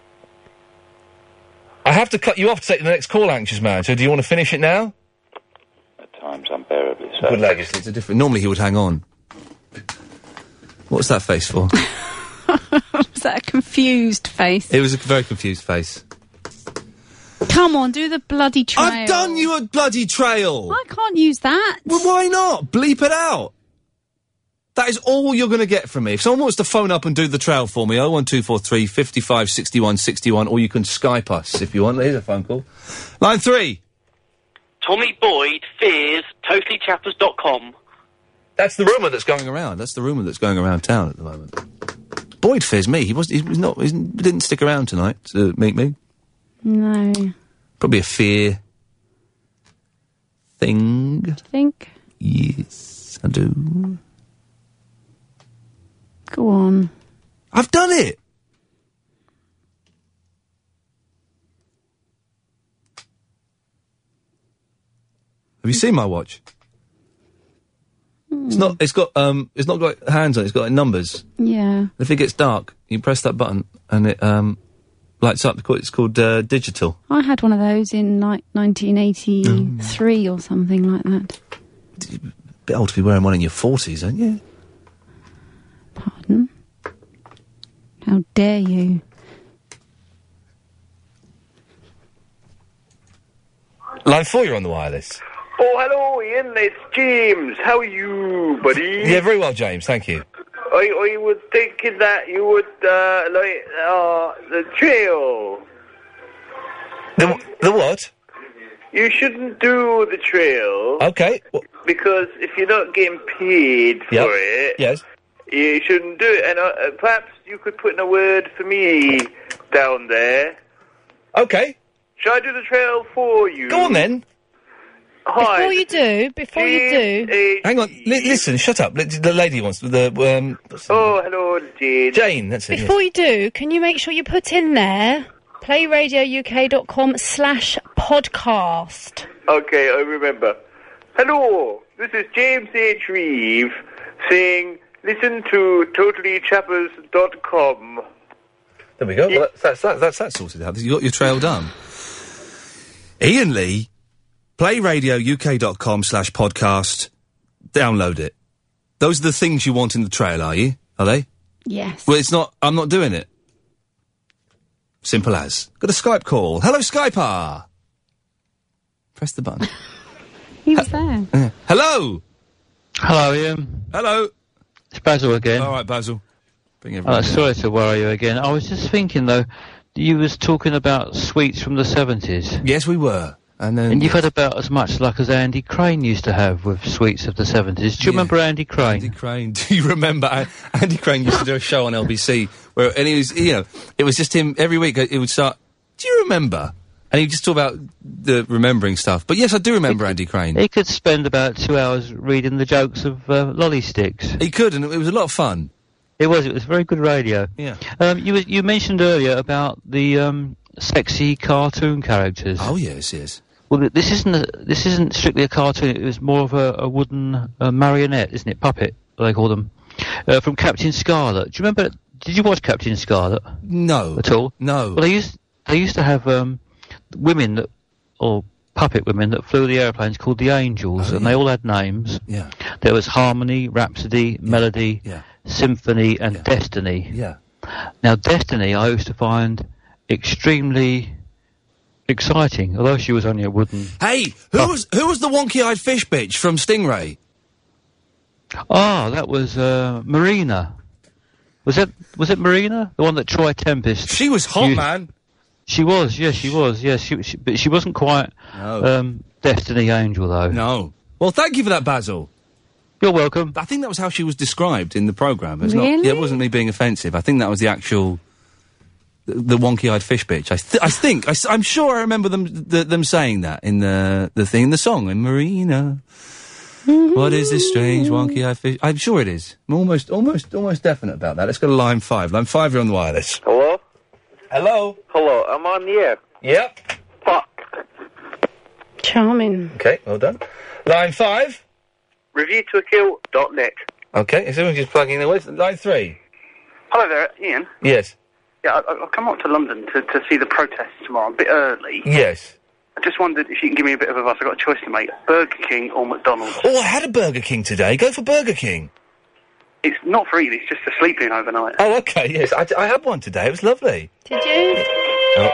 I have to cut you off to take the next call, anxious man. So do you want to finish it now? At times unbearably so. Good lad, it's a different... Normally he would hang on. What's that face for? Was that a confused face? It was a very confused face. Come on, do the bloody trail. I've done you a bloody trail! I can't use that. Well, why not? Bleep it out. That is all you're going to get from me. If someone wants to phone up and do the trail for me, oh one two four three, fifty-five, sixty-one, sixty-one, or you can Skype us if you want. Here's a phone call. Line three. Tommy Boyd fears totally chappers dot com. That's the rumour that's going around. That's the rumour that's going around town at the moment. Boyd fears me. He was. He was not. He didn't stick around tonight to meet me. No. Probably a fear thing. Think? Yes, I do. Go on. I've done it. Have you seen my watch? It's not. It's got. Um. It's not got hands on it. It's got like, numbers. Yeah. If it gets dark, you press that button and it um lights up. It's called uh, digital. I had one of those in like nineteen eighty-three mm. or something like that. Bit old to be wearing one in your forties, aren't you? Pardon? How dare you? Line four, you're on the wireless. Oh, hello, Ian. It's James. How are you, buddy? Yeah, very well, James. Thank you. I, I was thinking that you would, uh, like, uh, the trail. The, the what? You shouldn't do the trail. Okay. Well, because if you're not getting paid for yep. it, yes, you shouldn't do it. And uh, perhaps you could put in a word for me down there. Okay. Shall I do the trail for you? Go on, then. Hi. Before you do, before you do... Hang on, li- listen, shut up. Li- the lady wants the... Um, oh, hello, Jane. Jane, that's it. Before yes. you do, can you make sure you put in there playradiouk.com slash podcast? Okay, I remember. Hello, this is James H. Reeve saying, listen to totally chappers dot com. There we go. Yeah. Well, that's, that's, that's that sorted out. You got your trail done. Ian Lee... playradiouk.com slash podcast. Download it. Those are the things you want in the trail, are you? Are they? Yes. Well, it's not... I'm not doing it. Simple as. Got a Skype call. Hello, Skyper! Press the button. He was there. Uh, hello! Hello, Ian. Hello. It's Basil again. All right, Basil. Bring everyone uh, sorry to worry you again. I was just thinking, though, you was talking about sweets from the seventies. Yes, we were. And, then, and you've had about as much luck as Andy Crane used to have with sweets of the seventies. Do you yeah. remember Andy Crane? Andy Crane. Do you remember? uh, Andy Crane used to do a show on L B C where, and he was, you know, it was just him every week. It would start. Do you remember? And he'd just talk about the remembering stuff. But yes, I do remember he, Andy Crane. He could spend about two hours reading the jokes of uh, lolly sticks. He could, and it was a lot of fun. It was. It was very good radio. Yeah. Um, you you mentioned earlier about the um, sexy cartoon characters. Oh yes, yes. Well, this isn't a, this isn't strictly a cartoon. It was more of a, a wooden uh, marionette, isn't it? Puppet, they call them. Uh, from Captain Scarlet. Do you remember? Did you watch Captain Scarlet? No. At all? No. Well, they used they used to have um, women that, or puppet women that flew the airplanes called the Angels, oh, and yeah. they all had names. Yeah. There was Harmony, Rhapsody, yeah. Melody, yeah. Symphony, and yeah. Destiny. Yeah. Now, Destiny, I used to find extremely exciting, although she was only a wooden... Hey, who oh. was who was the wonky-eyed fish bitch from Stingray? Ah, that was uh, Marina. Was it was it Marina, the one that Troy Tempest? She was hot, used? man. She was, yes, she was, yes, she, she, but she wasn't quite no. um, Destiny Angel, though. No. Well, thank you for that, Basil. You're welcome. I think that was how she was described in the programme. It's really? Not, yeah, it wasn't me being offensive. I think that was the actual... The wonky-eyed fish bitch. I, th- I think, I, I'm sure I remember them the, them saying that in the the thing, in the song, in Marina. What is this strange wonky-eyed fish? I'm sure it is. I'm almost, almost, almost definite about that. Let's go to line five. Line five, you're on the wireless. Hello? Hello? Hello, I'm on the air. Yep. Fuck. Charming. Okay, well done. Line five? review to a kill dot net. Okay, is everyone just plugging their way? Line three? Hello there, Ian. Yes. Yeah, I, I've come up to London to, to see the protests tomorrow, a bit early. Yes. I just wondered if you can give me a bit of advice. I've got a choice to make. Burger King or McDonald's. Oh, I had a Burger King today. Go for Burger King. It's not for eating, it's just for sleeping overnight. Oh, okay, yes. I, I had one today. It was lovely. Did you? Oh.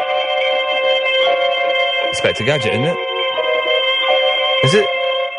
Inspector Gadget, isn't it? Is it?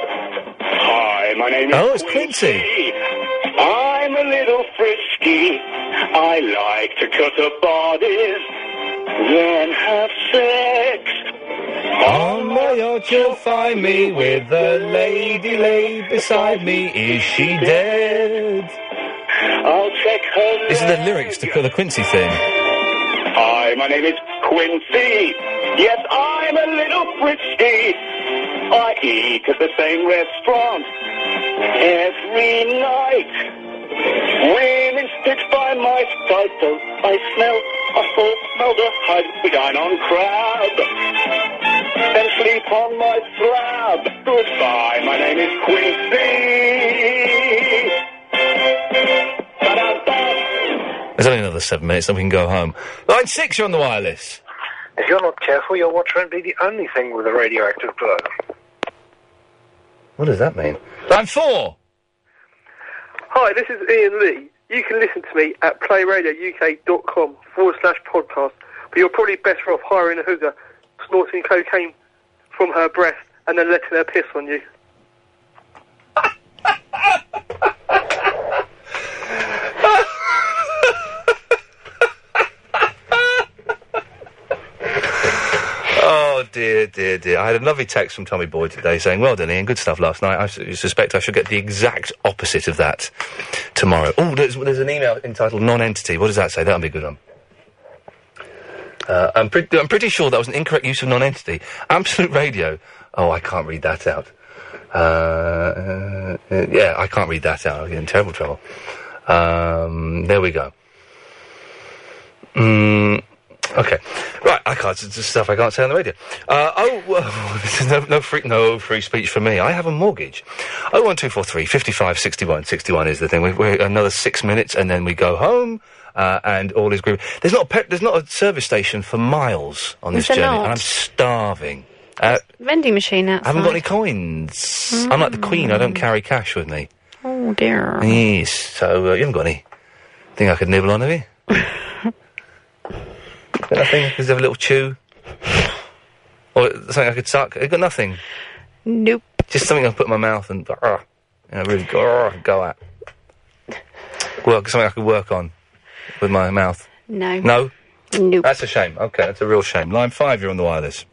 Hi, my name is Oh, it's Quincy. I'm a little frisky. I like to cut up bodies, then have sex. On my yacht you'll find me with a lady laid beside me. Is she dead? I'll check her. These are the lyrics to the Quincy thing. Hi, my name is Quincy. Yes, I'm a little frisky. I eat at the same restaurant every night. Women stick by my side, though I smell a formaldehyde. We dine on crab. then sleep on my slab. Goodbye, my name is Quincy. There's only another seven minutes, then we can go home. Line six, you're on the wireless. If you're not careful, your watch won't be the only thing with a radioactive glow. What does that mean? Line four. Hi, this is Ian Lee. You can listen to me at playradiouk.com forward slash podcast, but you're probably better off hiring a hooker, snorting cocaine from her breast, and then letting her piss on you. Oh, dear, dear, dear. I had a lovely text from Tommy Boyd today saying, well done, Ian, good stuff last night. I su- suspect I should get the exact opposite of that tomorrow. Oh, there's, there's an email entitled non-entity. What does that say? That'll be a good one. Uh, I'm, pre- I'm pretty sure that was an incorrect use of non-entity. Absolute Radio. Oh, I can't read that out. Uh, uh, uh, yeah, I can't read that out. I'll get in terrible trouble. Um, there we go. Mm, okay. Right, I can't, it's just stuff I can't say on the radio. Uh, oh, well, this is no, no free, no free speech for me. I have a mortgage. oh one two four three, five five, six one. sixty-one is the thing. We, we're another six minutes and then we go home, uh, and all is groovy. There's not a pet, there's not a service station for miles on this Is there journey, not? and I'm starving. Uh, Vending machine outside. I haven't got any coins. Mm. I'm like the Queen, I don't carry cash with me. Oh dear. Yes, so, uh, you haven't got any? Think I could nibble on, have you? Got nothing? Just have a little chew? Or something I could suck? You got nothing? Nope. Just something I put in my mouth and, uh, you know, really go, uh, go at. Work, something I could work on with my mouth. No. No? Nope. That's a shame. Okay, that's a real shame. Line five, you're on the wireless.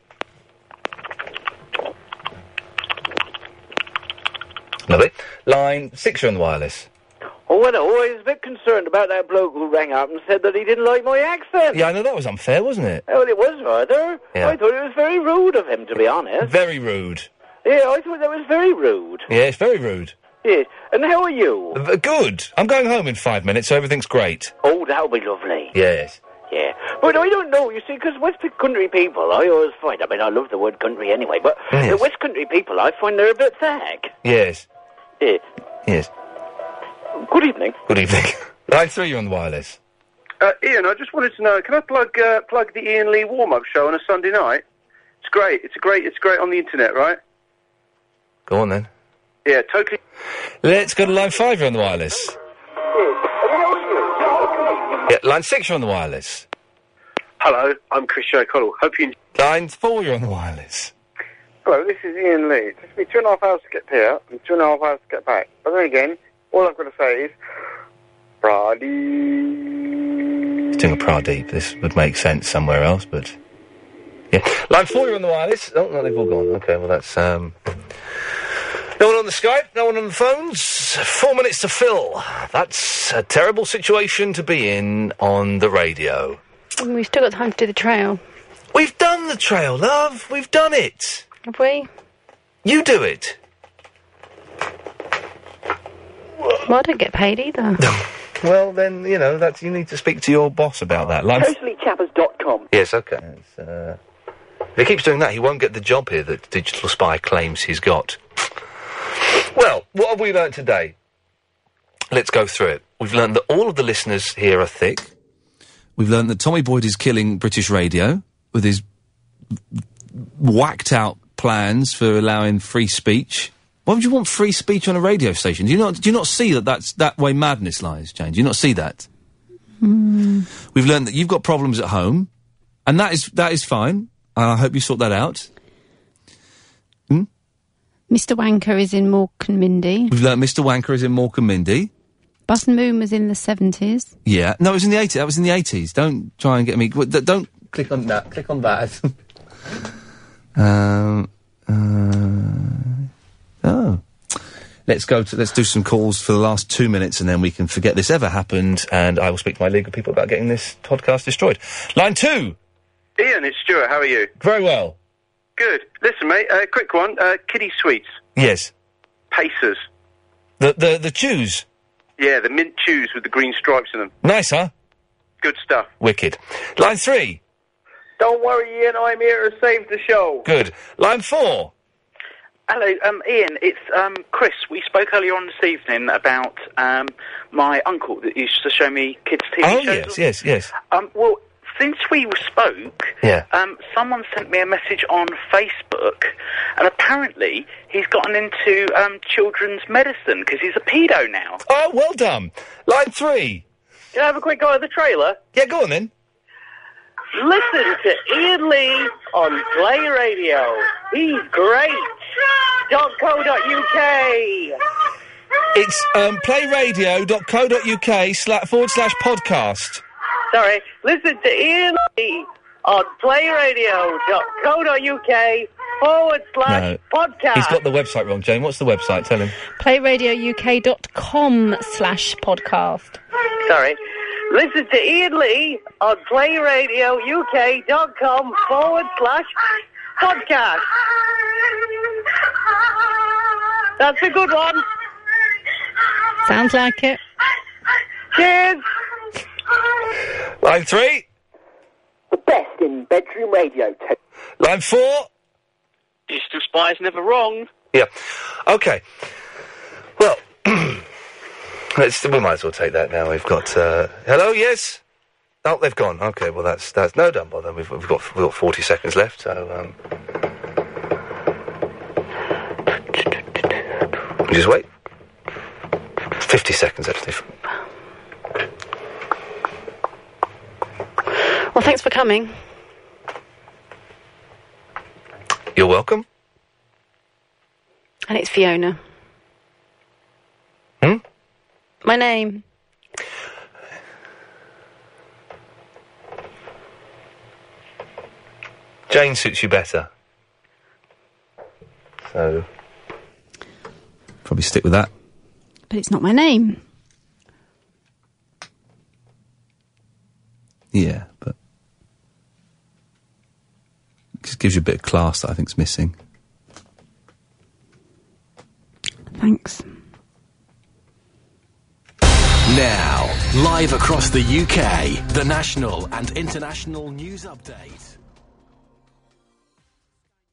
Lovely. Line six, you're on the wireless. Oh, well, I was a bit concerned about that bloke who rang up and said that he didn't like my accent. Yeah, I know that was unfair, wasn't it? Well, it was rather. Yeah. I thought it was very rude of him, to be honest. Very rude. Yeah, I thought that was very rude. Yeah, it's very rude. Yes. And how are you? V- good. I'm going home in five minutes, so everything's great. Oh, that'll be lovely. Yes. Yeah. But I don't know, you see, because West Country people, I always find, I mean, I love the word country anyway, but Yes. the West Country people, I find they're a bit thick. Yes. Yeah. Yes. Good evening. Good evening. Line three, you're on the wireless. Uh, Ian, I just wanted to know, can I plug uh, plug the Ian Lee warm-up show on a Sunday night? It's great. It's great. It's great on the internet, right? Go on, then. Yeah, totally. Let's go to line five, you're on the wireless. Yeah, line six, you're on the wireless. Hello, I'm Christian O'Connell. Hope you... Line four, you're on the wireless. Hello, this is Ian Lee. It took me two and a half hours to get here and two and a half hours to get back. But then again, all I've got to say is, Pradeep. He's doing a Pradeep. This would make sense somewhere else, but... Yeah. Line four, you're on the wireless. Oh, no, they've all gone. Okay, well, that's, um... No one on the Skype, no one on the phones. Four minutes to fill. That's a terrible situation to be in on the radio. We've still got time to do the trail. We've done the trail, love. We've done it. Have we? You do it. Well, I don't get paid either. Well, then, you know, that's, you need to speak to your boss about that. Line Totally chappers dot com. Yes, okay. It's, uh, if he keeps doing that, he won't get the job here that Digital Spy claims he's got. Well, what have we learnt today? Let's go through it. We've learnt that all of the listeners here are thick. We've learnt that Tommy Boyd is killing British radio with his whacked-out plans for allowing free speech. Why would you want free speech on a radio station? Do you not, do you not see that that's that way madness lies, Jane? Do you not see that? Mm. We've learned that you've got problems at home, and that is that is fine. I hope you sort that out. Hmm? Mister Wanker is in Mork and Mindy. We've learned Mister Wanker is in Mork and Mindy. Bus and Moon was in the seventies. Yeah. No, it was in the eighties. That was in the eighties. Don't try and get me... w- d- Don't click on that. Click on that. um... Uh, oh. Let's go to... Let's do some calls for the last two minutes and then we can forget this ever happened and I will speak to my legal people about getting this podcast destroyed. Line two! Ian, it's Stuart. How are you? Very well. Good. Listen, mate, uh, quick one. Uh, Kiddie Sweets. Yes. Pacers. The, the, the chews? Yeah, the mint chews with the green stripes in them. Nice, huh? Good stuff. Wicked. Line three. Don't worry, Ian, I'm here to save the show. Good. Line four. Hello, um, Ian, it's um, Chris. We spoke earlier on this evening about um, my uncle that used to show me kids' T V Oh, shows. yes, yes, yes. Um, well, since we spoke, Yeah. um, someone sent me a message on Facebook, and apparently he's gotten into um, children's medicine because he's a pedo now. Oh, well done. Line three. Can I have a quick go at the trailer? Yeah, go on then. Listen to Ian Lee on Play Radio. He's great. .co.uk. It's um, playradio.co.uk sla- forward slash podcast. Sorry. Listen to Ian Lee on playradio.co.uk forward slash No. podcast. He's got the website wrong, Jane. What's the website? Tell him. playradiouk.com slash podcast. Sorry. Listen to Ian Lee on playradiouk.com forward slash podcast. That's a good one. Sounds like it. Cheers. Line three. The best in bedroom radio. Line four. Digital Spy's never wrong. Yeah. Okay. Well, let's, we might as well take that now. We've got. Uh, hello. Yes. Oh, they've gone. Okay. Well, that's that's no don't bother. We've we've got we've got forty seconds left. So um, we just wait. Fifty seconds actually. Well, thanks for coming. You're welcome. And it's Fiona. Hmm? My name. Jane suits you better. So probably stick with that. But it's not my name. Yeah, but it just gives you a bit of class that I think's missing. Thanks. Now, live across the U K, the national and international news update.